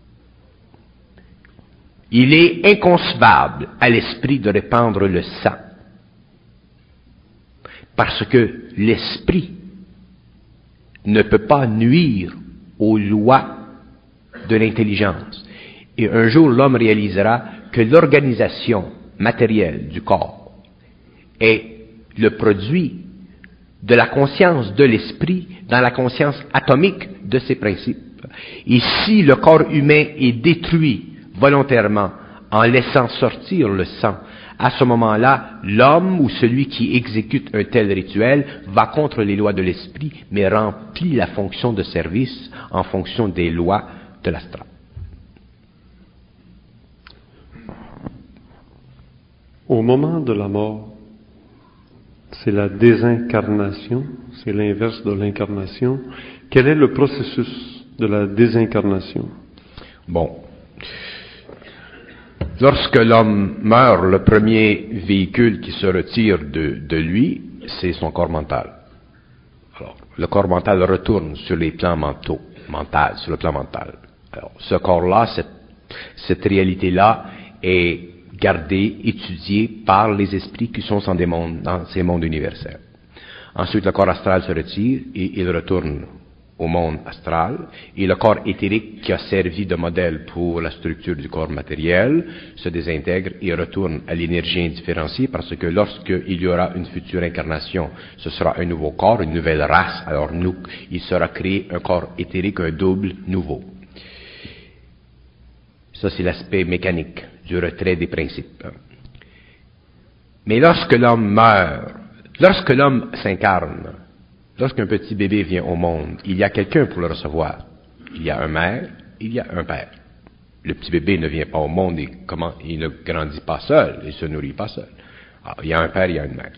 S3: Il est inconcevable à l'esprit de répandre le sang. Parce que l'esprit ne peut pas nuire aux lois de l'intelligence. Et un jour, l'homme réalisera que l'organisation matérielle du corps est le produit de la conscience de l'esprit dans la conscience atomique de ses principes. Et si le corps humain est détruit volontairement en laissant sortir le sang, à ce moment-là, l'homme ou celui qui exécute un tel rituel va contre les lois de l'esprit, mais remplit la fonction de service en fonction des lois de l'astral.
S1: Au moment de la mort, c'est la désincarnation, c'est l'inverse de l'incarnation. Quel est le processus de la désincarnation?
S3: Bon. Lorsque l'homme meurt, le premier véhicule qui se retire de, de lui, c'est son corps mental. Alors, le corps mental retourne sur les plans mentaux, mental, sur le plan mental. Alors, ce corps-là, cette, cette réalité-là est gardée, étudiée par les esprits qui sont dans, des mondes, dans ces mondes universels. Ensuite, le corps astral se retire et il retourne au monde astral, et le corps éthérique qui a servi de modèle pour la structure du corps matériel se désintègre et retourne à l'énergie indifférenciée, parce que lorsqu'il y aura une future incarnation, ce sera un nouveau corps, une nouvelle race. Alors nous, il sera créé un corps éthérique, un double nouveau. Ça, c'est l'aspect mécanique du retrait des principes. Mais lorsque l'homme meurt, lorsque l'homme s'incarne, lorsqu'un petit bébé vient au monde, il y a quelqu'un pour le recevoir. Il y a un mère, il y a un père. Le petit bébé ne vient pas au monde et comment, il ne grandit pas seul, il ne se nourrit pas seul. Alors, il y a un père, il y a une mère.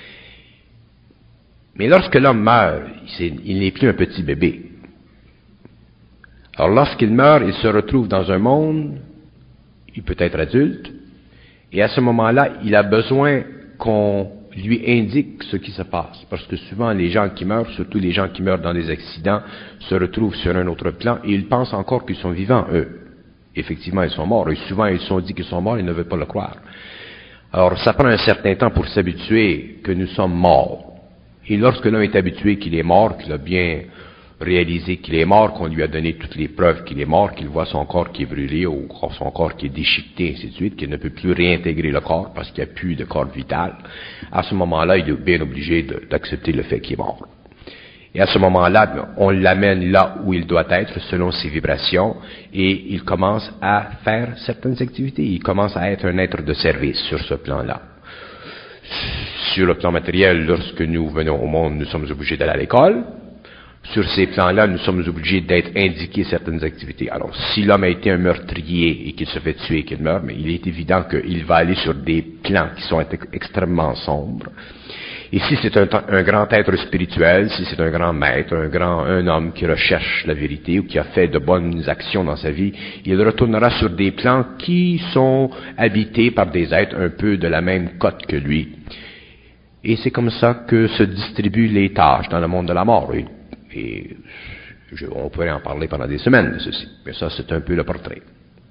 S3: Mais lorsque l'homme meurt, il n'est plus un petit bébé. Alors lorsqu'il meurt, il se retrouve dans un monde, il peut être adulte, et à ce moment-là, il a besoin qu'on lui indique ce qui se passe. Parce que souvent, les gens qui meurent, surtout les gens qui meurent dans des accidents, se retrouvent sur un autre plan et ils pensent encore qu'ils sont vivants, eux. Effectivement, ils sont morts. Et souvent, ils se sont dit qu'ils sont morts, ils ne veulent pas le croire. Alors, ça prend un certain temps pour s'habituer que nous sommes morts. Et lorsque l'homme est habitué qu'il est mort, qu'il a bien réalisé qu'il est mort, qu'on lui a donné toutes les preuves qu'il est mort, qu'il voit son corps qui est brûlé ou son corps qui est déchiqueté, ainsi de suite, qu'il ne peut plus réintégrer le corps parce qu'il n'y a plus de corps vital, à ce moment-là, il est bien obligé de, d'accepter le fait qu'il est mort. Et à ce moment-là, on l'amène là où il doit être, selon ses vibrations, et il commence à faire certaines activités. Il commence à être un être de service sur ce plan-là. Sur le plan matériel, lorsque nous venons au monde, nous sommes obligés d'aller à l'école. Sur ces plans-là, nous sommes obligés d'être indiqués certaines activités. Alors, si l'homme a été un meurtrier et qu'il se fait tuer et qu'il meurt, mais il est évident qu'il va aller sur des plans qui sont extrêmement sombres. Et si c'est un, un grand être spirituel, si c'est un grand maître, un grand, un homme qui recherche la vérité ou qui a fait de bonnes actions dans sa vie, il retournera sur des plans qui sont habités par des êtres un peu de la même cote que lui. Et c'est comme ça que se distribuent les tâches dans le monde de la mort. Et, et je, on pourrait en parler pendant des semaines de ceci. Mais ça, c'est un peu le portrait.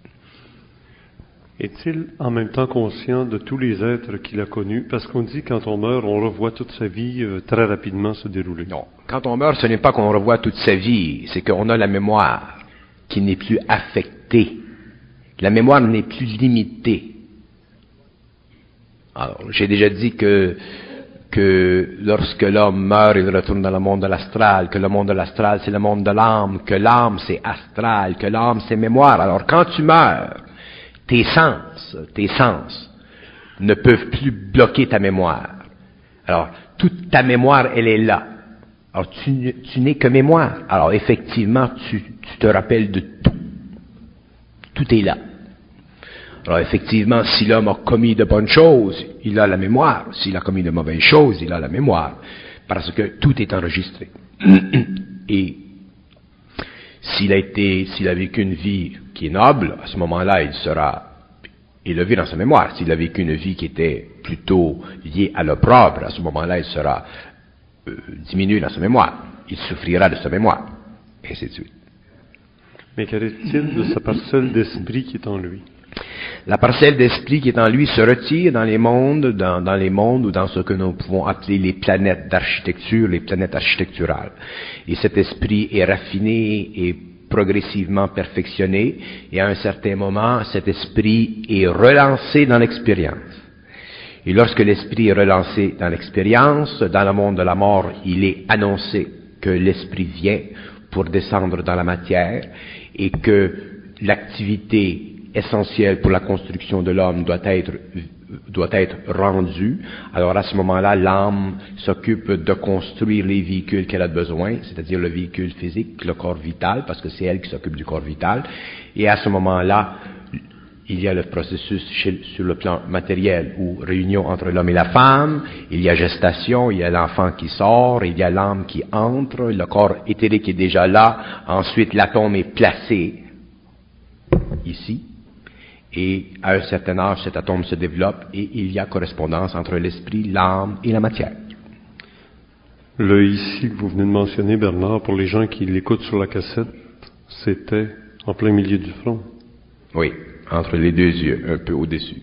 S1: Est-il en même temps conscient de tous les êtres qu'il a connus? Parce qu'on dit quand on meurt, on revoit toute sa vie euh, très rapidement se dérouler.
S3: Non. Quand on meurt, ce n'est pas qu'on revoit toute sa vie, c'est qu'on a la mémoire qui n'est plus affectée. La mémoire n'est plus limitée. Alors, j'ai déjà dit que, que lorsque l'homme meurt, il retourne dans le monde de l'astral, que le monde de l'astral, c'est le monde de l'âme, que l'âme, c'est astral, que l'âme, c'est mémoire. Alors, quand tu meurs, tes sens, tes sens ne peuvent plus bloquer ta mémoire. Alors, toute ta mémoire, elle est là. Alors, tu, tu n'es que mémoire. Alors, effectivement, tu, tu te rappelles de tout. Tout est là. Alors, effectivement, si l'homme a commis de bonnes choses, il a la mémoire. S'il a commis de mauvaises choses, il a la mémoire. Parce que tout est enregistré. Et s'il a été, s'il a vécu une vie qui est noble, à ce moment-là, il sera élevé dans sa mémoire. S'il a vécu une vie qui était plutôt liée à l'opprobre, à ce moment-là, il sera euh, diminué dans sa mémoire. Il souffrira de sa mémoire, et ainsi de suite.
S1: Mais qu'arrive-t-il de sa parcelle d'esprit qui est en lui?
S3: La parcelle d'esprit qui est en lui se retire dans les mondes, dans, dans les mondes ou dans ce que nous pouvons appeler les planètes d'architecture, les planètes architecturales. Et cet esprit est raffiné et progressivement perfectionné, et à un certain moment, cet esprit est relancé dans l'expérience. Et lorsque l'esprit est relancé dans l'expérience, dans le monde de la mort, il est annoncé que l'esprit vient pour descendre dans la matière et que l'activité essentielle pour la construction de l'homme doit être doit être rendue. Alors à ce moment-là, l'âme s'occupe de construire les véhicules qu'elle a besoin, c'est-à-dire le véhicule physique, le corps vital, parce que c'est elle qui s'occupe du corps vital. Et à ce moment-là, il y a le processus chez, sur le plan matériel, où réunion entre l'homme et la femme, il y a gestation, il y a l'enfant qui sort, il y a l'âme qui entre, le corps éthérique est déjà là, ensuite l'atome est placé ici, et à un certain âge, cet atome se développe, et il y a correspondance entre l'esprit, l'âme et la matière.
S1: Le ici que vous venez de mentionner, Bernard, pour les gens qui l'écoutent sur la cassette, c'était en plein milieu du front.
S3: Oui, entre les deux yeux, un peu au-dessus.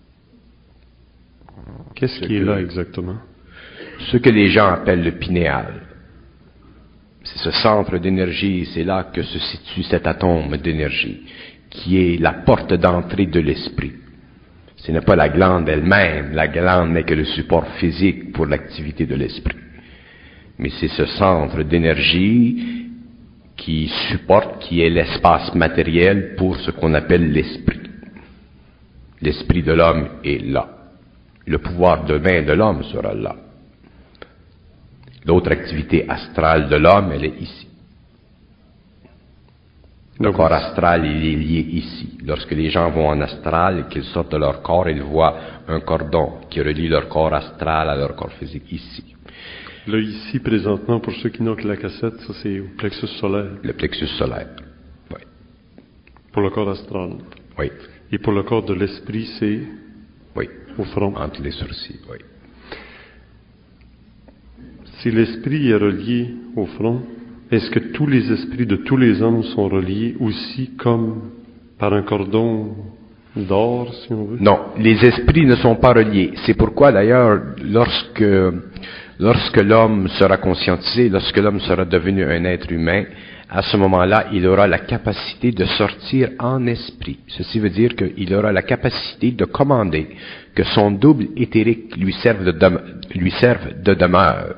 S1: Qu'est-ce
S3: Ce
S1: qui est
S3: que-
S1: là exactement?
S3: Ce que les gens appellent le pinéal. C'est ce centre d'énergie, c'est là que se situe cet atome d'énergie, qui est la porte d'entrée de l'esprit. Ce n'est pas la glande elle-même, la glande n'est que le support physique pour l'activité de l'esprit. Mais c'est ce centre d'énergie qui supporte, qui est l'espace matériel pour ce qu'on appelle l'esprit. L'esprit de l'homme est là. Le pouvoir de main de l'homme sera là. L'autre activité astrale de l'homme, elle est ici. Le
S1: Donc,
S3: corps astral, il est lié ici. Lorsque les gens vont en astral et qu'ils sortent de leur corps, ils voient un cordon qui relie leur corps astral à leur corps physique ici.
S1: Là, ici, présentement, pour ceux qui n'ont que la cassette, ça c'est au plexus solaire,
S3: Le plexus solaire. Oui.
S1: pour le corps astral.
S3: Oui.
S1: Et pour le corps de l'esprit, c'est
S3: Oui.
S1: au front.
S3: Entre les sourcils. Oui.
S1: Si l'esprit est relié au front, est-ce que tous les esprits de tous les hommes sont reliés aussi comme par un cordon d'or, si on veut?
S3: Non, les esprits ne sont pas reliés. C'est pourquoi d'ailleurs, lorsque, lorsque l'homme sera conscientisé, lorsque l'homme sera devenu un être humain, à ce moment-là, il aura la capacité de sortir en esprit. Ceci veut dire qu'il aura la capacité de commander que son double éthérique lui serve de, dem- lui serve de demeure.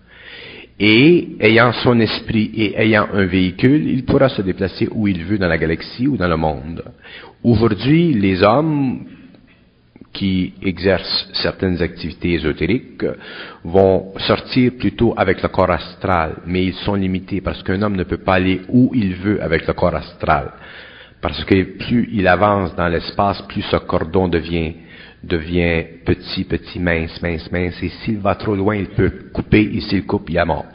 S3: Et ayant son esprit et ayant un véhicule, il pourra se déplacer où il veut dans la galaxie ou dans le monde. Aujourd'hui, les hommes qui exercent certaines activités ésotériques vont sortir plutôt avec le corps astral, mais ils sont limités parce qu'un homme ne peut pas aller où il veut avec le corps astral. Parce que plus il avance dans l'espace, plus ce cordon devient devient petit, petit, mince, mince, mince, et s'il va trop loin, il peut couper, et s'il coupe, il est mort.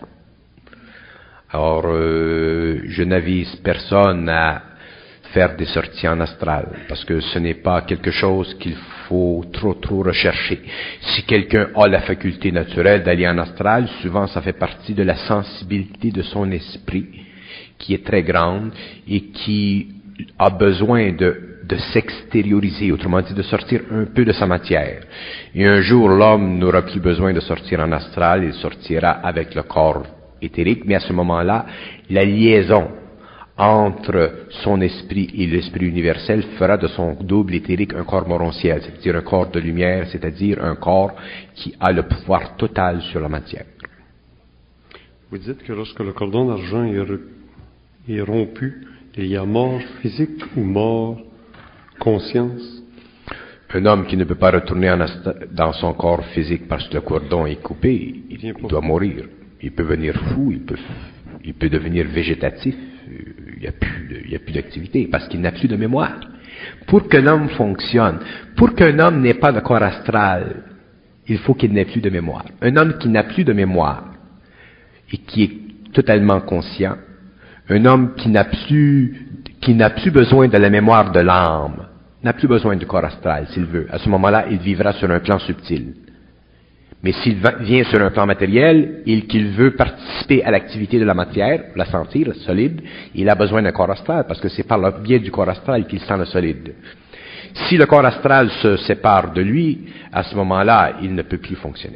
S3: Alors, euh, je n'avise personne à faire des sorties en astral, parce que ce n'est pas quelque chose qu'il faut trop, trop rechercher. Si quelqu'un a la faculté naturelle d'aller en astral, souvent ça fait partie de la sensibilité de son esprit, qui est très grande, et qui a besoin de de s'extérioriser, autrement dit de sortir un peu de sa matière. Et un jour, l'homme n'aura plus besoin de sortir en astral, il sortira avec le corps éthérique, mais à ce moment-là, la liaison entre son esprit et l'esprit universel fera de son double éthérique un corps morontiel, c'est-à-dire un corps de lumière, c'est-à-dire un corps qui a le pouvoir total sur la matière.
S1: Vous dites que lorsque le cordon d'argent est, re- est rompu, il y a mort physique ou mort conscience?
S3: Un homme qui ne peut pas retourner en ast- dans son corps physique parce que le cordon est coupé, il,
S1: Bien
S3: il
S1: pas.
S3: doit mourir. Il peut devenir fou, il peut, il peut devenir végétatif, il n'y a plus de- il n'y a plus d'activité parce qu'il n'a plus de mémoire. Pour qu'un homme fonctionne, pour qu'un homme n'ait pas de corps astral, il faut qu'il n'ait plus de mémoire. Un homme qui n'a plus de mémoire et qui est totalement conscient, un homme qui n'a plus, qui n'a plus besoin de la mémoire de l'âme, n'a plus besoin du corps astral, s'il veut. À ce moment-là, il vivra sur un plan subtil. Mais s'il va- vient sur un plan matériel et qu'il veut participer à l'activité de la matière, la sentir, le solide, il a besoin d'un corps astral, parce que c'est par le biais du corps astral qu'il sent le solide. Si le corps astral se sépare de lui, à ce moment-là, il ne peut plus fonctionner.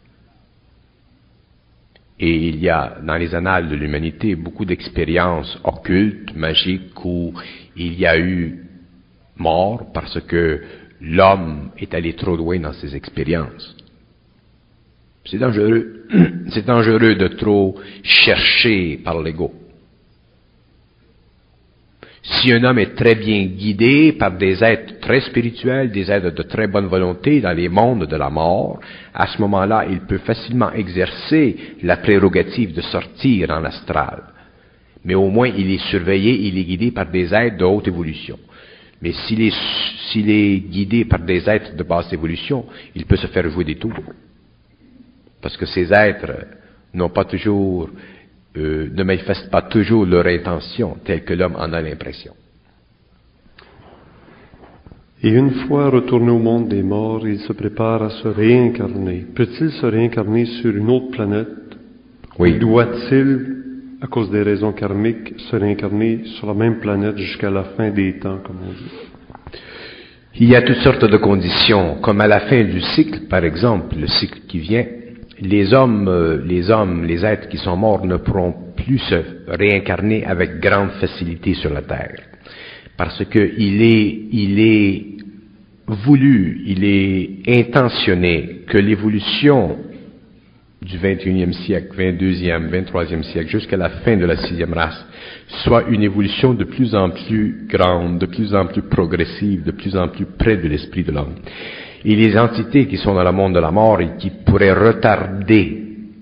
S3: Et il y a, dans les annales de l'humanité, beaucoup d'expériences occultes, magiques, où il y a eu mort parce que l'homme est allé trop loin dans ses expériences. C'est dangereux. C'est dangereux de trop chercher par l'ego. Si un homme est très bien guidé par des êtres très spirituels, des êtres de très bonne volonté dans les mondes de la mort, à ce moment-là, il peut facilement exercer la prérogative de sortir en astral. Mais au moins, il est surveillé, il est guidé par des êtres de haute évolution. Mais s'il est, s'il est guidé par des êtres de basse évolution, il peut se faire jouer des tours. Parce que ces êtres n'ont pas toujours... Euh, ne manifestent pas toujours leur intention telle que l'homme en a l'impression.
S1: Et une fois retourné au monde des morts, il se prépare à se réincarner. Peut-il se réincarner sur une autre planète?
S3: Oui.
S1: Ou doit-il, à cause des raisons karmiques, se réincarner sur la même planète jusqu'à la fin des temps, comme on dit?
S3: Il y a toutes sortes de conditions, comme à la fin du cycle, par exemple, le cycle qui vient, les hommes, les hommes, les êtres qui sont morts ne pourront plus se réincarner avec grande facilité sur la Terre. Parce que il est, il est voulu, il est intentionné que l'évolution du vingt et unième siècle, vingt-deuxième, vingt-troisième siècle, jusqu'à la fin de la sixième race, soit une évolution de plus en plus grande, de plus en plus progressive, de plus en plus près de l'esprit de l'homme. Et les entités qui sont dans le monde de la mort et qui pourraient retarder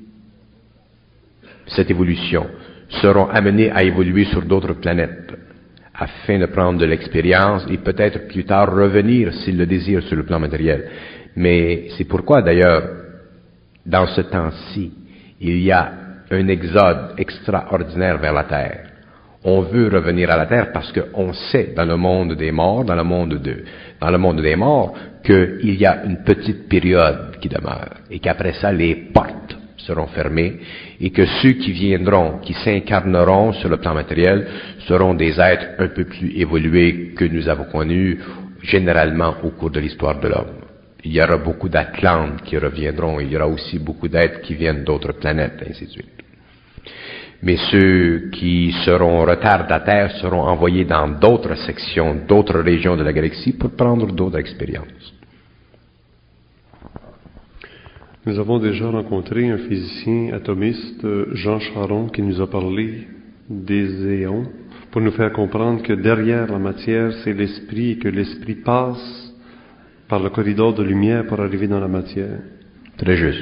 S3: cette évolution seront amenées à évoluer sur d'autres planètes afin de prendre de l'expérience et peut-être plus tard revenir s'ils le désirent sur le plan matériel. Mais c'est pourquoi d'ailleurs, dans ce temps-ci, il y a un exode extraordinaire vers la Terre. On veut revenir à la Terre parce qu'on sait dans le monde des morts, dans le monde de, dans le monde des morts, qu'il y a une petite période qui demeure et qu'après ça, les portes seront fermées et que ceux qui viendront, qui s'incarneront sur le plan matériel, seront des êtres un peu plus évolués que nous avons connus généralement au cours de l'histoire de l'homme. Il y aura beaucoup d'Atlantes qui reviendront, il y aura aussi beaucoup d'êtres qui viennent d'autres planètes, ainsi de suite. Mais ceux qui seront retardataires seront envoyés dans d'autres sections, d'autres régions de la galaxie pour prendre d'autres expériences.
S1: Nous avons déjà rencontré un physicien atomiste, Jean Charon, qui nous a parlé des éons, pour nous faire comprendre que derrière la matière, c'est l'esprit, et que l'esprit passe par le corridor de lumière pour arriver dans la matière.
S3: Très juste.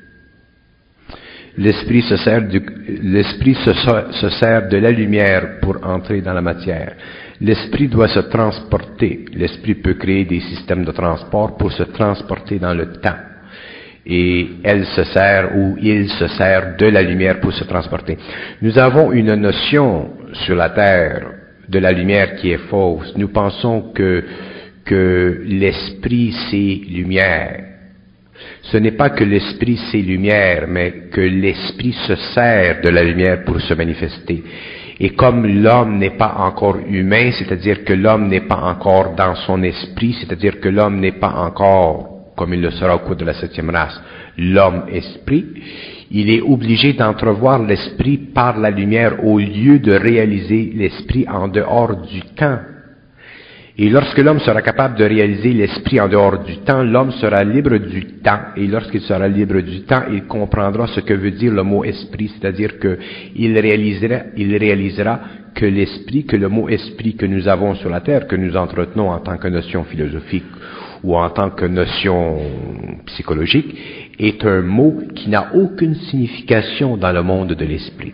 S3: L'esprit se sert du, l'esprit se, se sert de la lumière pour entrer dans la matière. L'esprit doit se transporter. L'esprit peut créer des systèmes de transport pour se transporter dans le temps. Et elle se sert, ou il se sert de la lumière pour se transporter. Nous avons une notion sur la Terre de la lumière qui est fausse. Nous pensons que, que l'esprit c'est lumière. Ce n'est pas que l'esprit c'est lumière, mais que l'esprit se sert de la lumière pour se manifester. Et comme l'homme n'est pas encore humain, c'est-à-dire que l'homme n'est pas encore dans son esprit, c'est-à-dire que l'homme n'est pas encore, comme il le sera au cours de la septième race, l'homme-esprit, il est obligé d'entrevoir l'esprit par la lumière au lieu de réaliser l'esprit en dehors du temps. Et lorsque l'homme sera capable de réaliser l'esprit en dehors du temps, l'homme sera libre du temps. Et lorsqu'il sera libre du temps, il comprendra ce que veut dire le mot esprit, c'est-à-dire que il réalisera, il réalisera que l'esprit, que le mot esprit que nous avons sur la terre, que nous entretenons en tant que notion philosophique ou en tant que notion psychologique, est un mot qui n'a aucune signification dans le monde de l'esprit.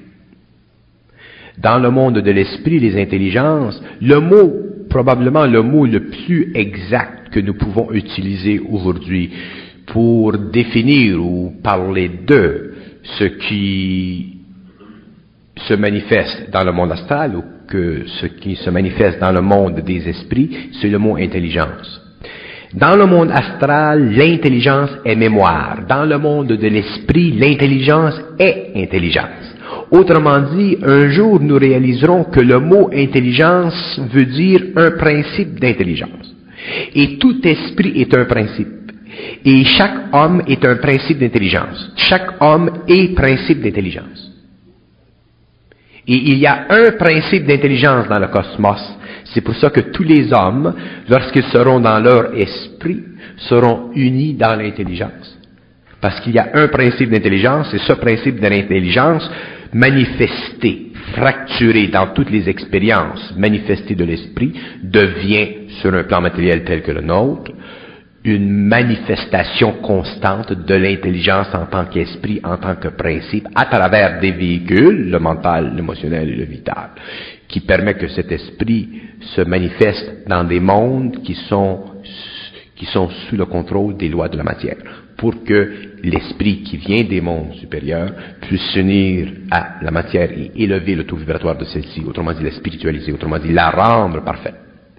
S3: Dans le monde de l'esprit, les intelligences, le mot, probablement le mot le plus exact que nous pouvons utiliser aujourd'hui pour définir ou parler de ce qui se manifeste dans le monde astral ou que ce qui se manifeste dans le monde des esprits, c'est le mot intelligence. Dans le monde astral, l'intelligence est mémoire. Dans le monde de l'esprit, l'intelligence est intelligence. Autrement dit, un jour nous réaliserons que le mot intelligence veut dire un principe d'intelligence. Et tout esprit est un principe. Et chaque homme est un principe d'intelligence. Chaque homme est principe d'intelligence. Et il y a un principe d'intelligence dans le cosmos. C'est pour ça que tous les hommes, lorsqu'ils seront dans leur esprit, seront unis dans l'intelligence. Parce qu'il y a un principe d'intelligence, et ce principe de l'intelligence, manifesté, fracturé dans toutes les expériences manifestées de l'esprit, devient, sur un plan matériel tel que le nôtre, une manifestation constante de l'intelligence en tant qu'esprit, en tant que principe, à travers des véhicules, le mental, l'émotionnel et le vital, qui permet que cet esprit se manifeste dans des mondes qui sont, qui sont sous le contrôle des lois de la matière, pour que l'esprit qui vient des mondes supérieurs puisse s'unir à la matière et élever le taux vibratoire de celle-ci, autrement dit la spiritualiser, autrement dit la rendre parfaite.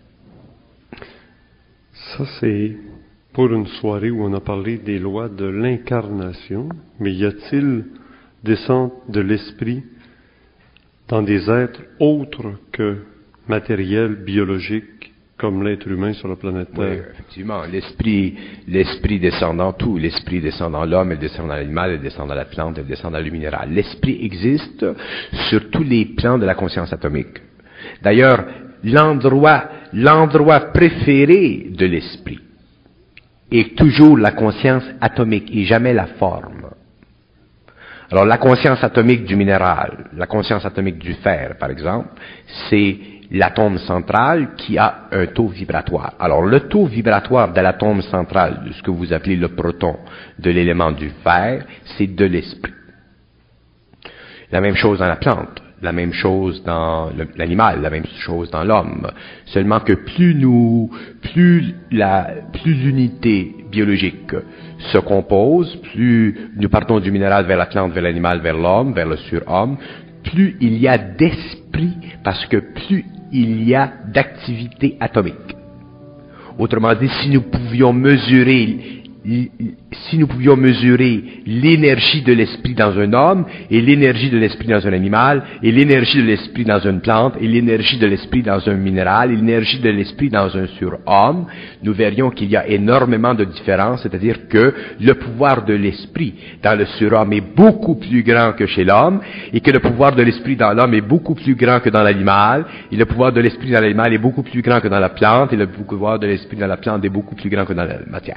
S1: Ça, c'est pour une soirée où on a parlé des lois de l'incarnation, mais y a-t-il descente de l'esprit dans des êtres autres que matériels, biologiques, comme l'être humain sur la planète Terre?
S3: Oui, effectivement. L'esprit, l'esprit descend dans tout. L'esprit descend dans l'homme, il descend dans l'animal, il descend dans la plante, il descend dans le minéral. L'esprit existe sur tous les plans de la conscience atomique. D'ailleurs, l'endroit, l'endroit préféré de l'esprit est toujours la conscience atomique et jamais la forme. Alors, la conscience atomique du minéral, la conscience atomique du fer, par exemple, c'est l'atome central qui a un taux vibratoire. Alors, le taux vibratoire de l'atome central, de ce que vous appelez le proton, de l'élément du fer, c'est de l'esprit. La même chose dans la plante, la même chose dans le, l'animal, la même chose dans l'homme. Seulement que plus nous, plus la, plus l'unité biologique se compose, plus nous partons du minéral vers la plante, vers l'animal, vers l'homme, vers le surhomme, plus il y a d'esprit, parce que plus il y a d'activité atomique. Autrement dit, si nous pouvions mesurer si nous pouvions mesurer l'énergie de l'esprit dans un homme, et l'énergie de l'esprit dans un animal, et l'énergie de l'esprit dans une plante, et l'énergie de l'esprit dans un minéral, et l'énergie de l'esprit dans un surhomme, nous verrions qu'il y a énormément de différences, c'est-à-dire que le pouvoir de l'esprit dans le surhomme est beaucoup plus grand que chez l'homme, et que le pouvoir de l'esprit dans l'homme est beaucoup plus grand que dans l'animal, et le pouvoir de l'esprit dans l'animal est beaucoup plus grand que dans la plante, et le pouvoir de l'esprit dans la plante est beaucoup plus grand que dans la matière.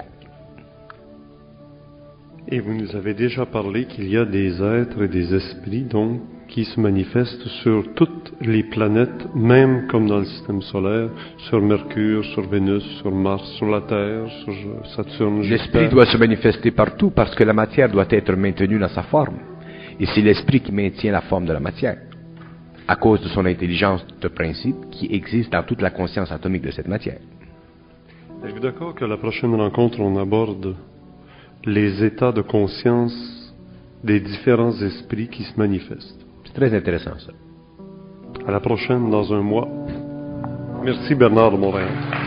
S1: Et vous nous avez déjà parlé qu'il y a des êtres et des esprits, donc, qui se manifestent sur toutes les planètes, même comme dans le système solaire, sur Mercure, sur Vénus, sur Mars, sur la Terre, sur Saturne.
S3: L'esprit doit se manifester partout parce que la matière doit être maintenue dans sa forme. Et c'est l'esprit qui maintient la forme de la matière, à cause de son intelligence de principe qui existe dans toute la conscience atomique de cette matière.
S1: Êtes-vous d'accord que la prochaine rencontre, on aborde les états de conscience des différents esprits qui se manifestent?
S3: C'est très intéressant, ça.
S1: À la prochaine, dans un mois. Merci Bernard de Montréal.